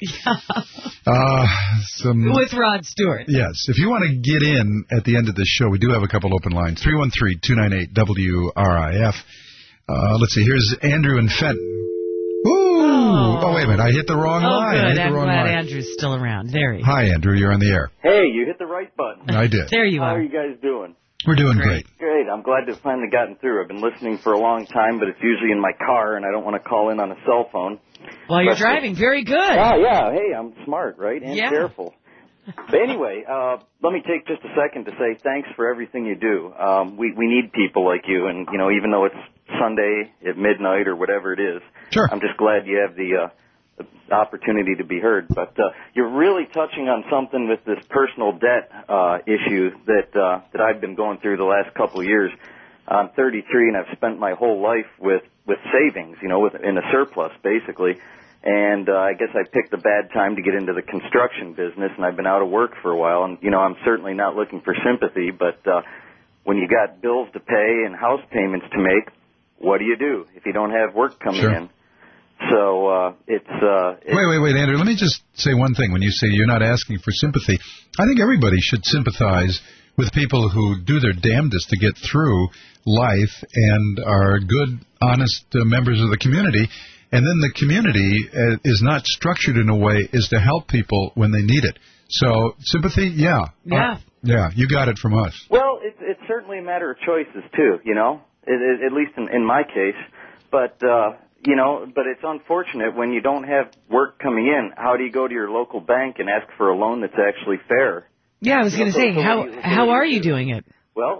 Uh, some, With Rod Stewart. Yes. If you want to get in at the end of this show, we do have a couple open lines. three one three, two nine eight, W R I F. Uh, let's see. Here's Andrew and Fenton. Ooh. Oh. oh, wait a minute. I hit the wrong Oh, line. I good. hit the I'm wrong glad line. Andrew's still around. There he is. Hi, Andrew. You're on the air. Hey, you hit the right button. I did. There you How are. are you guys doing? We're doing great. Great. I'm glad to have finally gotten through. I've been listening for a long time, but it's usually in my car, and I don't want to call in on a cell phone. While you're But- driving. Very good. Oh, yeah. Hey, I'm smart, right? And Yeah. careful. But anyway, uh, let me take just a second to say thanks for everything you do. Um, we, we need people like you, and, you know, even though it's Sunday at midnight or whatever it is, sure. I'm just glad you have the... Uh, the opportunity to be heard, but uh, you're really touching on something with this personal debt uh, issue that uh, that I've been going through the last couple of years. I'm thirty-three and I've spent my whole life with with savings, you know, with in a surplus basically. And uh, I guess I picked a bad time to get into the construction business, and I've been out of work for a while. And you know, I'm certainly not looking for sympathy, but uh, when you got bills to pay and house payments to make, what do you do if you don't have work coming Sure. in? So uh, it's, uh, it's... Wait, wait, wait, Andrew. Let me just say one thing. When you say you're not asking for sympathy, I think everybody should sympathize with people who do their damnedest to get through life and are good, honest uh, members of the community. And then the community uh, is not structured in a way is to help people when they need it. So sympathy, yeah. Yeah. Uh, yeah, you got it from us. Well, it's, it's certainly a matter of choices, too, you know, it, it, at least in, in my case. But... Uh, You know, but it's unfortunate when you don't have work coming in. How do you go to your local bank and ask for a loan that's actually fair? Yeah, I was going to So- say, so how what do you- what how do you are you do? doing it? Well,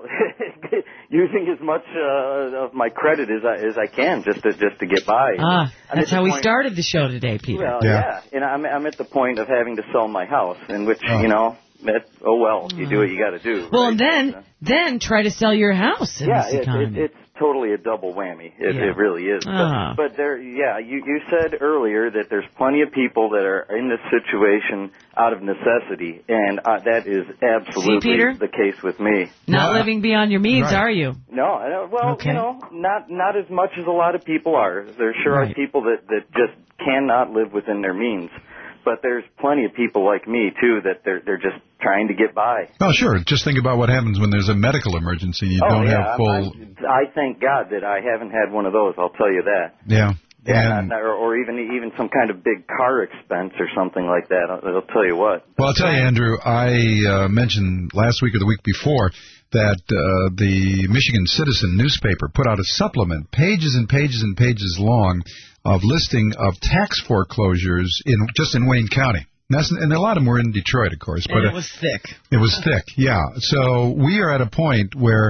using as much uh, of my credit as I as I can just to just to get by. Ah, I'm at that's the how we point- started the show today, Peter. Well, yeah, and I'm I'm at the point of having to sell my house, in which you know, that, oh well, you do what you got to do. Well, right? and then then try to sell your house in yeah, this it, economy. it, it's totally a double whammy. It, Yeah. it really is. Ah. But, but there, yeah, you you said earlier that there's plenty of people that are in this situation out of necessity, and uh, that is absolutely Peter? the case with me. Not living beyond your means, Right. are you? No, I don't- well, Okay. you know, not not as much as a lot of people are. There sure Right. are people that that just cannot live within their means. But there's plenty of people like me too that they're they're just trying to get by. Oh, sure. Just think about what happens when there's a medical emergency. You oh don't yeah, have full... I, I thank God that I haven't had one of those. I'll tell you that. Yeah. Yeah, And- not- or, or even even some kind of big car expense or something like that. I'll, I'll tell you what. Well, I'll tell you, Andrew, I uh, mentioned last week or the week before that uh, the Michigan Citizen newspaper put out a supplement, pages and pages and pages long, of listing of tax foreclosures in just in Wayne County. And, that's, and a lot of them were in Detroit, of course. But And it uh, was thick. It was thick, yeah. So we are at a point where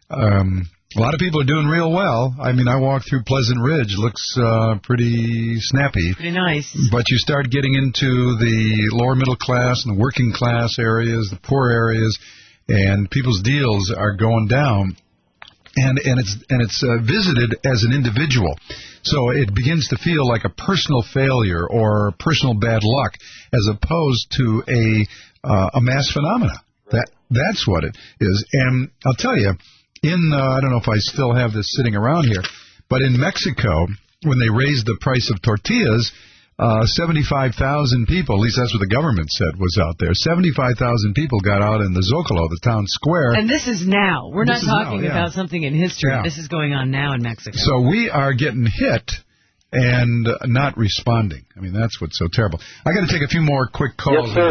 um, a lot of people are doing real well. I mean, I walked through Pleasant Ridge. Looks uh, pretty snappy. Pretty nice. But you start getting into the lower middle class and the working class areas, the poor areas, and people's deals are going down. And and it's and it's uh, visited as an individual, so it begins to feel like a personal failure or personal bad luck, as opposed to a uh, a mass phenomena. That that's what it is. And I'll tell you, in uh, I don't know if I still have this sitting around here, but in Mexico, when they raised the price of tortillas, uh, seventy-five thousand people, at least that's what the government said was out there, seventy-five thousand people got out in the Zocalo, the town square. And this is now. We're This not is now, talking yeah. about something in history. Yeah. This is going on now in Mexico. So we are getting hit and not responding. I mean, that's what's so terrible. I got to take a few more quick calls. Yes, sir. Thank you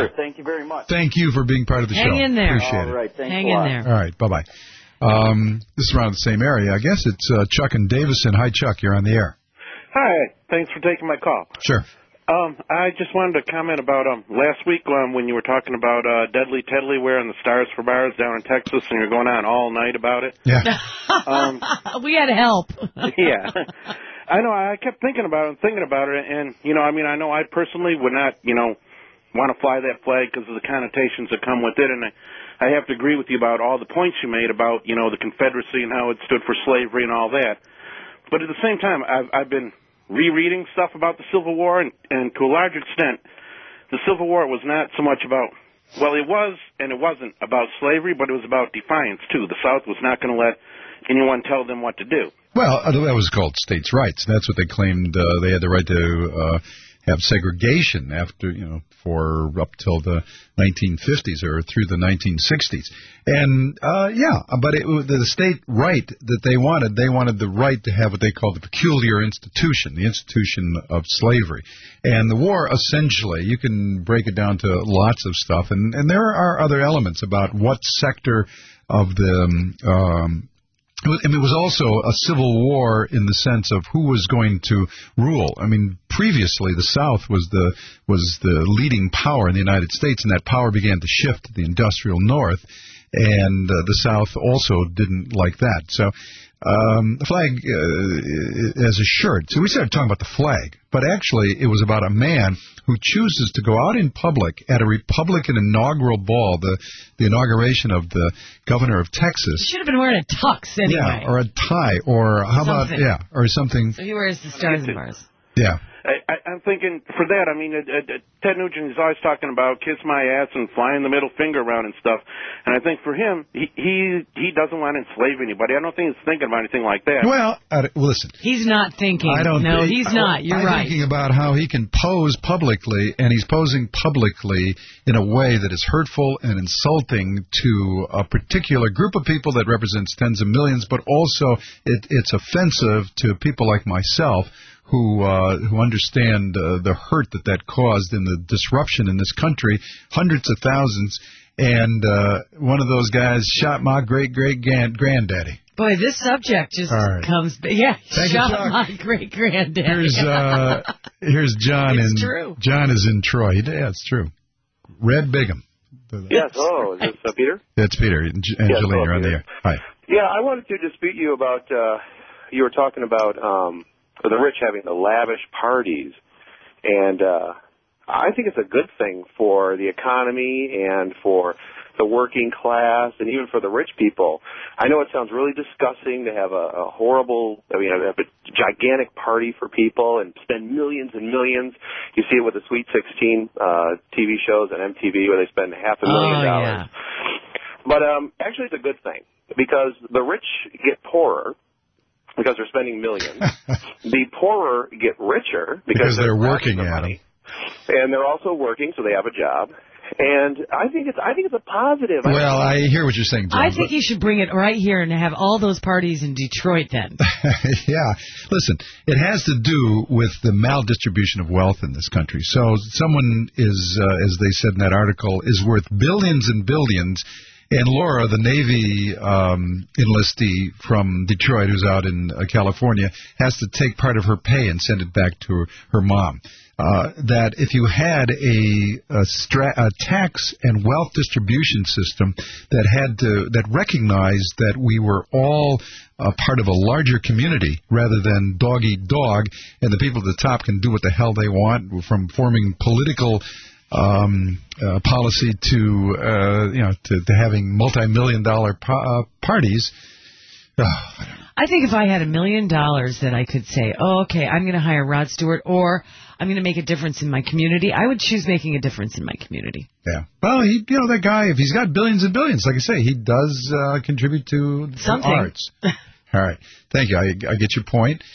you very much. Thank you for being part of the Hang show. in there. Appreciate All it. right, thanks Hang a lot. in there. All right, bye-bye. Um, this is around the same area. I guess it's uh, Chuck and Davison. Hi, Chuck. You're on the air. Hi. Thanks for taking my call. Sure. Um, I just wanted to comment about um last week um, when you were talking about uh, Deadly Teddly wearing the stars for bars down in Texas, and you're going on all night about it. Yeah. um, we had help. yeah. I know. I kept thinking about it and thinking about it, and you know, I mean, I know I personally would not, you know, want to fly that flag because of the connotations that come with it, and I, I have to agree with you about all the points you made about, you know, the Confederacy and how it stood for slavery and all that. But at the same time, I've, I've been rereading stuff about the Civil War, and, and to a large extent, the Civil War was not so much about, well, it was and it wasn't about slavery, but it was about defiance, too. The South was not going to let anyone tell them what to do. Well, that was called states' rights. That's what they claimed. Uh, they had the right to uh, have segregation after, you know, for up till the nineteen fifties or through the nineteen sixties. And, uh, yeah, but it was the state right that they wanted. They wanted the right to have what they called the peculiar institution, the institution of slavery. And the war, essentially, you can break it down to lots of stuff. And, and there are other elements about what sector of the um, I mean, it was also a civil war in the sense of who was going to rule. I mean, previously the South was the was the leading power in the United States, and that power began to shift to the industrial North, and uh, the South also didn't like that. So um, the flag uh, as a shirt. So we started talking about the flag, but actually it was about a man who chooses to go out in public at a Republican inaugural ball, the the inauguration of the governor of Texas. Should have been wearing a tux anyway. Yeah, or a tie, or how Something. about, yeah, or something. So he wears the stars and bars. Yeah. I, I, I'm thinking for that, I mean, uh, uh, Ted Nugent is always talking about kiss my ass and flying the middle finger around and stuff. And I think for him, he he, he doesn't want to enslave anybody. I don't think he's thinking about anything like that. Well, uh, listen. He's not thinking. I don't no, think, he's not. You're I'm right. thinking about how he can pose publicly, and he's posing publicly in a way that is hurtful and insulting to a particular group of people that represents tens of millions, but also it, it's offensive to people like myself who uh, who understand uh, the hurt that that caused and the disruption in this country, hundreds of thousands, and uh, one of those guys shot my great-great-granddaddy. Boy, this subject just right. comes... Yeah, Thank you, shot Chuck. my great-granddaddy. Here's, uh, here's John. It's in, true. John is in Troy. Yeah, it's true. Red Bigham. Yes, oh, is this uh, Peter? That's Peter. Angelina, Yes, hello, you're on the Peter. air. Hi. Yeah, I wanted to dispute you about, uh, you were talking about um, the rich having the lavish parties, and uh, I think it's a good thing for the economy and for the working class and even for the rich people. I know it sounds really disgusting to have a, a horrible, I mean, have a gigantic party for people and spend millions and millions. You see it with the Sweet sixteen uh, T V shows on M T V where they spend half a million oh, dollars. Yeah. But um, actually it's a good thing because the rich get poorer because they're spending millions. The poorer get richer because, because they're, they're working their at money. them. And they're also working, so they have a job. And I think it's I think it's a positive. Well, I hear what you're saying, John. I think you should bring it right here and have all those parties in Detroit then. Yeah. Listen, it has to do with the maldistribution of wealth in this country. So someone is, uh, as they said in that article, is worth billions and billions. And Laura, the Navy um, enlistee from Detroit, who's out in uh, California, has to take part of her pay and send it back to her, her mom. Uh, that if you had a, a, stra- a tax and wealth distribution system that had to that recognized that we were all a part of a larger community rather than dog eat dog, and the people at the top can do what the hell they want, from forming political Um, uh, policy to uh, you know to, to having multi-million dollar pa- uh, parties. Oh, I think if I had a million dollars that I could say, oh, okay, I'm going to hire Rod Stewart, or I'm going to make a difference in my community, I would choose making a difference in my community. Yeah. Well, he, you know, that guy, if he's got billions and billions, like I say, he does uh, contribute to the Something. arts. All right. Thank you. I, I get your point.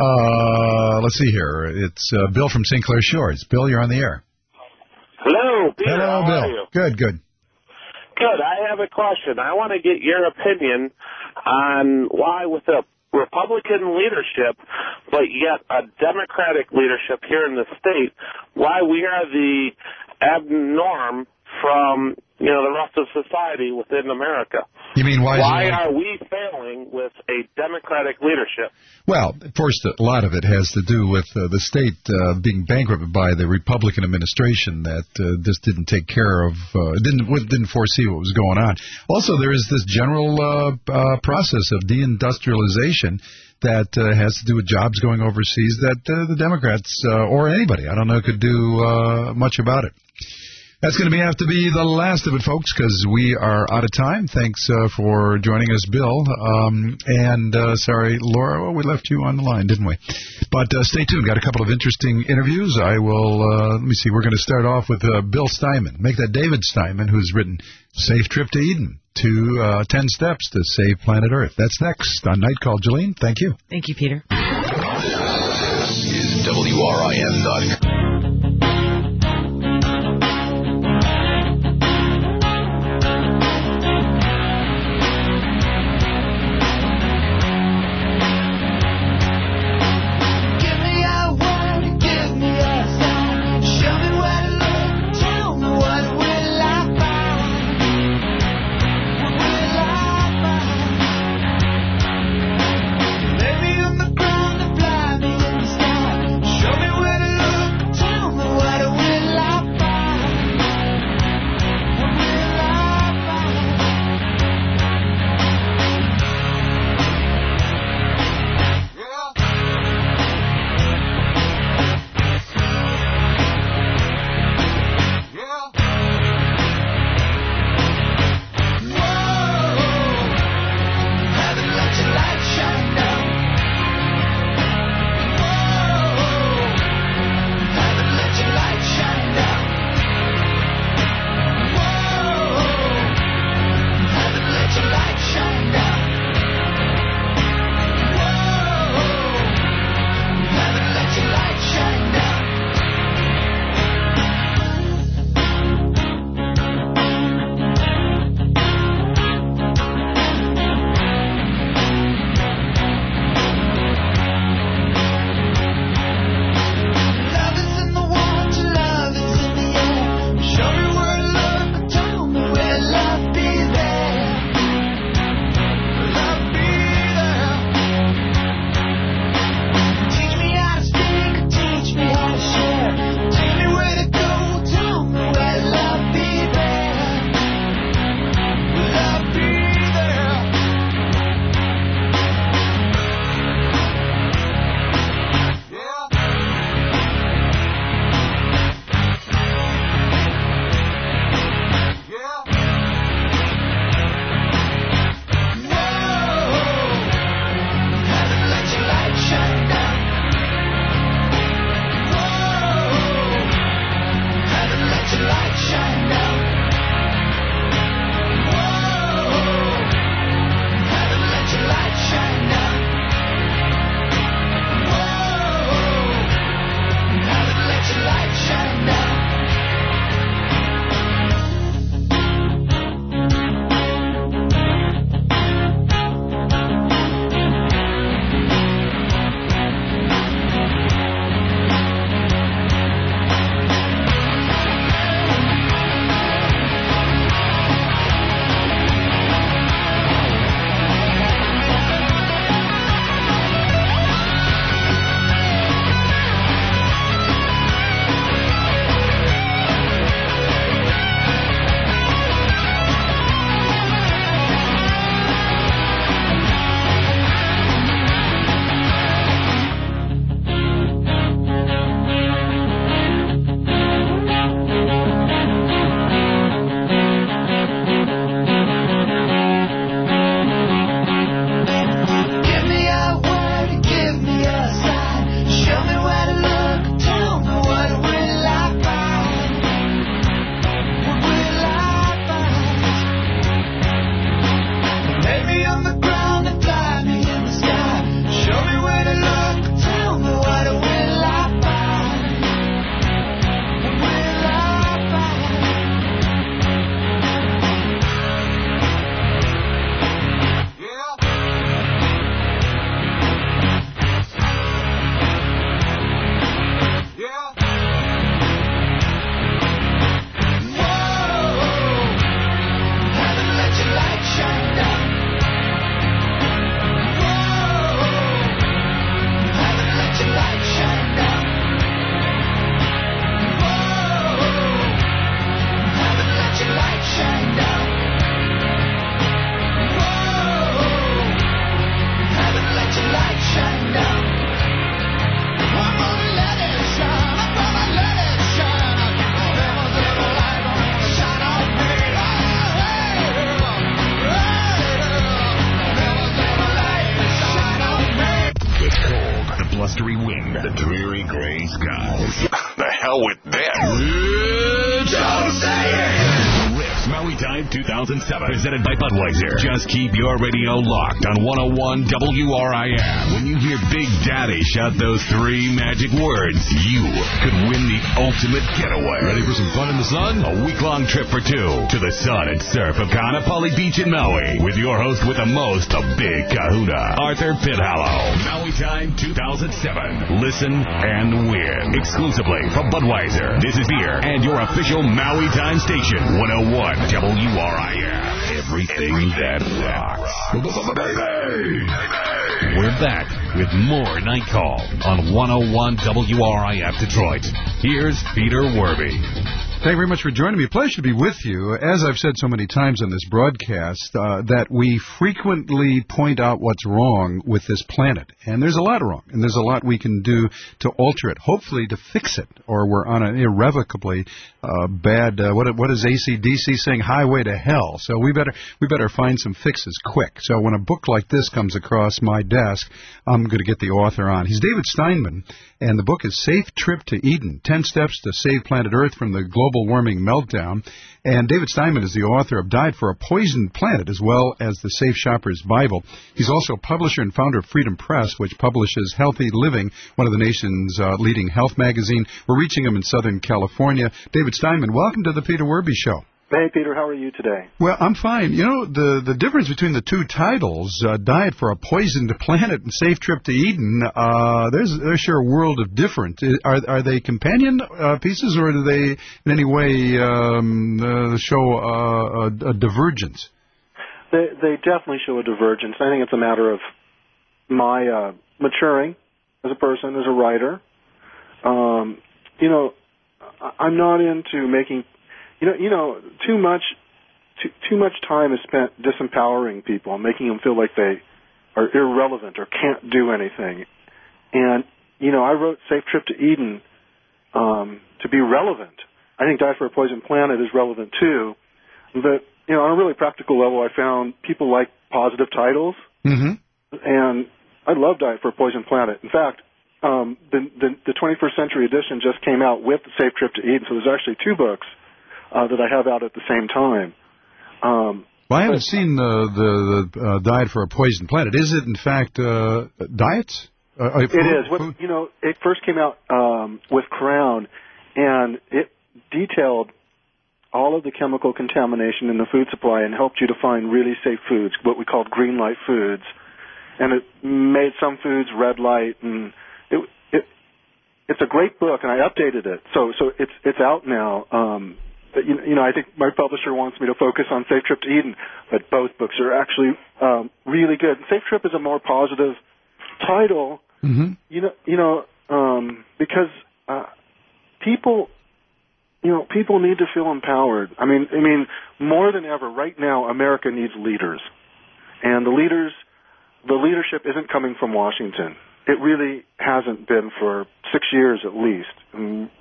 Uh, let's see here. It's uh, Bill from Saint Clair Shores. Bill, you're on the air. Hello, Peter. Hello, How Bill. are you? Good, good. Good. I have a question. I want to get your opinion on why, with a Republican leadership, but yet a Democratic leadership here in the state, why we are the abnorm from, you know, the rest of society within America. You mean why? Why is it are we failing with a democratic leadership? Well, first, a lot of it has to do with uh, the state uh, being bankrupted by the Republican administration that uh, just didn't take care of, uh, didn't didn't foresee what was going on. Also, there is this general uh, uh, process of deindustrialization that uh, has to do with jobs going overseas that uh, the Democrats uh, or anybody, I don't know, could do uh, much about it. That's going to be have to be the last of it, folks, because we are out of time. Thanks uh, for joining us, Bill. Um, and uh, sorry, Laura, well, we left you on the line, didn't we? But uh, stay tuned. Got a couple of interesting interviews. I will, uh, let me see, we're going to start off with uh, Bill Steinman. Make that David Steinman, who's written Safe Trip to Eden, to uh, ten Steps to Save Planet Earth. That's next on Night Call. Jolene, thank you. Thank you, Peter. This is W R I F dot com. The dreary gray skies. The hell with them. Don't say it! Riffs Maui Time two thousand seven. Presented by Budweiser. Just keep your radio locked on one oh one W R I M. When you hear Big Daddy shout those three magic words, you could win the ultimate getaway. Ready for some fun in the sun? A week-long trip for two to the sun and surf of Kaanapali Beach in Maui with your host with the most, a big kahuna, Arthur Pithallow. Maui Time two thousand seven. Listen and win. Exclusively from Budweiser. This is beer and your official Maui Time station, one oh one W R I M. Everything that rocks. We're back with more Night Call on one oh one W R I F Detroit. Here's Peter Werby. Thank you very much for joining me. Pleasure to be with you. As I've said so many times on this broadcast, uh, that we frequently point out what's wrong with this planet. And there's a lot wrong, and there's a lot we can do to alter it, hopefully to fix it, or we're on an irrevocably uh, bad, uh, what, what is A C D C saying, highway to hell. So we better we better find some fixes quick. So when a book like this comes across my desk, I'm going to get the author on. He's David Steinman, and the book is Safe Trip to Eden, ten Steps to Save Planet Earth from the Global Warming Meltdown. And David Steinman is the author of Diet for a Poisoned Planet, as well as the Safe Shopper's Bible. He's also publisher and founder of Freedom Press, which publishes Healthy Living, one of the nation's uh, leading health magazine. We're reaching him in Southern California. David Steinman, welcome to the Peter Werby Show. Hey, Peter, how are you today? Well, I'm fine. You know, the, the difference between the two titles, uh, Diet for a Poisoned Planet and Safe Trip to Eden, uh, there's, there's sure a world of difference. Are, are they companion uh, pieces, or do they in any way um, uh, show uh, a, a divergence? They, they definitely show a divergence. I think it's a matter of my uh, maturing as a person, as a writer. Um, you know, I'm not into making... You know, you know, too much, too, too much time is spent disempowering people and making them feel like they are irrelevant or can't do anything. And you know, I wrote Safe Trip to Eden um, to be relevant. I think Diet for a Poisoned Planet is relevant too. But you know, on a really practical level, I found people like positive titles, mm-hmm. and I love Diet for a Poisoned Planet. In fact, um, the, the the twenty-first century edition just came out with Safe Trip to Eden, so there's actually two books Uh, that I have out at the same time. Um, well, I haven't but, seen the, the, the uh, Diet for a Poisoned Planet. Is it, in fact, uh, diets? Uh, it is. What, you know, it first came out um, with Crown, and it detailed all of the chemical contamination in the food supply and helped you to find really safe foods, what we called green light foods. And it made some foods red light, and it, it it's a great book, and I updated it. So so it's it's out now. Um, But, you, you know, I think my publisher wants me to focus on Safe Trip to Eden, but both books are actually um, really good. And Safe Trip is a more positive title, mm-hmm. you know, you know, um, because uh, people, you know, people need to feel empowered. I mean, I mean, more than ever, right now, America needs leaders, and the leaders, the leadership isn't coming from Washington. It really hasn't been for six years at least. And,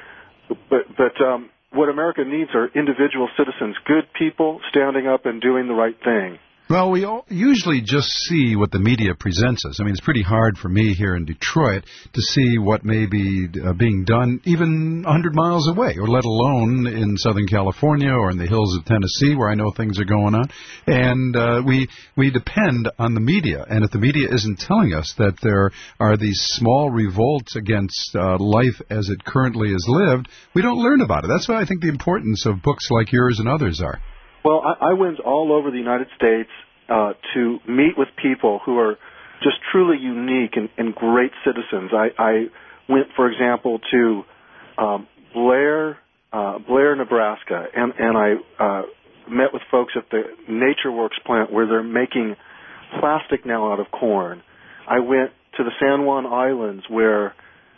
but, but. Um, What America needs are individual citizens, good people standing up and doing the right thing. Well, we all usually just see what the media presents us. I mean, it's pretty hard for me here in Detroit to see what may be uh, being done even one hundred miles away, or let alone in Southern California or in the hills of Tennessee, where I know things are going on. And uh, we we depend on the media. And if the media isn't telling us that there are these small revolts against uh, life as it currently is lived, we don't learn about it. That's why I think the importance of books like yours and others are. Well, I, I went all over the United States uh, to meet with people who are just truly unique and, and great citizens. I, I went, for example, to um, Blair, uh, Blair, Nebraska, and, and I uh, met with folks at the NatureWorks plant where they're making plastic now out of corn. I went to the San Juan Islands where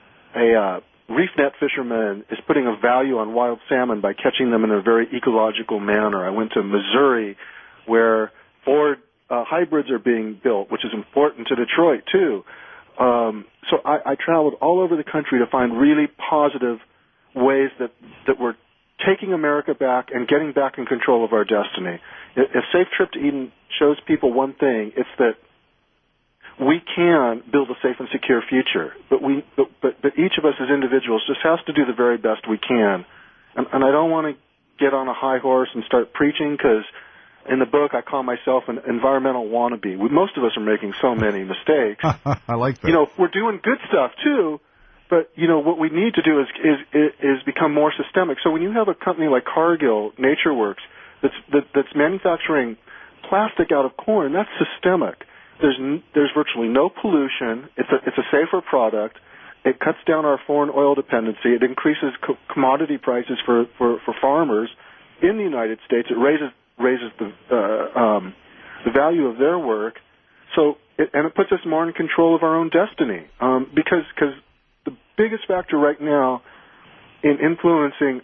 a uh, reef net fisherman is putting a value on wild salmon by catching them in a very ecological manner. I went to Missouri, where Ford uh, hybrids are being built, which is important to Detroit, too. Um, so I, I traveled all over the country to find really positive ways that, that we're taking America back and getting back in control of our destiny. If Safe Trip to Eden shows people one thing, it's that we can build a safe and secure future, but we, but, but, but each of us as individuals just has to do the very best we can. And, and I don't want to get on a high horse and start preaching, because in the book I call myself an environmental wannabe. We, most of us are making so many mistakes. I like that. You know, we're doing good stuff too, but you know what we need to do is is is become more systemic. So when you have a company like Cargill NatureWorks that's that, that's manufacturing plastic out of corn, that's systemic. There's n- there's virtually no pollution. It's a it's a safer product. It cuts down our foreign oil dependency. It increases co- commodity prices for, for, for farmers in the United States. It raises raises the uh, um, the value of their work. So it, and it puts us more in control of our own destiny. Um, because cause the biggest factor right now in influencing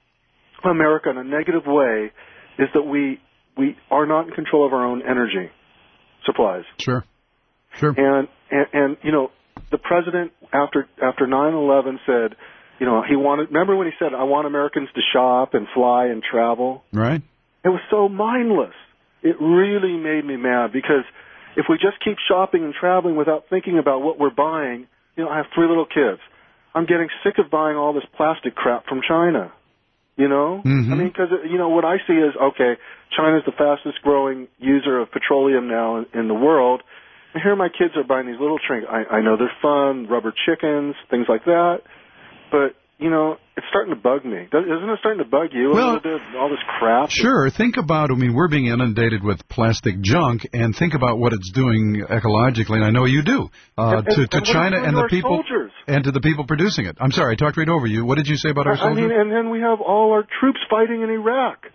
America in a negative way is that we we are not in control of our own energy supplies. Sure. Sure. And, and, and you know, the president, after after nine eleven, said, you know, he wanted, remember when he said, I want Americans to shop and fly and travel? Right. It was so mindless. It really made me mad, because if we just keep shopping and traveling without thinking about what we're buying, you know, I have three little kids. I'm getting sick of buying all this plastic crap from China. You know? Mm-hmm. I mean, because, you know, what I see is, okay, China's the fastest growing user of petroleum now in, in the world. And here my kids are buying these little trinkets. I, I know they're fun, rubber chickens, things like that. But, you know, it's starting to bug me. Does, isn't it starting to bug you a Well, little bit, all this crap? Sure. Think about, I mean, we're being inundated with plastic junk, and think about what it's doing ecologically, and I know you do, uh, and, to, and, to and China and the our people, soldiers? And to the people producing it. I'm sorry, I talked right over you. What did you say about our I soldiers? mean, and then we have all our troops fighting in Iraq.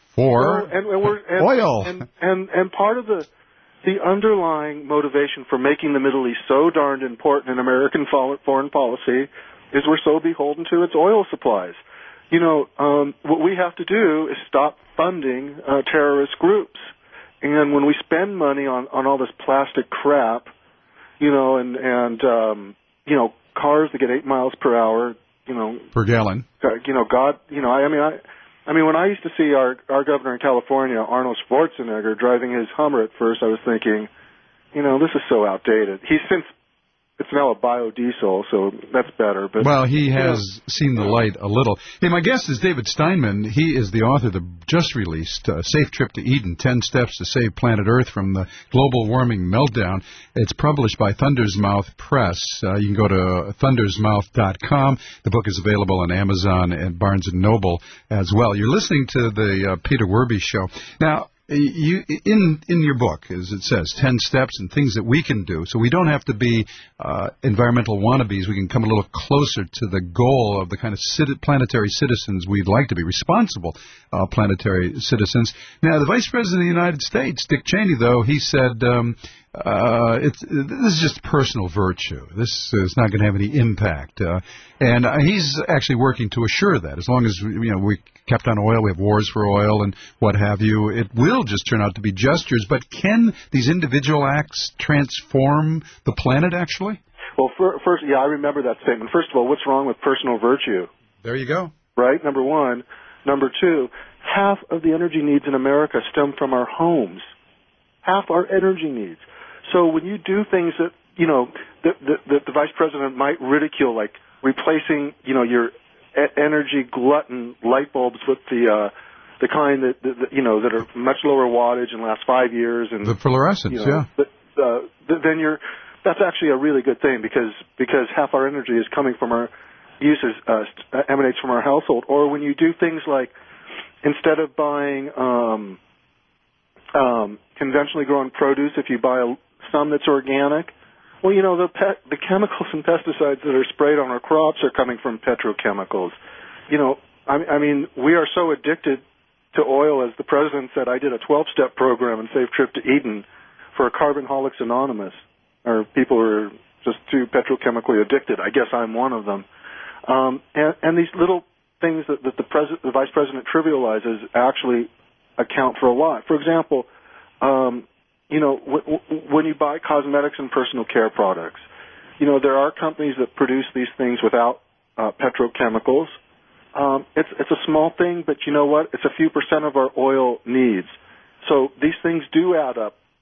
For You know, and, and we're, and, oil. And, and, and part of the the underlying motivation for making the Middle East so darned important in American foreign policy is we're so beholden to its oil supplies. You know, um, what we have to do is stop funding uh, terrorist groups. And when we spend money on, on all this plastic crap, you know, and, and um, you know, cars that get eight miles per hour, you know. Per gallon. Uh, you know, God, you know, I, I mean, I... I mean, when I used to see our our governor in California, Arnold Schwarzenegger, driving his Hummer at first, I was thinking, you know, this is so outdated. He's since, it's now a biodiesel, so that's better. But well, he has know. seen the light a little. Hey, my guest is David Steinman. He is the author of the just released uh, Safe Trip to Eden, ten Steps to Save Planet Earth from the Global Warming Meltdown. It's published by Thunder's Mouth Press. Uh, you can go to thunders mouth dot com. The book is available on Amazon and Barnes and Noble as well. You're listening to the uh, Peter Werby Show. Now, you, in in your book, as it says, ten steps and things that we can do, so we don't have to be uh, environmental wannabes. We can come a little closer to the goal of the kind of citi- planetary citizens we'd like to be, responsible uh, planetary citizens. Now, the Vice President of the United States, Dick Cheney, though, he said um, uh, it's, this is just personal virtue. This is not going to have any impact. Uh, and uh, he's actually working to assure that, as long as you know we kept on oil, we have wars for oil and what have you, it will just turn out to be gestures. But can these individual acts transform the planet, actually? Well, for, first, yeah, I remember that statement. First of all, what's wrong with personal virtue? There you go. Right, number one. Number two, half of the energy needs in America stem from our homes. Half our energy needs. So when you do things that, you know, that the, the, the vice president might ridicule, like replacing, you know, your energy glutton light bulbs with the uh, the kind that, that you know that are much lower wattage and last five years, and the fluorescents, you know, yeah. The, uh, then you're that's actually a really good thing, because because half our energy is coming from our uses uh, emanates from our household. Or when you do things like, instead of buying um, um, conventionally grown produce, if you buy a, some that's organic. Well, you know, the pet, the chemicals and pesticides that are sprayed on our crops are coming from petrochemicals. You know, I, I mean, we are so addicted to oil, as the president said. I did a twelve-step program in Safe Trip to Eden for Carbonholics Anonymous, or people who are just too petrochemically addicted. I guess I'm one of them. Um, and, and these little things that, that the, pres- the vice president trivializes actually account for a lot. For example, um, you know, w- w- when you buy cosmetics and personal care products, you know, there are companies that produce these things without uh, petrochemicals. Um, it's it's a small thing, but you know what? It's a few percent of our oil needs. So these things do add up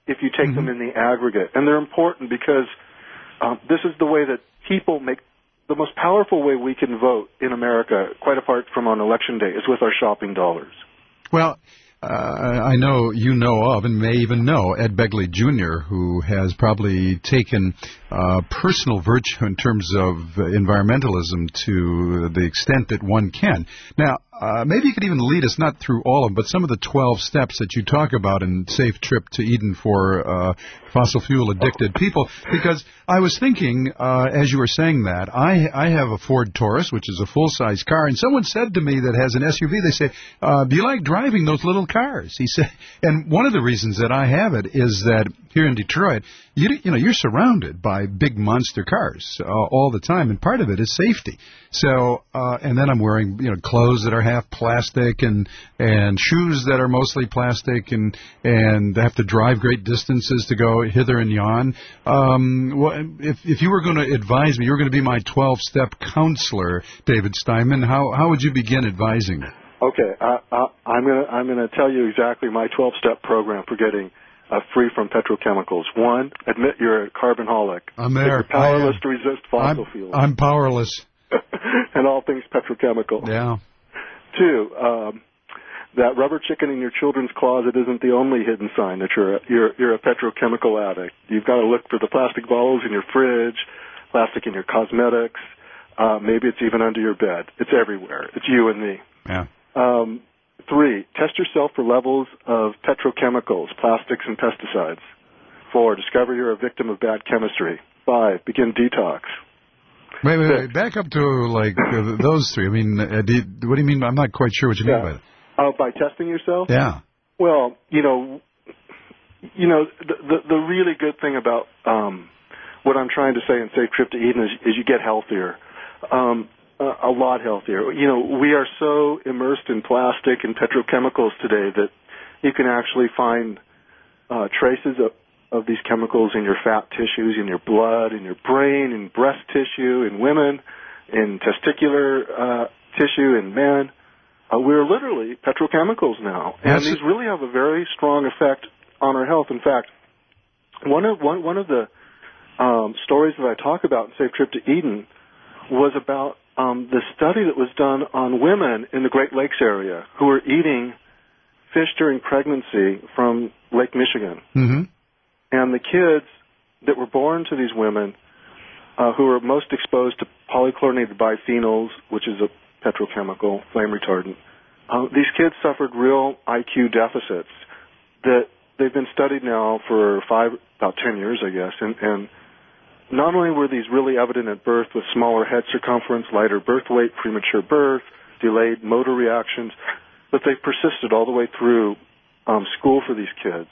if you take them in the aggregate. And they're important because um, this is the way that people make the most powerful way we can vote in America, quite apart from on election day, is with our shopping dollars. Well, uh, I know you know of and may even know Ed Begley Junior, who has probably taken uh, personal virtue in terms of environmentalism to the extent that one can. Now, uh, maybe you could even lead us, not through all of them, but some of the twelve steps that you talk about in Safe Trip to Eden for uh, fossil fuel addicted people, because I was thinking, uh, as you were saying that, I, I have a Ford Taurus, which is a full-size car, and someone said to me that has an S U V, they say, uh, do you like driving those little cars? He said, and one of the reasons that I have it is that here in Detroit, you, you know, you're surrounded by big monster cars uh, all the time, and part of it is safety. So, uh, and then I'm wearing, you know, clothes that are half plastic and and shoes that are mostly plastic, and and I have to drive great distances to go hither and yon. Um, well, if if you were going to advise me, you were going to be my twelve-step counselor, David Steinman. How how would you begin advising me? Okay, uh, uh, I'm gonna I'm gonna tell you exactly my twelve-step program for getting uh, free from petrochemicals. One, admit you're a carbonaholic. I'm there. You're powerless to resist fossil I'm, fuels. I'm powerless. And all things petrochemical. Yeah. Two, um, that rubber chicken in your children's closet isn't the only hidden sign that you're a, you're you're a petrochemical addict. You've got to look for the plastic bottles in your fridge, plastic in your cosmetics. Uh, maybe it's even under your bed. It's everywhere. It's you and me. Yeah. Um, three, test yourself for levels of petrochemicals, plastics, and pesticides. Four, discover you're a victim of bad chemistry. Five, begin detox. Wait, wait, wait. Back up to, like, uh, those three. I mean, uh, do you, what do you mean? I'm not quite sure what you yeah. mean by that. Uh, by testing yourself? Yeah. Well, you know, you know, the, the, the really good thing about um, what I'm trying to say in Safe Trip to Eden is, is you get healthier. Um, a, a lot healthier. You know, we are so immersed in plastic and petrochemicals today that you can actually find uh, traces of of these chemicals in your fat tissues, in your blood, in your brain, in breast tissue, in women, in testicular uh, tissue, in men. Uh, we're literally petrochemicals now, and That's these really have a very strong effect on our health. In fact, one of one one of the um, stories that I talk about in Safe Trip to Eden was about um, the study that was done on women in the Great Lakes area who were eating fish during pregnancy from Lake Michigan. Mm-hmm. And the kids that were born to these women uh, who were most exposed to polychlorinated biphenyls, which is a petrochemical flame retardant, uh, these kids suffered real I Q deficits that they've been studied now for five, about ten years, I guess. And, and not only were these really evident at birth with smaller head circumference, lighter birth weight, premature birth, delayed motor reactions, but they persisted all the way through um, school for these kids.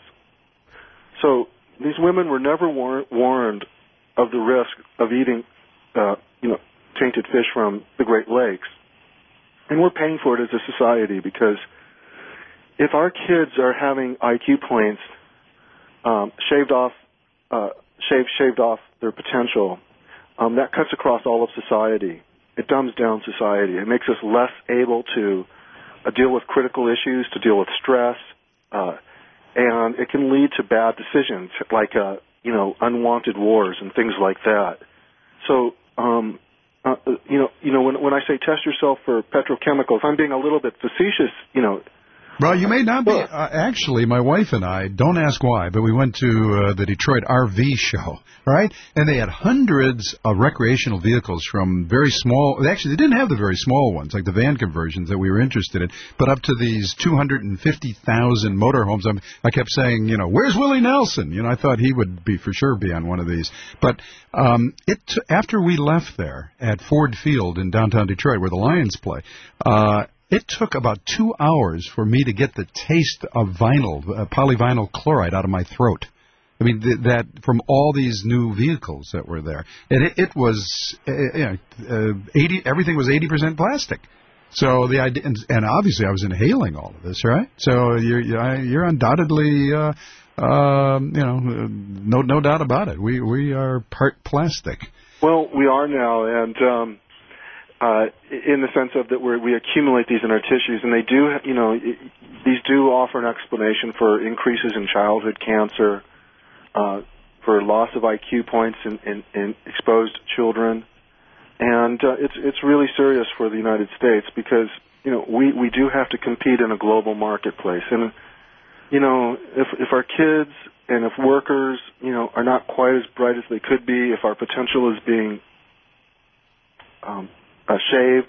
So these women were never war- warned of the risk of eating, uh, you know, tainted fish from the Great Lakes. And we're paying for it as a society because if our kids are having I Q points um, shaved off, uh, shaved, shaved off their potential, um, that cuts across all of society. It dumbs down society. It makes us less able to uh, deal with critical issues, to deal with stress, uh, and it can lead to bad decisions, like, uh, you know, unwanted wars and things like that. So, um, uh, you know, you know, when when I say test yourself for petrochemicals, I'm being a little bit facetious, you know. Well, you may not be. Uh, actually, my wife and I, don't ask why, but we went to uh, the Detroit R V show, right? And they had hundreds of recreational vehicles from very small, actually, they didn't have the very small ones, like the van conversions that we were interested in, but up to these two hundred fifty thousand motorhomes. I'm, I kept saying, you know, where's Willie Nelson? You know, I thought he would be for sure be on one of these. But um, it t- after we left there at Ford Field in downtown Detroit, where the Lions play, uh, it took about two hours for me to get the taste of vinyl, uh, polyvinyl chloride out of my throat. I mean, th- that from all these new vehicles that were there. And it, it was, uh, you know, uh, eighty, everything was eighty percent plastic. So the idea, and, and obviously I was inhaling all of this, right? So you're, you're undoubtedly, uh, uh, you know, no, no doubt about it. We, we are part plastic. Well, we are now, and, um, Uh, in the sense of that we're, we accumulate these in our tissues, and they do, you know, these do offer an explanation for increases in childhood cancer, uh, for loss of I Q points in, in, in exposed children. And uh, it's it's really serious for the United States because, you know, we, we do have to compete in a global marketplace. And, you know, if if our kids and if workers, you know, are not quite as bright as they could be, if our potential is being um, uh, shaved,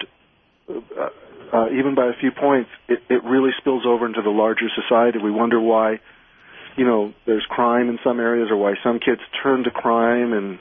uh, uh, even by a few points, it, it really spills over into the larger society. We wonder why, you know, there's crime in some areas or why some kids turn to crime, and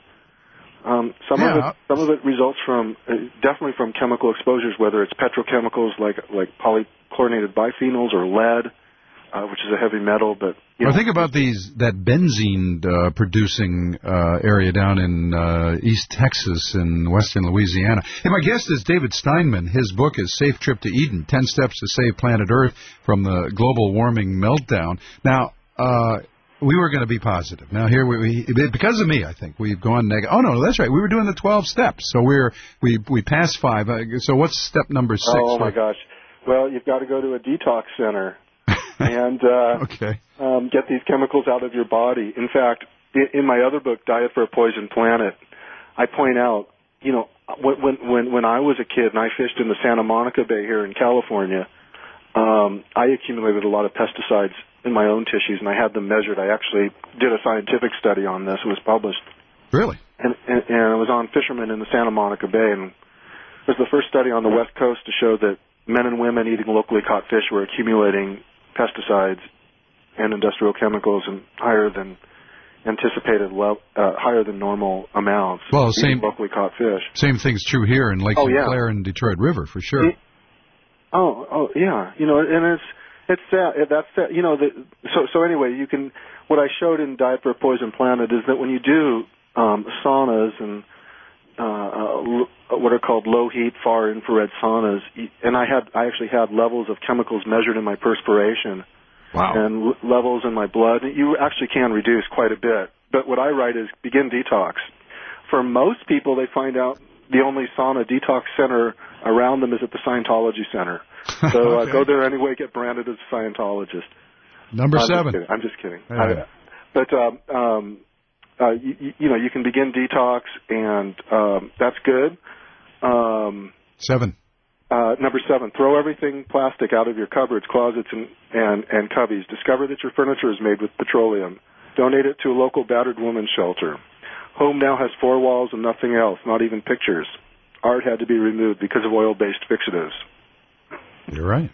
um, some Yeah. of it some of it results from uh, definitely from chemical exposures, whether it's petrochemicals like like polychlorinated biphenyls or lead, uh, which is a heavy metal. But you Well, know, think about these that benzene uh, producing uh, area down in uh, East Texas and western Louisiana. Hey, my guest is David Steinman. His book is Safe Trip to Eden, ten Steps to Save Planet Earth from the Global Warming Meltdown. Now, uh, we were going to be positive. Now, here, we, we because of me, I think, we've gone negative. Oh, no, that's right. We were doing the twelve steps, so we're, we we passed five. Uh, so what's step number six? oh my gosh, well, you've got to go to a detox center and uh, okay. um, get these chemicals out of your body. In fact, in, in my other book, Diet for a Poisoned Planet, I point out, you know, when when when I was a kid and I fished in the Santa Monica Bay here in California, um, I accumulated a lot of pesticides in my own tissues, and I had them measured. I actually did a scientific study on this. It was published. Really? And, and, and it was on fishermen in the Santa Monica Bay, and it was the first study on the West Coast to show that men and women eating locally caught fish were accumulating pesticides and industrial chemicals in higher than anticipated, le- uh, higher than normal amounts. Well, eating same locally caught fish. Same thing's true here in Lake Oh, Sinclair yeah. and Detroit River, for sure. It- oh, oh, yeah. You know, and it's it's sad. That's sad. You know, the, so so anyway, you can. What I showed in Diet for a Poisoned Planet is that when you do um, saunas and uh, uh, what are called low heat, far infrared saunas, and I had I actually had levels of chemicals measured in my perspiration. Wow. And l- levels in my blood. You actually can reduce quite a bit. But what I write is begin detox. For most people, they find out the only sauna detox center around them is at the Scientology Center. So Okay. uh, go there anyway, get branded as a Scientologist. Number I'm seven. Just kidding. I'm just kidding. Yeah. I, but, um, um, uh, you, you know, you can begin detox, and um, that's good. Um, Seven. Uh, number seven, throw everything plastic out of your cupboards, closets, and, and, and cubbies. Discover that your furniture is made with petroleum. Donate it to a local battered women's shelter. Home now has four walls and nothing else, not even pictures. Art had to be removed because of oil-based fixatives. You're right.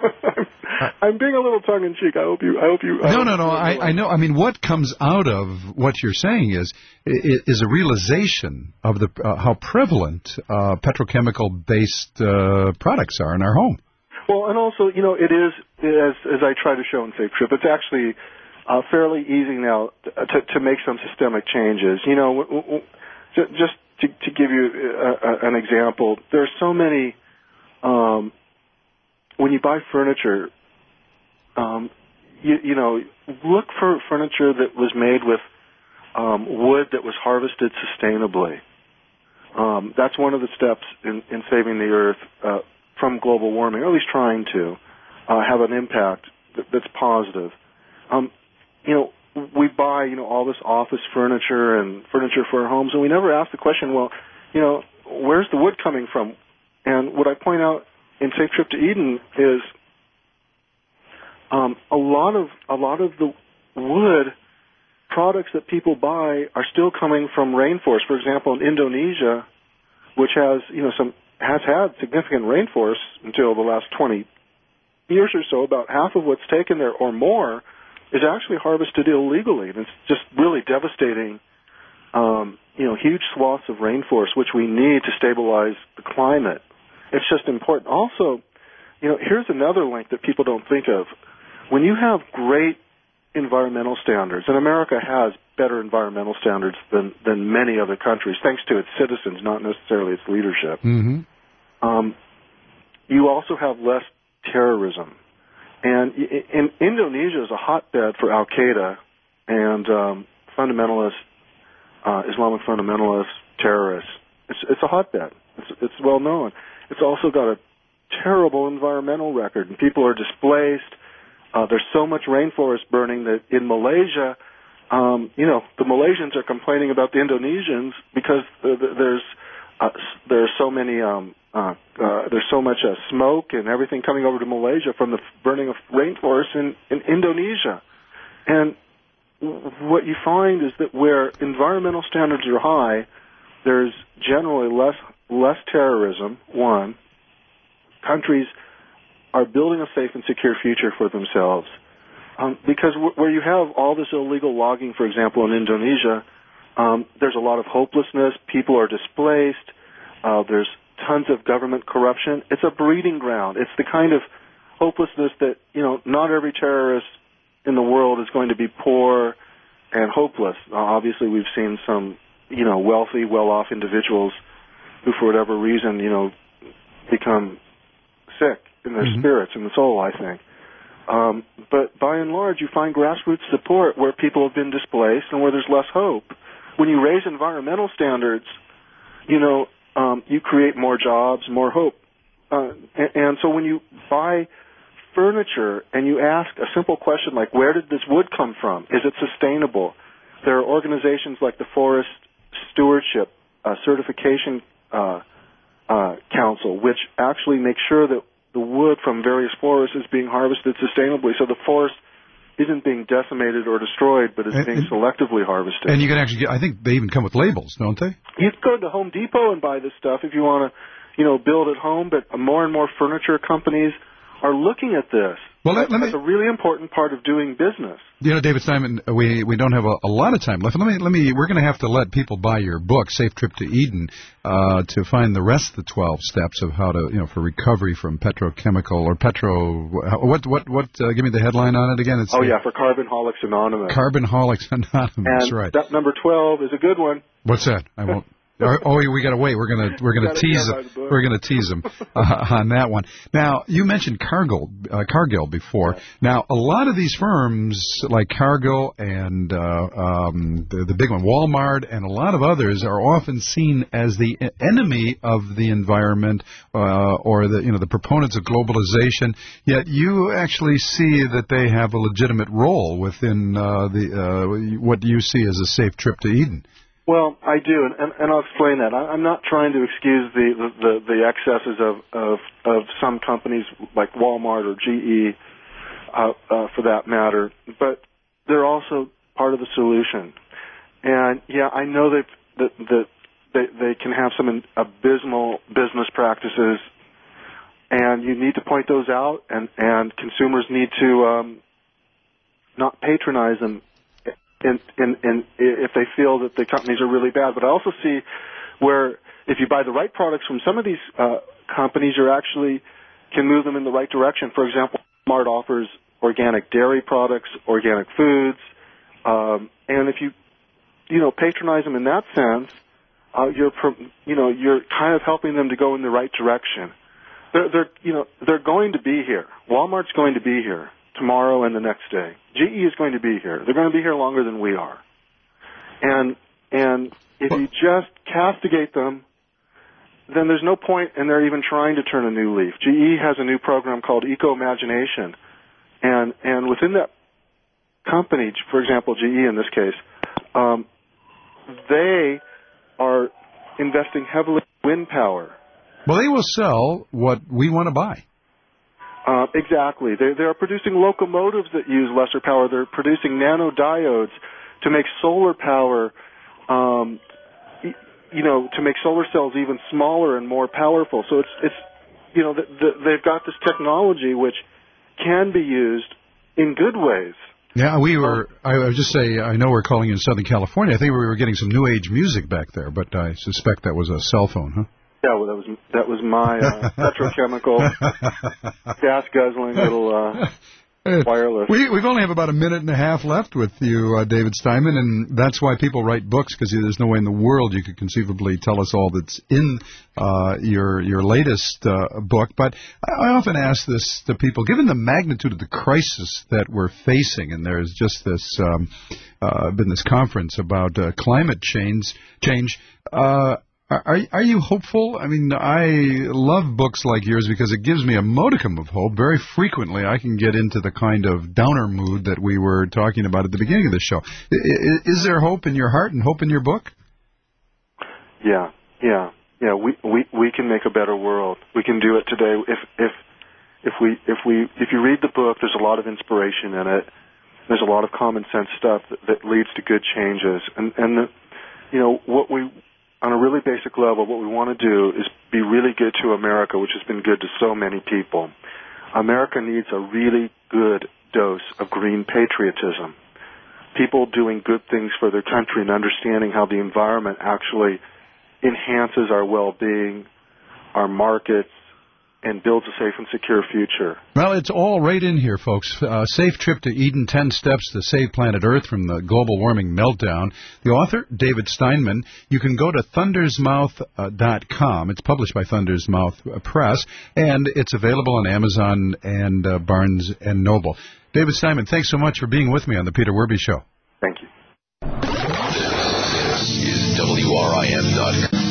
I'm being a little tongue-in-cheek. I hope you... I hope you. I No, hope no, no. you I, I know. I mean, what comes out of what you're saying is is a realization of the uh, how prevalent uh, petrochemical-based uh, products are in our home. Well, and also, you know, it is, as as I try to show in Safe Trip, it's actually uh, fairly easy now to, to make some systemic changes. You know, w- w- ju- just to, to give you a, a, an example, there are so many, um, when you buy furniture, um, you, you know, look for furniture that was made with um, wood that was harvested sustainably. Um, that's one of the steps in, in saving the earth uh, from global warming, or at least trying to uh, have an impact that, that's positive. Um, you know, we buy, you know, all this office furniture and furniture for our homes, and we never ask the question, well, you know, where's the wood coming from? And what I point out in Safe Trip to Eden is um, a lot of a lot of the wood products that people buy are still coming from rainforest. For example, in Indonesia, which has, you know, some has had significant rainforests until the last twenty years or so, about half of what's taken there or more is actually harvested illegally. And it's just really devastating, um, you know, huge swaths of rainforest, which we need to stabilize the climate. It's just important. Also, you know, here's another link that people don't think of. When you have great environmental standards, and America has better environmental standards than, than many other countries, thanks to its citizens, not necessarily its leadership, Mm-hmm. um, you also have less terrorism. And in, in Indonesia is a hotbed for Al-Qaeda and um, fundamentalist, uh, Islamic fundamentalist terrorists. It's, it's a hotbed. It's, it's well known. It's also got a terrible environmental record, and people are displaced. Uh, there's so much rainforest burning that in Malaysia, um, you know, the Malaysians are complaining about the Indonesians because uh, there's uh, there's so many um, uh, uh, there's so much uh, smoke and everything coming over to Malaysia from the burning of rainforests in, in Indonesia. And what you find is that where environmental standards are high, there's generally less less terrorism. One, countries are building a safe and secure future for themselves. Um, because w- where you have all this illegal logging, for example, in Indonesia, um, there's a lot of hopelessness. People are displaced. Uh, there's tons of government corruption. It's a breeding ground. It's the kind of hopelessness that, you know, not every terrorist in the world is going to be poor and hopeless. Uh, obviously, we've seen some, you know, wealthy, well-off individuals who, for whatever reason, you know, become sick in their mm-hmm. spirits and the soul, I think. Um, but by and large, you find grassroots support where people have been displaced and where there's less hope. When you raise environmental standards, you know, um, you create more jobs, more hope. Uh, and, and so when you buy furniture and you ask a simple question like, where did this wood come from? Is it sustainable? There are organizations like the Forest Stewardship uh, Certification uh, uh, Council, which actually make sure that the wood from various forests is being harvested sustainably, so the forest isn't being decimated or destroyed, but is and, being selectively harvested. And you can actually get, I think they even come with labels, don't they? You can go to Home Depot and buy this stuff if you want to, you know, build at home, but more and more furniture companies are looking at this. Well, let, let That's me, a really important part of doing business. You know, David Steinman, we we don't have a, a lot of time left. Let me let me. We're going to have to let people buy your book, Safe Trip to Eden, uh, to find the rest of the twelve steps of how to, you know, for recovery from petrochemical or petro. What what what? Uh, give me the headline on it again. It's oh yeah, for Carbonholics Anonymous. Carbonholics Anonymous, and right? That number twelve is a good one. What's that? I won't. Oh, we got to wait. We're gonna we're gonna tease them. We're gonna tease them uh, on that one. Now, you mentioned Cargill, uh, Cargill before. Now, a lot of these firms like Cargill and uh, um, the, the big one, Walmart, and a lot of others are often seen as the enemy of the environment uh, or the you know the proponents of globalization. Yet, you actually see that they have a legitimate role within uh, the uh, what you see as a safe trip to Eden. Well, I do, and, and, and I'll explain that. I, I'm not trying to excuse the the, the excesses of, of of some companies like Walmart or G E, uh, uh, for that matter, but they're also part of the solution. And yeah, I know that that, that they they can have some abysmal business practices, and you need to point those out, and and consumers need to um, not patronize them. In, in, in, if they feel that the companies are really bad. But I also see where if you buy the right products from some of these uh, companies, you actually can move them in the right direction. For example, Walmart offers organic dairy products, organic foods, um, and if you you know patronize them in that sense, uh, you're you know you're kind of helping them to go in the right direction. They're, they're you know they're going to be here. Walmart's going to be here tomorrow and the next day. G E is going to be here. They're going to be here longer than we are. And and if you just castigate them, then there's no point in their even trying to turn a new leaf. G E has a new program called Eco Imagination. And and within that company, for example, G E in this case, um, they are investing heavily in wind power. Well, they will sell what we want to buy. Uh, exactly. They, they are producing locomotives that use lesser power. They're producing nanodiodes to make solar power, um, you know, to make solar cells even smaller and more powerful. So it's, it's you know, the, the, they've got this technology which can be used in good ways. Yeah, we were, I would just say, I know we're calling in Southern California. I think we were getting some New Age music back there, but I suspect that was a cell phone, huh? Yeah, well, that was that was my uh, petrochemical, gas-guzzling little uh, wireless. We we only have about a minute and a half left with you, uh, David Steinman, and that's why people write books, because there's no way in the world you could conceivably tell us all that's in uh, your your latest uh, book. But I often ask this to people, given the magnitude of the crisis that we're facing, and there's just this um, uh, been this conference about uh, climate change change. Uh, Are are you hopeful? I mean, I love books like yours because it gives me a modicum of hope. Very frequently, I can get into the kind of downer mood that we were talking about at the beginning of the show. Is, is there hope in your heart and hope in your book? Yeah, yeah, yeah. We we we can make a better world. We can do it today. If if if we if we if you read the book, there's a lot of inspiration in it. There's a lot of common sense stuff that, that leads to good changes. And and the, you know what we on a really basic level, what we want to do is be really good to America, which has been good to so many people. America needs a really good dose of green patriotism. People doing good things for their country and understanding how the environment actually enhances our well-being, our markets, and builds a safe and secure future. Well, it's all right in here, folks. Uh, safe trip to Eden, ten steps to save planet Earth from the global warming meltdown. The author, David Steinman. You can go to thunders mouth dot com. It's published by Thunders Mouth Press, and it's available on Amazon and uh, Barnes and Noble. David Steinman, thanks so much for being with me on the Peter Werby Show. Thank you. This is W R I F dot com.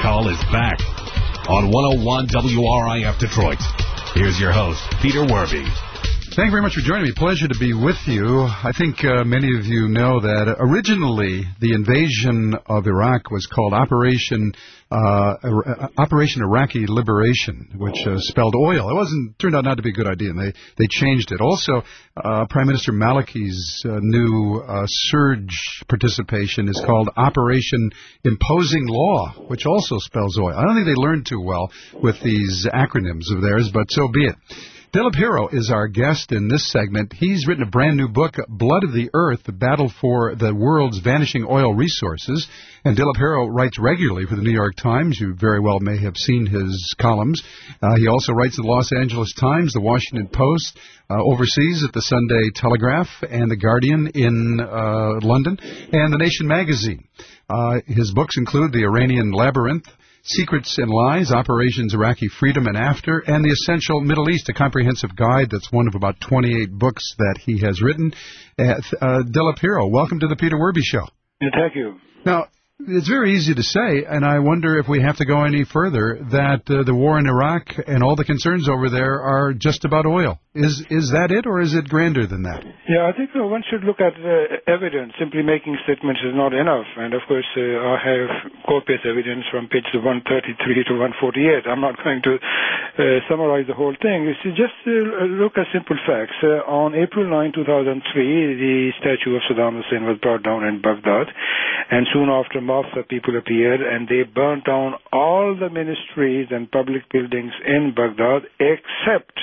Call is back on one oh one W R I F Detroit. Here's your host, Peter Werby. Thank you very much for joining me. Pleasure to be with you. I think uh, many of you know that originally the invasion of Iraq was called Operation uh, Operation Iraqi Liberation, which uh, spelled oil. It wasn't turned out not to be a good idea, and they, they changed it. Also, uh, Prime Minister Maliki's uh, new uh, surge participation is called Operation Imposing Law, which also spells oil. I don't think they learned too well with these acronyms of theirs, but so be it. Dilip Hero is our guest in this segment. He's written a brand new book, Blood of the Earth, The Battle for the World's Vanishing Oil Resources. And Dilip Hero writes regularly for the New York Times. You very well may have seen his columns. Uh, he also writes the Los Angeles Times, the Washington Post, uh, overseas at the Sunday Telegraph and the Guardian in uh, London, and the Nation magazine. Uh, his books include The Iranian Labyrinth, Secrets and Lies, Operations Iraqi Freedom and After, and The Essential Middle East, a comprehensive guide that's one of about twenty-eight books that he has written. Uh, uh, Dilip Hero, welcome to the Peter Werby Show. Yeah, thank you. Now, it's very easy to say, and I wonder if we have to go any further, that uh, the war in Iraq and all the concerns over there are just about oil. Is is that it, or is it grander than that? Yeah, I think uh, one should look at uh, evidence. Simply making statements is not enough. And, of course, uh, I have copious evidence from pages one thirty-three to one forty-eight. I'm not going to uh, summarize the whole thing. You see, just uh, look at simple facts. Uh, on April ninth, two thousand three, the statue of Saddam Hussein was brought down in Baghdad. And soon after, mobs of people appeared, and they burnt down all the ministries and public buildings in Baghdad except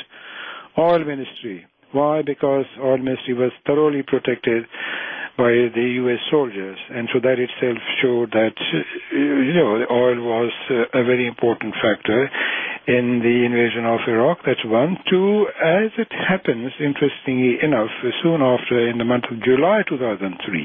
oil ministry. Why? Because oil ministry was thoroughly protected by the U S soldiers, and so that itself showed that, you know, the oil was uh, a very important factor in the invasion of Iraq. That's one. Two, as it happens, interestingly enough, soon after, in the month of July two thousand three,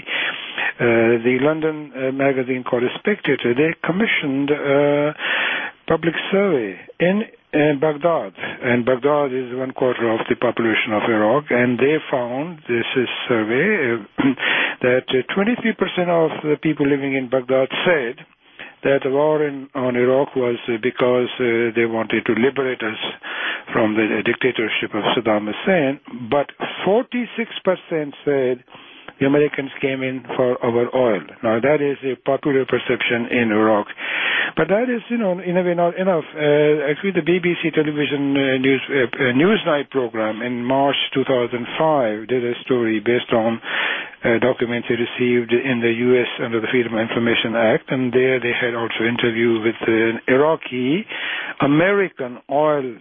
uh, the London uh, magazine called Spectator, they commissioned a public survey in Uh, Baghdad, and Baghdad is one quarter of the population of Iraq, and they found, this is survey, uh, that uh, twenty-three percent of the people living in Baghdad said that the war in, on Iraq was uh, because uh, they wanted to liberate us from the uh, dictatorship of Saddam Hussein, but forty-six percent said the Americans came in for our oil. Now, that is a popular perception in Iraq. But that is, you know, in a way not enough. Uh, actually, the B B C television uh, news uh, uh, Newsnight program in March two thousand five did a story based on uh, documents they received in the U S under the Freedom of Information Act, and there they had also interviewed with an Iraqi American oil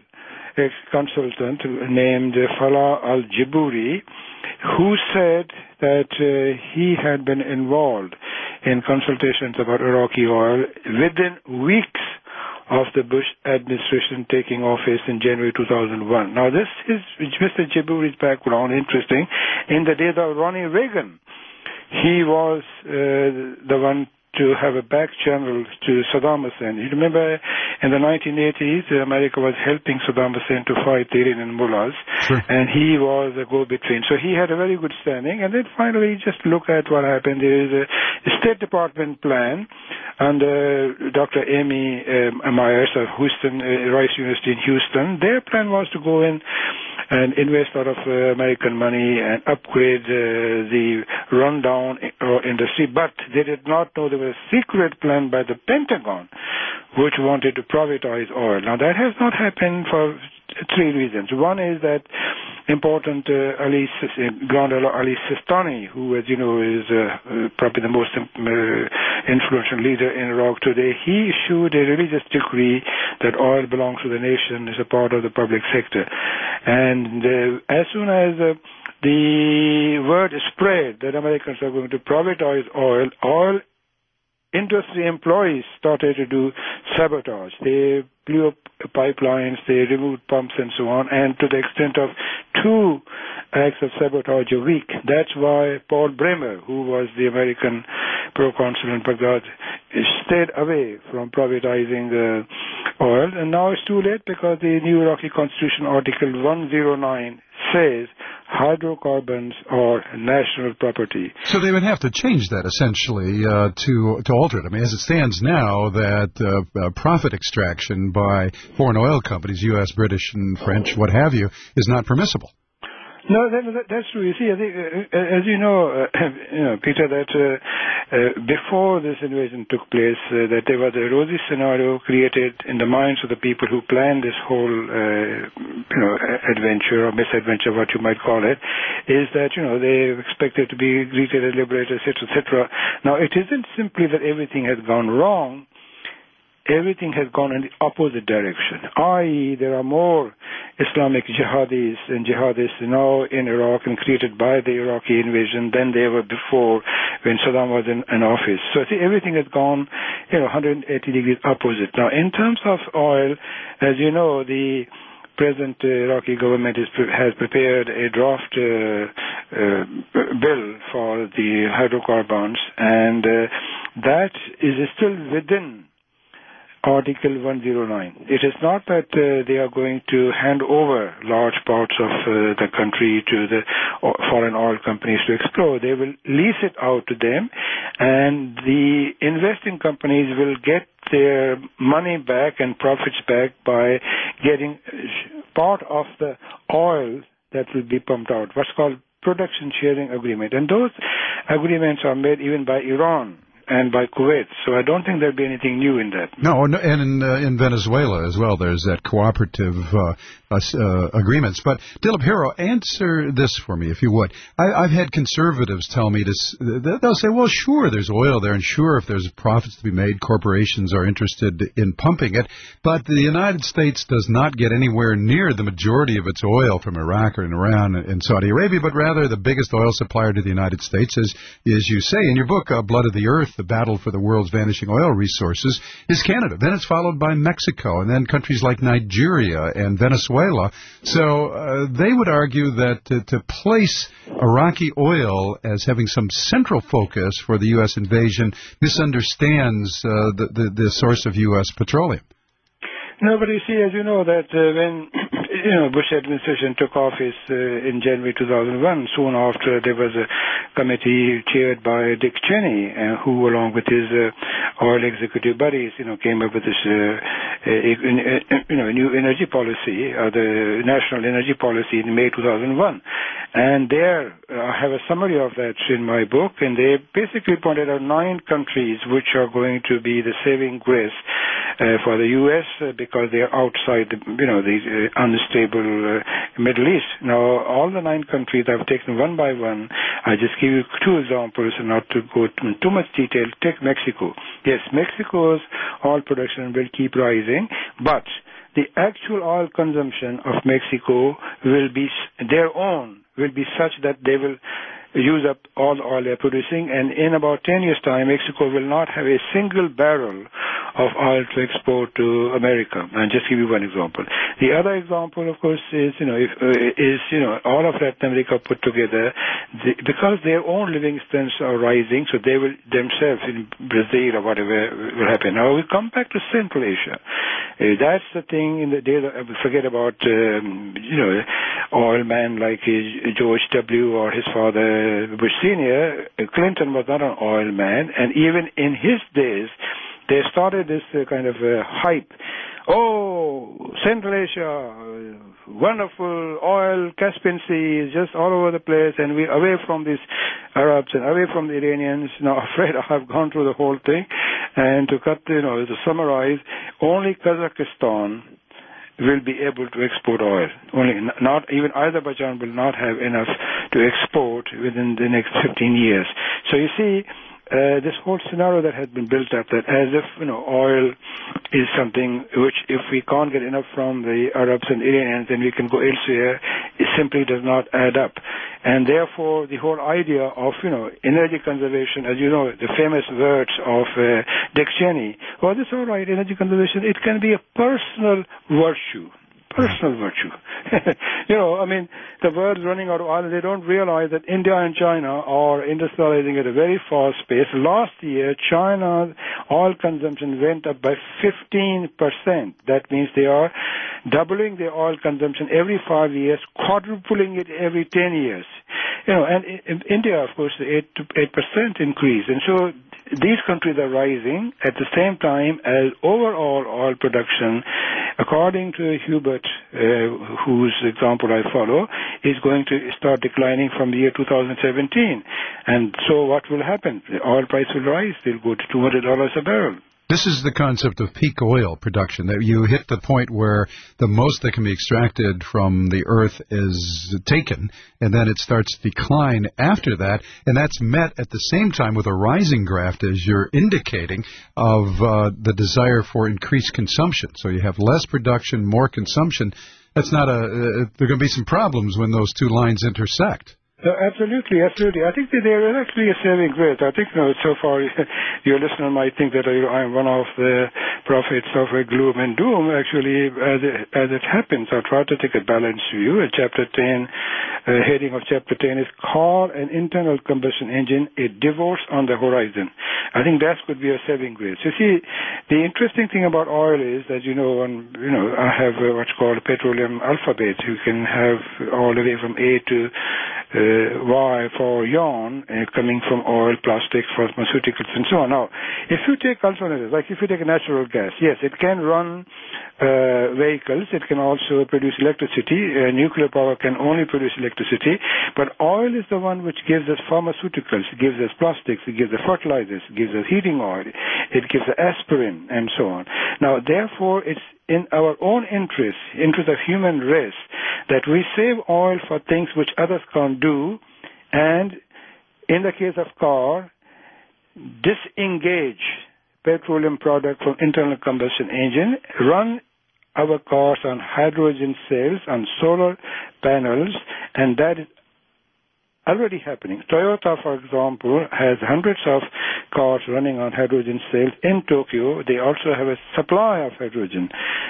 consultant named Falah al-Jiburi, who said that uh, he had been involved in consultations about Iraqi oil within weeks of the Bush administration taking office in January two thousand one. Now, this is Mister Jiburi's background, interesting. In the days of Ronnie Reagan, he was uh, the one to have a back channel to Saddam Hussein. You remember in the nineteen eighties, America was helping Saddam Hussein to fight the Iranian mullahs, sure. And he was a go-between. So he had a very good standing. And then finally, just look at what happened. There is a State Department plan under Doctor Amy uh, Myers of Houston, uh, Rice University in Houston. Their plan was to go in and invest a lot of uh, American money and upgrade uh, the rundown uh, industry, but they did not know there was a secret plan by the Pentagon which wanted to privatize oil. Now, that has not happened for three reasons. One is that important uh, Ali, Grand Ali Sistani, who, as you know, is uh, uh, probably the most uh, influential leader in Iraq today, he issued a religious decree that oil belongs to the nation, is a part of the public sector. And uh, as soon as uh, the word spread that Americans are going to privatize oil, oil industry employees started to do sabotage. They blew up pipelines, they removed pumps and so on, and to the extent of two acts of sabotage a week. That's why Paul Bremer, who was the American proconsul in Baghdad, stayed away from privatizing uh, oil. And now it's too late because the new Iraqi Constitution, Article one oh nine, says hydrocarbons are national property. So they would have to change that essentially uh, to to alter it. I mean, as it stands now, that uh, uh, profit extraction by foreign oil companies, U S, British, and French, what have you, is not permissible. No, that, that, that's true. You see, I think, uh, as you know, uh, you know, Peter, that uh, uh, before this invasion took place, uh, that there was a rosy scenario created in the minds of the people who planned this whole, uh, you know, adventure or misadventure, what you might call it, is that, you know, they expected to be greeted as liberators, et cetera, et cetera. Now, it isn't simply that everything has gone wrong. Everything has gone in the opposite direction, that is there are more Islamic jihadis and jihadists now in Iraq and created by the Iraqi invasion than they were before when Saddam was in, in office. So see, everything has gone, you know, one hundred eighty degrees opposite. Now, in terms of oil, as you know, the present uh, Iraqi government is, has prepared a draft uh, uh, bill for the hydrocarbons, and uh, that is still within Article one oh nine. It is not that uh, they are going to hand over large parts of uh, the country to the foreign oil companies to explore. They will lease it out to them, and the investing companies will get their money back and profits back by getting part of the oil that will be pumped out, what's called production sharing agreement. And those agreements are made even by Iran and by Kuwait. So I don't think there'll be anything new in that. No, and in uh, in Venezuela as well, there's that cooperative uh, uh, agreements. But Dilip Hero, answer this for me, if you would. I, I've had conservatives tell me this. They'll say, well, sure, there's oil there, and sure, if there's profits to be made, corporations are interested in pumping it. But the United States does not get anywhere near the majority of its oil from Iraq or Iran and Saudi Arabia, but rather the biggest oil supplier to the United States, is, as you say in your book, uh, Blood of the Earth, the battle for the world's vanishing oil resources, is Canada. Then it's followed by Mexico, and then countries like Nigeria and Venezuela. So uh, they would argue that to, to place Iraqi oil as having some central focus for the U S invasion misunderstands uh, the, the, the source of U S petroleum. No, but you see, as you know, that uh, when you know Bush administration took office uh, in January two thousand one, soon after there was a committee chaired by Dick Cheney, uh, who, along with his uh, oil executive buddies, you know, came up with this, uh, uh, you know, new energy policy, uh, the national energy policy in May two thousand one. And there, uh, I have a summary of that in my book, and they basically pointed out nine countries which are going to be the saving grace uh, for the U S uh, because they are outside, the, you know, the uh, unstable uh, Middle East. Now, all the nine countries I've taken one by one. I just give you two examples, and not to go into too much detail. Take Mexico. Yes, Mexico's oil production will keep rising, but the actual oil consumption of Mexico will be their own, will be such that they will use up all the oil they're producing, and in about ten years' time, Mexico will not have a single barrel of oil to export to America. And just give you one example. The other example, of course, is you know if, uh, is you know all of Latin America put together, the, because their own living standards are rising, so they will themselves in Brazil or whatever will happen. Now we come back to Central Asia. Uh, that's the thing in the day that I forget about um, you know oil man like uh, George W. or his father Bush Senior. Clinton was not an oil man, and even in his days, they started this uh, kind of uh, hype. Oh, Central Asia, wonderful oil, Caspian Sea is just all over the place, and we're away from these Arabs and away from the Iranians. Now, afraid I've gone through the whole thing, and to cut, you know, to summarize, only Kazakhstan will be able to export oil. Only not even Azerbaijan will not have enough to export within the next fifteen years. So you see, uh, this whole scenario that has been built up, that as if you know oil is something which, if we can't get enough from the Arabs and Iranians, then we can go elsewhere, it simply does not add up. And therefore, the whole idea of you know energy conservation, as you know, the famous words of uh, Dick Cheney, well, this is all right, energy conservation, it can be a personal virtue. personal virtue. You know, I mean, the world's running out of oil, and they don't realize that India and China are industrializing at a very fast pace. Last year, China's oil consumption went up by fifteen percent. That means they are doubling their oil consumption every five years, quadrupling it every ten years. You know, and in India, of course, eight to eight percent increase, and so these countries are rising at the same time as overall oil production, according to Hubert, uh, whose example I follow, is going to start declining from the year two thousand seventeen. And so what will happen? The oil price will rise. They'll go to two hundred dollars a barrel. This is the concept of peak oil production, that you hit the point where the most that can be extracted from the earth is taken, and then it starts to decline after that, and that's met at the same time with a rising graph, as you're indicating, of uh, the desire for increased consumption. So you have less production, more consumption. That's not a, uh, there are going to be some problems when those two lines intersect. Uh, absolutely, absolutely. I think that there is actually a saving grace. I think, you know, so far your listener might think that I, I'm one of the prophets of uh, gloom and doom. Actually, as it, as it happens, I'll try to take a balanced view. Uh, chapter ten, uh, heading of chapter ten is Car and Internal Combustion Engine, a Divorce on the Horizon. I think that could be a saving grace. You see, the interesting thing about oil is that, you know, on, you know, I have uh, what's called a petroleum alphabet. You can have all the way from A to uh, Y for yarn, uh, coming from oil, plastics, pharmaceuticals, and so on. Now, if you take alternatives, like if you take a natural gas, yes, it can run uh, vehicles, it can also produce electricity. Uh, nuclear power can only produce electricity, but oil is the one which gives us pharmaceuticals, it gives us plastics, it gives us fertilizers, it gives us heating oil, it gives us aspirin, and so on. Now, therefore, it's in our own interest, interest of human race, that we save oil for things which others can't do, and in the case of car, disengage petroleum product from internal combustion engine, run our cars on hydrogen cells, on solar panels, and that is already happening. Toyota, for example, has hundreds of cars running on hydrogen cells in Tokyo. They also have a supply of hydrogen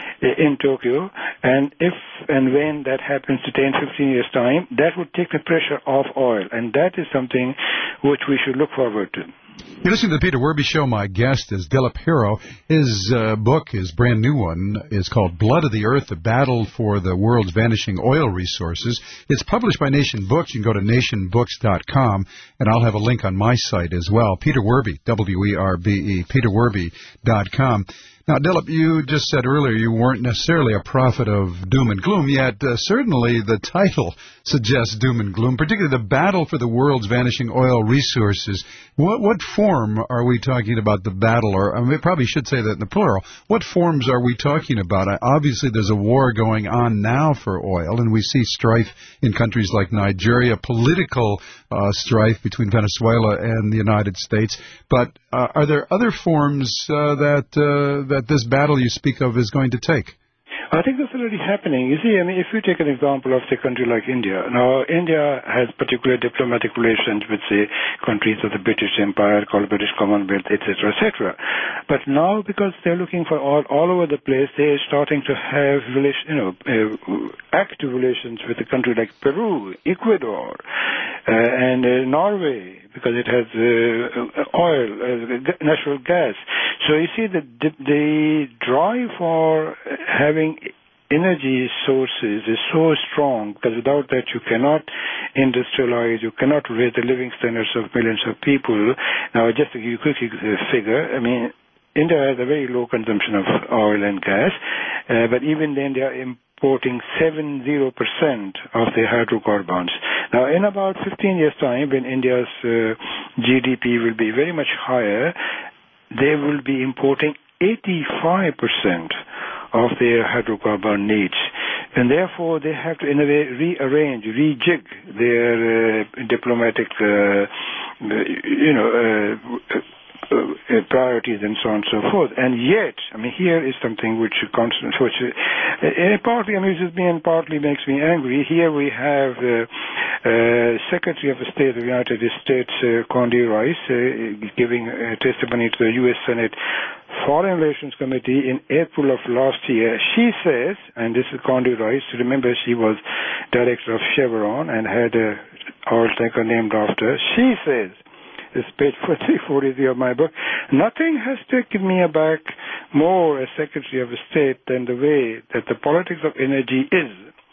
in Tokyo, and if and when that happens to ten, fifteen years' time, that would take the pressure off oil, and that is something which we should look forward to. You're listening to the Peter Werby Show. My guest is Dilip Hero. His uh, book, his brand new one, is called Blood of the Earth, The Battle for the World's Vanishing Oil Resources. It's published by Nation Books. You can go to nation books dot com, and I'll have a link on my site as well. Peter Werby, W E R B E, peter werby dot com. Now, Dilip, you just said earlier you weren't necessarily a prophet of doom and gloom, yet uh, certainly the title suggests doom and gloom, particularly the battle for the world's vanishing oil resources. What, what form are we talking about the battle, or I mean, probably should say that in the plural. What forms are we talking about? Obviously, there's a war going on now for oil, and we see strife in countries like Nigeria, political uh, strife between Venezuela and the United States. But uh, are there other forms uh, that uh, that this battle you speak of is going to take? I think that's already happening. You see, I mean, if you take an example of, say, a country like India. Now, India has particular diplomatic relations with, say, countries of the British Empire, called British Commonwealth, et cetera, et cetera. But now, because they're looking for all, all over the place, they're starting to have, relation, you know, uh, active relations with a country like Peru, Ecuador, uh, and uh, Norway, because it has uh, oil, uh, natural gas. So you see, the, the drive for having energy sources is so strong, because without that you cannot industrialize, you cannot raise the living standards of millions of people. Now, just to give you a quick figure, I mean, India has a very low consumption of oil and gas, uh, but even then they are importing seventy percent of their hydrocarbons. Now, in about fifteen years' time, when India's uh, G D P will be very much higher, they will be importing eighty-five percent of their hydrocarbon needs. And therefore, they have to, in a way, rearrange, rejig their uh, diplomatic, uh, you know, uh, uh, priorities and so on and so forth. And yet, I mean, here is something which constant, which uh, partly amuses me and partly makes me angry. Here we have uh, uh, Secretary of State of the United States, uh, Condi Rice, uh, giving uh, testimony to the U S Senate Foreign Relations Committee in April of last year. She says, and this is Condi Rice, remember she was director of Chevron and had a oil tanker named after her. She says, it's page forty-three of my book, nothing has taken me aback more as Secretary of State than the way that the politics of energy is,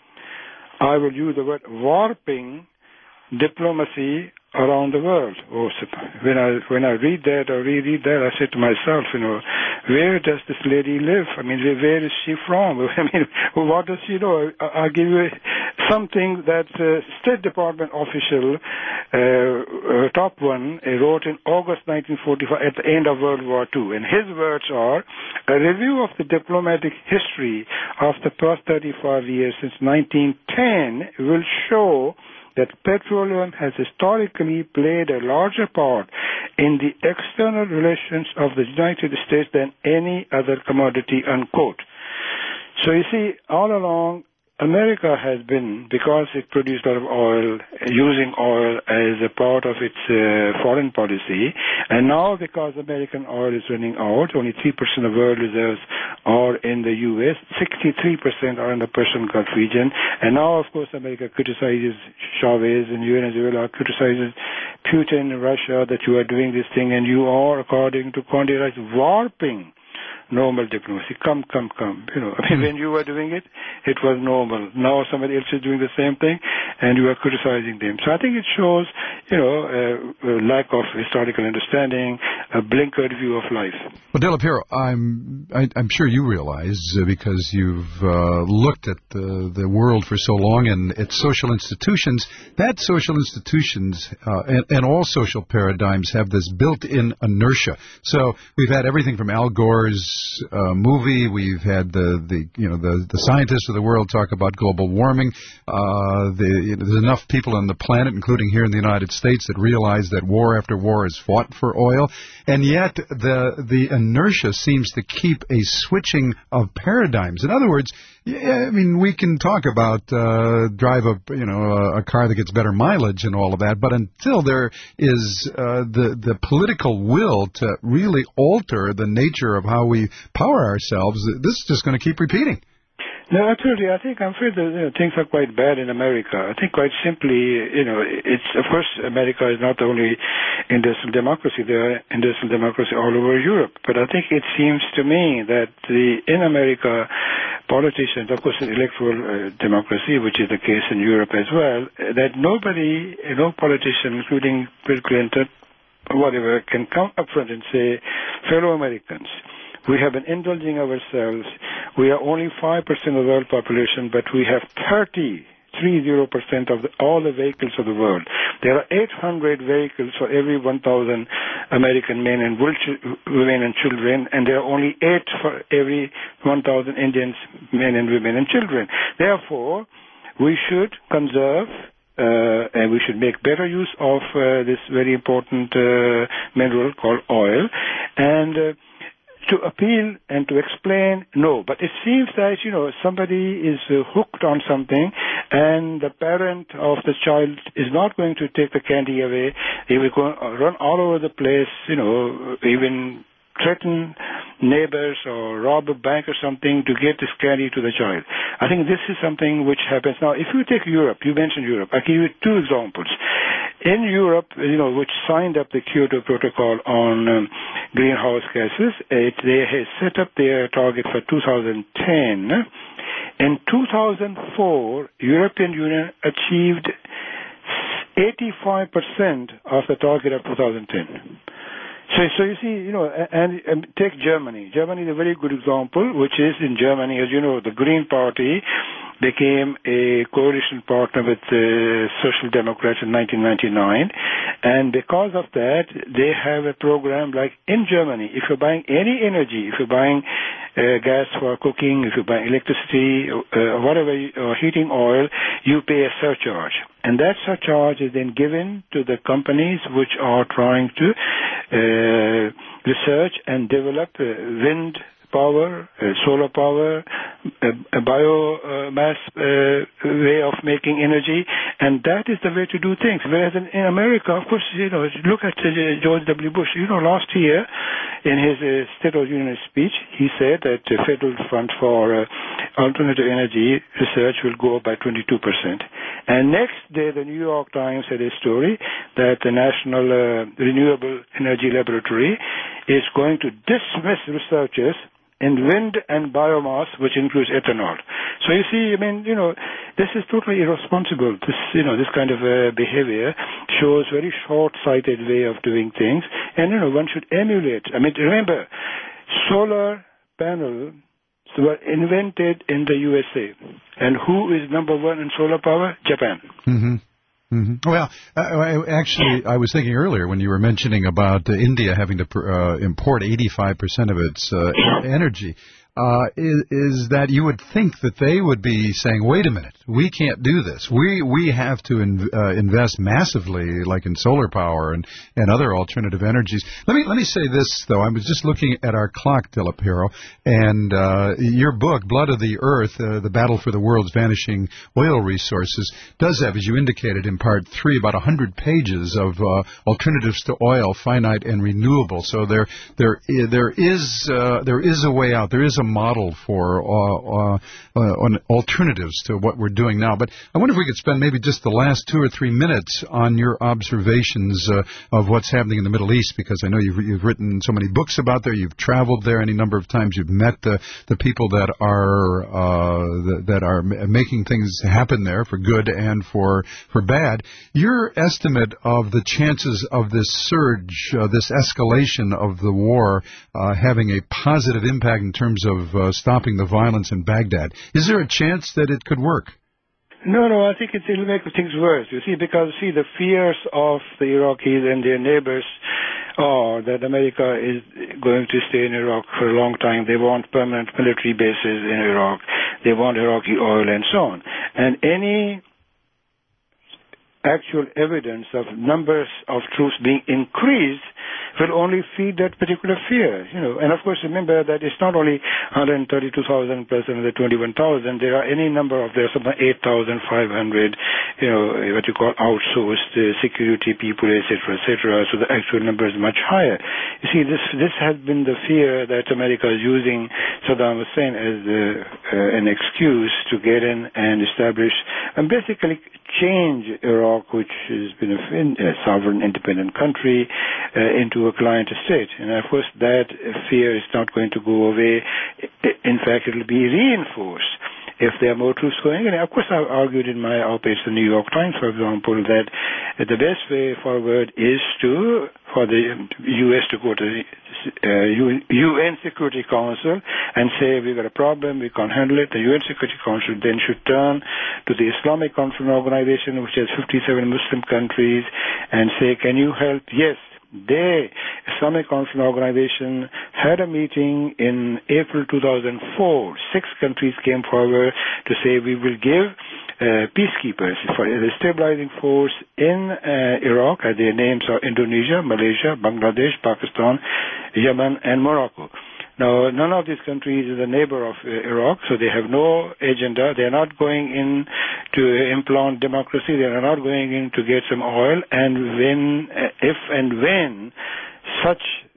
I will use the word, warping diplomacy around the world. Oh, when I when I read that or reread that, I said to myself, you know, where does this lady live? I mean, where is she from? I mean, what does she know? I'll give you something that uh, State Department official, uh, uh, top one, uh, wrote in August nineteen forty-five at the end of World War Two. And his words are, a review of the diplomatic history of the past thirty-five years since nineteen ten will show that petroleum has historically played a larger part in the external relations of the United States than any other commodity, unquote. So you see, all along, America has been, because it produced a lot of oil, using oil as a part of its uh, foreign policy, and now because American oil is running out, only three percent of world reserves are in the U S, sixty-three percent are in the Persian Gulf region, and now, of course, America criticizes Chavez and Venezuela, criticizes Putin and Russia that you are doing this thing, and you are, according to Condi Rice, warping normal diplomacy. Come, come, come. You know, I mean, when you were doing it, it was normal. Now somebody else is doing the same thing, and you are criticizing them. So I think it shows, you know, a, a lack of historical understanding, a blinkered view of life. Well, De La Piero, I'm I, I'm sure you realize uh, because you've uh, looked at the the world for so long and its social institutions, that social institutions uh, and, and all social paradigms have this built-in inertia. So we've had everything from Al Gore's Uh, movie. We've had the, the you know the, the scientists of the world talk about global warming. Uh, the, you know, there's enough people on the planet, including here in the United States, that realize that war after war is fought for oil, and yet the the inertia seems to keep a switching of paradigms. In other words, yeah, I mean, we can talk about uh, drive a you know a, a car that gets better mileage and all of that, but until there is uh, the the political will to really alter the nature of how we power ourselves, this is just going to keep repeating. No, absolutely. I think I'm afraid that you know, things are quite bad in America. I think quite simply, you know, it's of course America is not the only industrial democracy. There are industrial democracy all over Europe. But I think it seems to me that the in America, politicians, of course, electoral uh, democracy, which is the case in Europe as well, that nobody, no politician, including Bill Clinton, whatever, can come up front and say, fellow Americans, we have been indulging ourselves. We are only five percent of the world population, but we have thirty, three zero percent of the, all the vehicles of the world. There are eight hundred vehicles for every one thousand American men and women and children, and there are only eight for every one thousand Indians, men and women and children. Therefore, we should conserve Uh, and we should make better use of uh, this very important uh, mineral called oil. And uh, to appeal and to explain, no. But it seems that, you know, somebody is uh, hooked on something, and the parent of the child is not going to take the candy away. They will go run all over the place, you know, even threaten neighbors or rob a bank or something to get this candy to the child. I think this is something which happens. Now, if you take Europe, you mentioned Europe, I'll give you two examples. In Europe, you know, which signed up the Kyoto Protocol on um, greenhouse gases, it, they have set up their target for two thousand ten. In two thousand four, European Union achieved eighty-five percent of the target of two thousand ten. So, so you see, you know, and, and take Germany. Germany is a very good example, which is in Germany, as you know, the Green Party became a coalition partner with the Social Democrats in nineteen ninety-nine. And because of that, they have a program like in Germany, if you're buying any energy, if you're buying uh, gas for cooking, if you're buying electricity, uh, whatever, or heating oil, you pay a surcharge. And that surcharge is then given to the companies which are trying to uh, research and develop uh, wind power, uh, solar power, a, a biomass uh, way of making energy, and that is the way to do things. Whereas in, in America, of course, you know, look at uh, George W. Bush. You know, last year in his uh, State of the Union speech, he said that the federal fund for uh, alternative energy research will go up by twenty-two percent. And next day, the New York Times had a story that the National uh, Renewable Energy Laboratory is going to dismiss researchers in wind and biomass, which includes ethanol. So you see, I mean, you know, this is totally irresponsible. This, you know, this kind of uh, behavior shows very short-sighted way of doing things, and you know, one should emulate. I mean, remember, solar panels were invented in the U S A, and who is number one in solar power? Japan. Mm-hmm. Mm-hmm. Well, uh, I, actually, I was thinking earlier when you were mentioning about uh, India having to uh, import eighty-five percent of its uh, energy, uh, is, is that you would think that they would be saying, wait a minute, we can't do this. We we have to in, uh, invest massively, like in solar power and, and other alternative energies. Let me let me say this, though. I was just looking at our clock, Delapero, and uh, your book, Blood of the Earth, uh, The Battle for the World's Vanishing Oil Resources, does have, as you indicated in part three, about one hundred pages of uh, alternatives to oil, finite and renewable. So there there there is uh, there is a way out. There is a model for uh, uh, uh, alternatives to what we're doing now. But I wonder if we could spend maybe just the last two or three minutes on your observations uh, of what's happening in the Middle East, because I know you've, you've written so many books about there. You've traveled there any number of times. You've met the the people that are uh, that, that are making things happen there for good and for for bad. Your estimate of the chances of this surge, uh, this escalation of the war, uh, having a positive impact in terms of uh, stopping the violence in Baghdad, is there a chance that it could work? No, no, I think it will make things worse. You see, because, see, the fears of the Iraqis and their neighbors are that America is going to stay in Iraq for a long time. They want permanent military bases in Iraq. They want Iraqi oil and so on. And any actual evidence of numbers of troops being increased will only feed that particular fear, you know. And of course, remember that it's not only one hundred thirty-two thousand plus another twenty-one thousand. There are any number of, there's something eight thousand five hundred, you know, what you call outsourced uh, security people, et cetera, et cetera. So the actual number is much higher. You see, this this has been the fear that America is using Saddam Hussein as uh, uh, an excuse to get in and establish and basically change Iraq, which has been a, a sovereign, independent country, uh, into a client state. And of course, that fear is not going to go away. In fact, it will be reinforced if there are more troops going in. Of course, I've argued in my op-eds in the New York Times, for example, that the best way forward is to for the U S to go to the uh, U N Security Council and say, we've got a problem, we can't handle it. The U N Security Council then should turn to the Islamic Conference Organization, which has fifty-seven Muslim countries, and say, can you help? Yes. The Islamic Conference Organization had a meeting in April two thousand four. Six countries came forward to say we will give uh, peacekeepers for the stabilizing force in uh, Iraq. Uh, their names are Indonesia, Malaysia, Bangladesh, Pakistan, Yemen, and Morocco. Now, none of these countries is a neighbor of uh, Iraq, so they have no agenda. They are not going in to implant democracy. They are not going in to get some oil. And when, uh, if and when such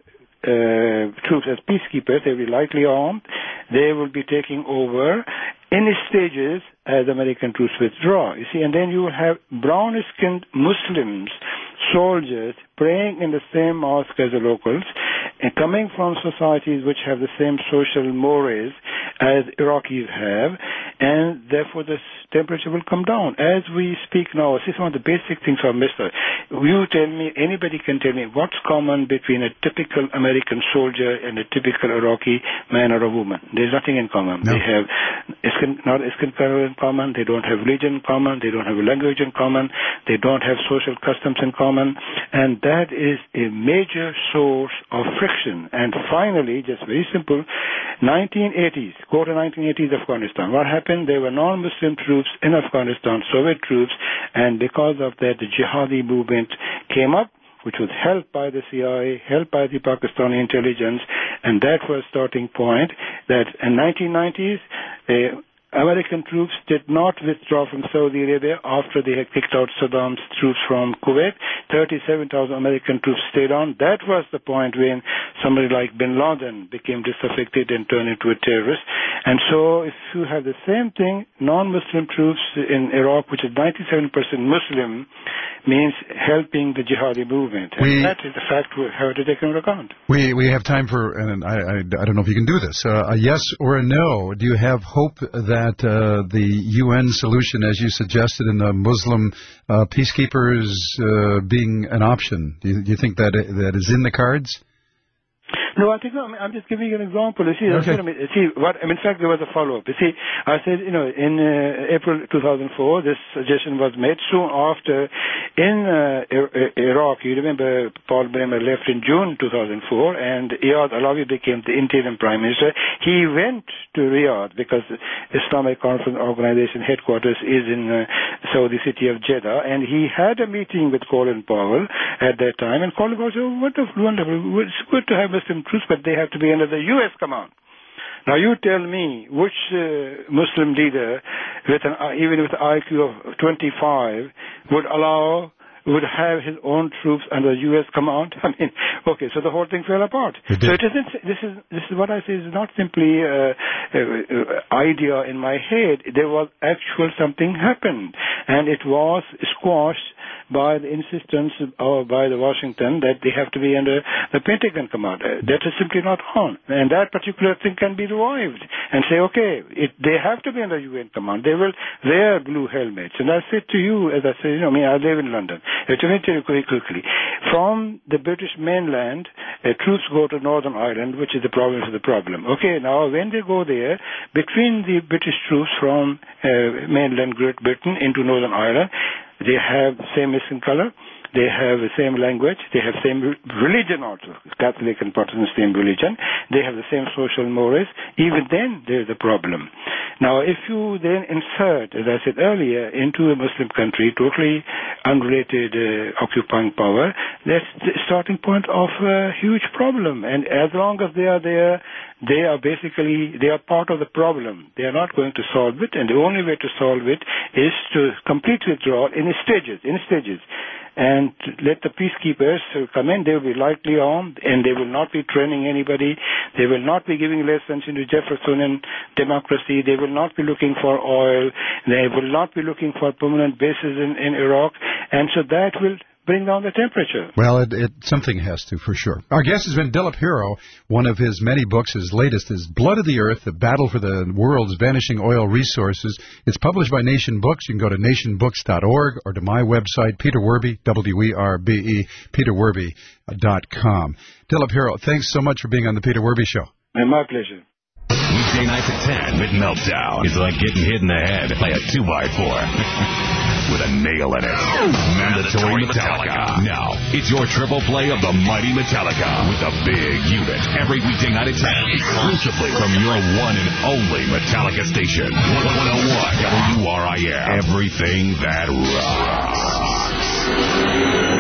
uh, troops as peacekeepers, they will be lightly armed, they will be taking over in stages as American troops withdraw. You see, and then you will have brown-skinned Muslims, soldiers, praying in the same mosque as the locals, and coming from societies which have the same social mores as Iraqis have, and therefore the temperature will come down. As we speak now, see, some of the basic things are missed. You tell me, anybody can tell me what's common between a typical American soldier and a typical Iraqi man or a woman. There's nothing in common. No. They have skin, not skin color in common, they don't have religion in common, they don't have a language in common, they don't have social customs in common, and that is a major source of friction. And finally, just very simple, nineteen eighties, go to nineteen eighties Afghanistan. What happened? There were non-Muslim troops in Afghanistan, Soviet troops, and because of that, the jihadi movement came up. which was helped by the C I A, helped by the Pakistani intelligence, and that was starting point that in nineteen nineties, uh, American troops did not withdraw from Saudi Arabia after they had kicked out Saddam's troops from Kuwait. thirty-seven thousand American troops stayed on. That was the point when somebody like bin Laden became disaffected and turned into a terrorist. And so if you have the same thing, non-Muslim troops in Iraq, which is ninety-seven percent Muslim, means helping the jihadi movement. And we, that is the fact we have to take into account. We we have time for, and I, I, I don't know if you can do this, uh, a yes or a no. Do you have hope that uh, the U N solution, as you suggested, in the Muslim uh, peacekeepers uh, being an option, do you, do you think that that is in the cards? No, I think no, I'm just giving you an example. You see, okay. I mean, see what, I mean, in fact, there was a follow-up. You see, I said, you know, in uh, April two thousand four, this suggestion was made. Soon after, in uh, Iraq, you remember Paul Bremer left in June two thousand four, and Iyad Alawi became the interim prime minister. He went to Riyadh because the Islamic Conference Organization headquarters is in uh, Saudi city of Jeddah, and he had a meeting with Colin Powell at that time, and Colin Powell said, oh, wonderful, wonderful. It's good to have Muslim troops, but they have to be under the U S command. Now you tell me which uh, Muslim leader, with an, uh, even with an I Q of twenty-five, would allow, would have his own troops under U S command? I mean, okay, so the whole thing fell apart. It so it isn't. This is this is what I say is not simply uh, uh, uh, idea in my head. There was actual something happened, and it was squashed by the insistence of, by the Washington that they have to be under the Pentagon command. That is simply not on. And that particular thing can be revived and say, okay, it, they have to be under U N command. They will wear blue helmets. And I said to you, as I said, you know, I mean, I live in London. Let me tell you very quickly. From the British mainland, uh, troops go to Northern Ireland, which is the province of the problem. Okay, now when they go there, between the British troops from uh, mainland Great Britain into Northern Ireland, they have the same skin color, they have the same language, they have the same religion also, Catholic and Protestant, same religion, they have the same social mores. Even then, there's a problem. Now, if you then insert, as I said earlier, into a Muslim country, totally unrelated uh, occupying power, that's the starting point of a huge problem. And as long as they are there, they are basically, they are part of the problem. They are not going to solve it, and the only way to solve it is to complete withdrawal in stages, in stages. And let the peacekeepers come in. They will be lightly armed, and they will not be training anybody. They will not be giving lessons into Jeffersonian democracy. They will not be looking for oil. They will not be looking for permanent bases in, in Iraq. And so that will bring down the temperature. Well, it, it something has to, for sure. Our guest has been Dilip Hero. One of his many books, his latest, is Blood of the Earth, The Battle for the World's Vanishing Oil Resources. It's published by Nation Books. You can go to nation books dot org or to my website, Peter Werby, W E R B E, peter werby dot com. Dilip Hero, thanks so much for being on the Peter Werby Show. And my pleasure. Weekday nights at ten with Meltdown. It's like getting hit in the head by a two by four with a nail in it. Mandatory Metallica. Now, it's your triple play of the mighty Metallica with a big unit every weekday night at ten, exclusively from your one and only Metallica station. one oh one W R I F. Everything that rocks.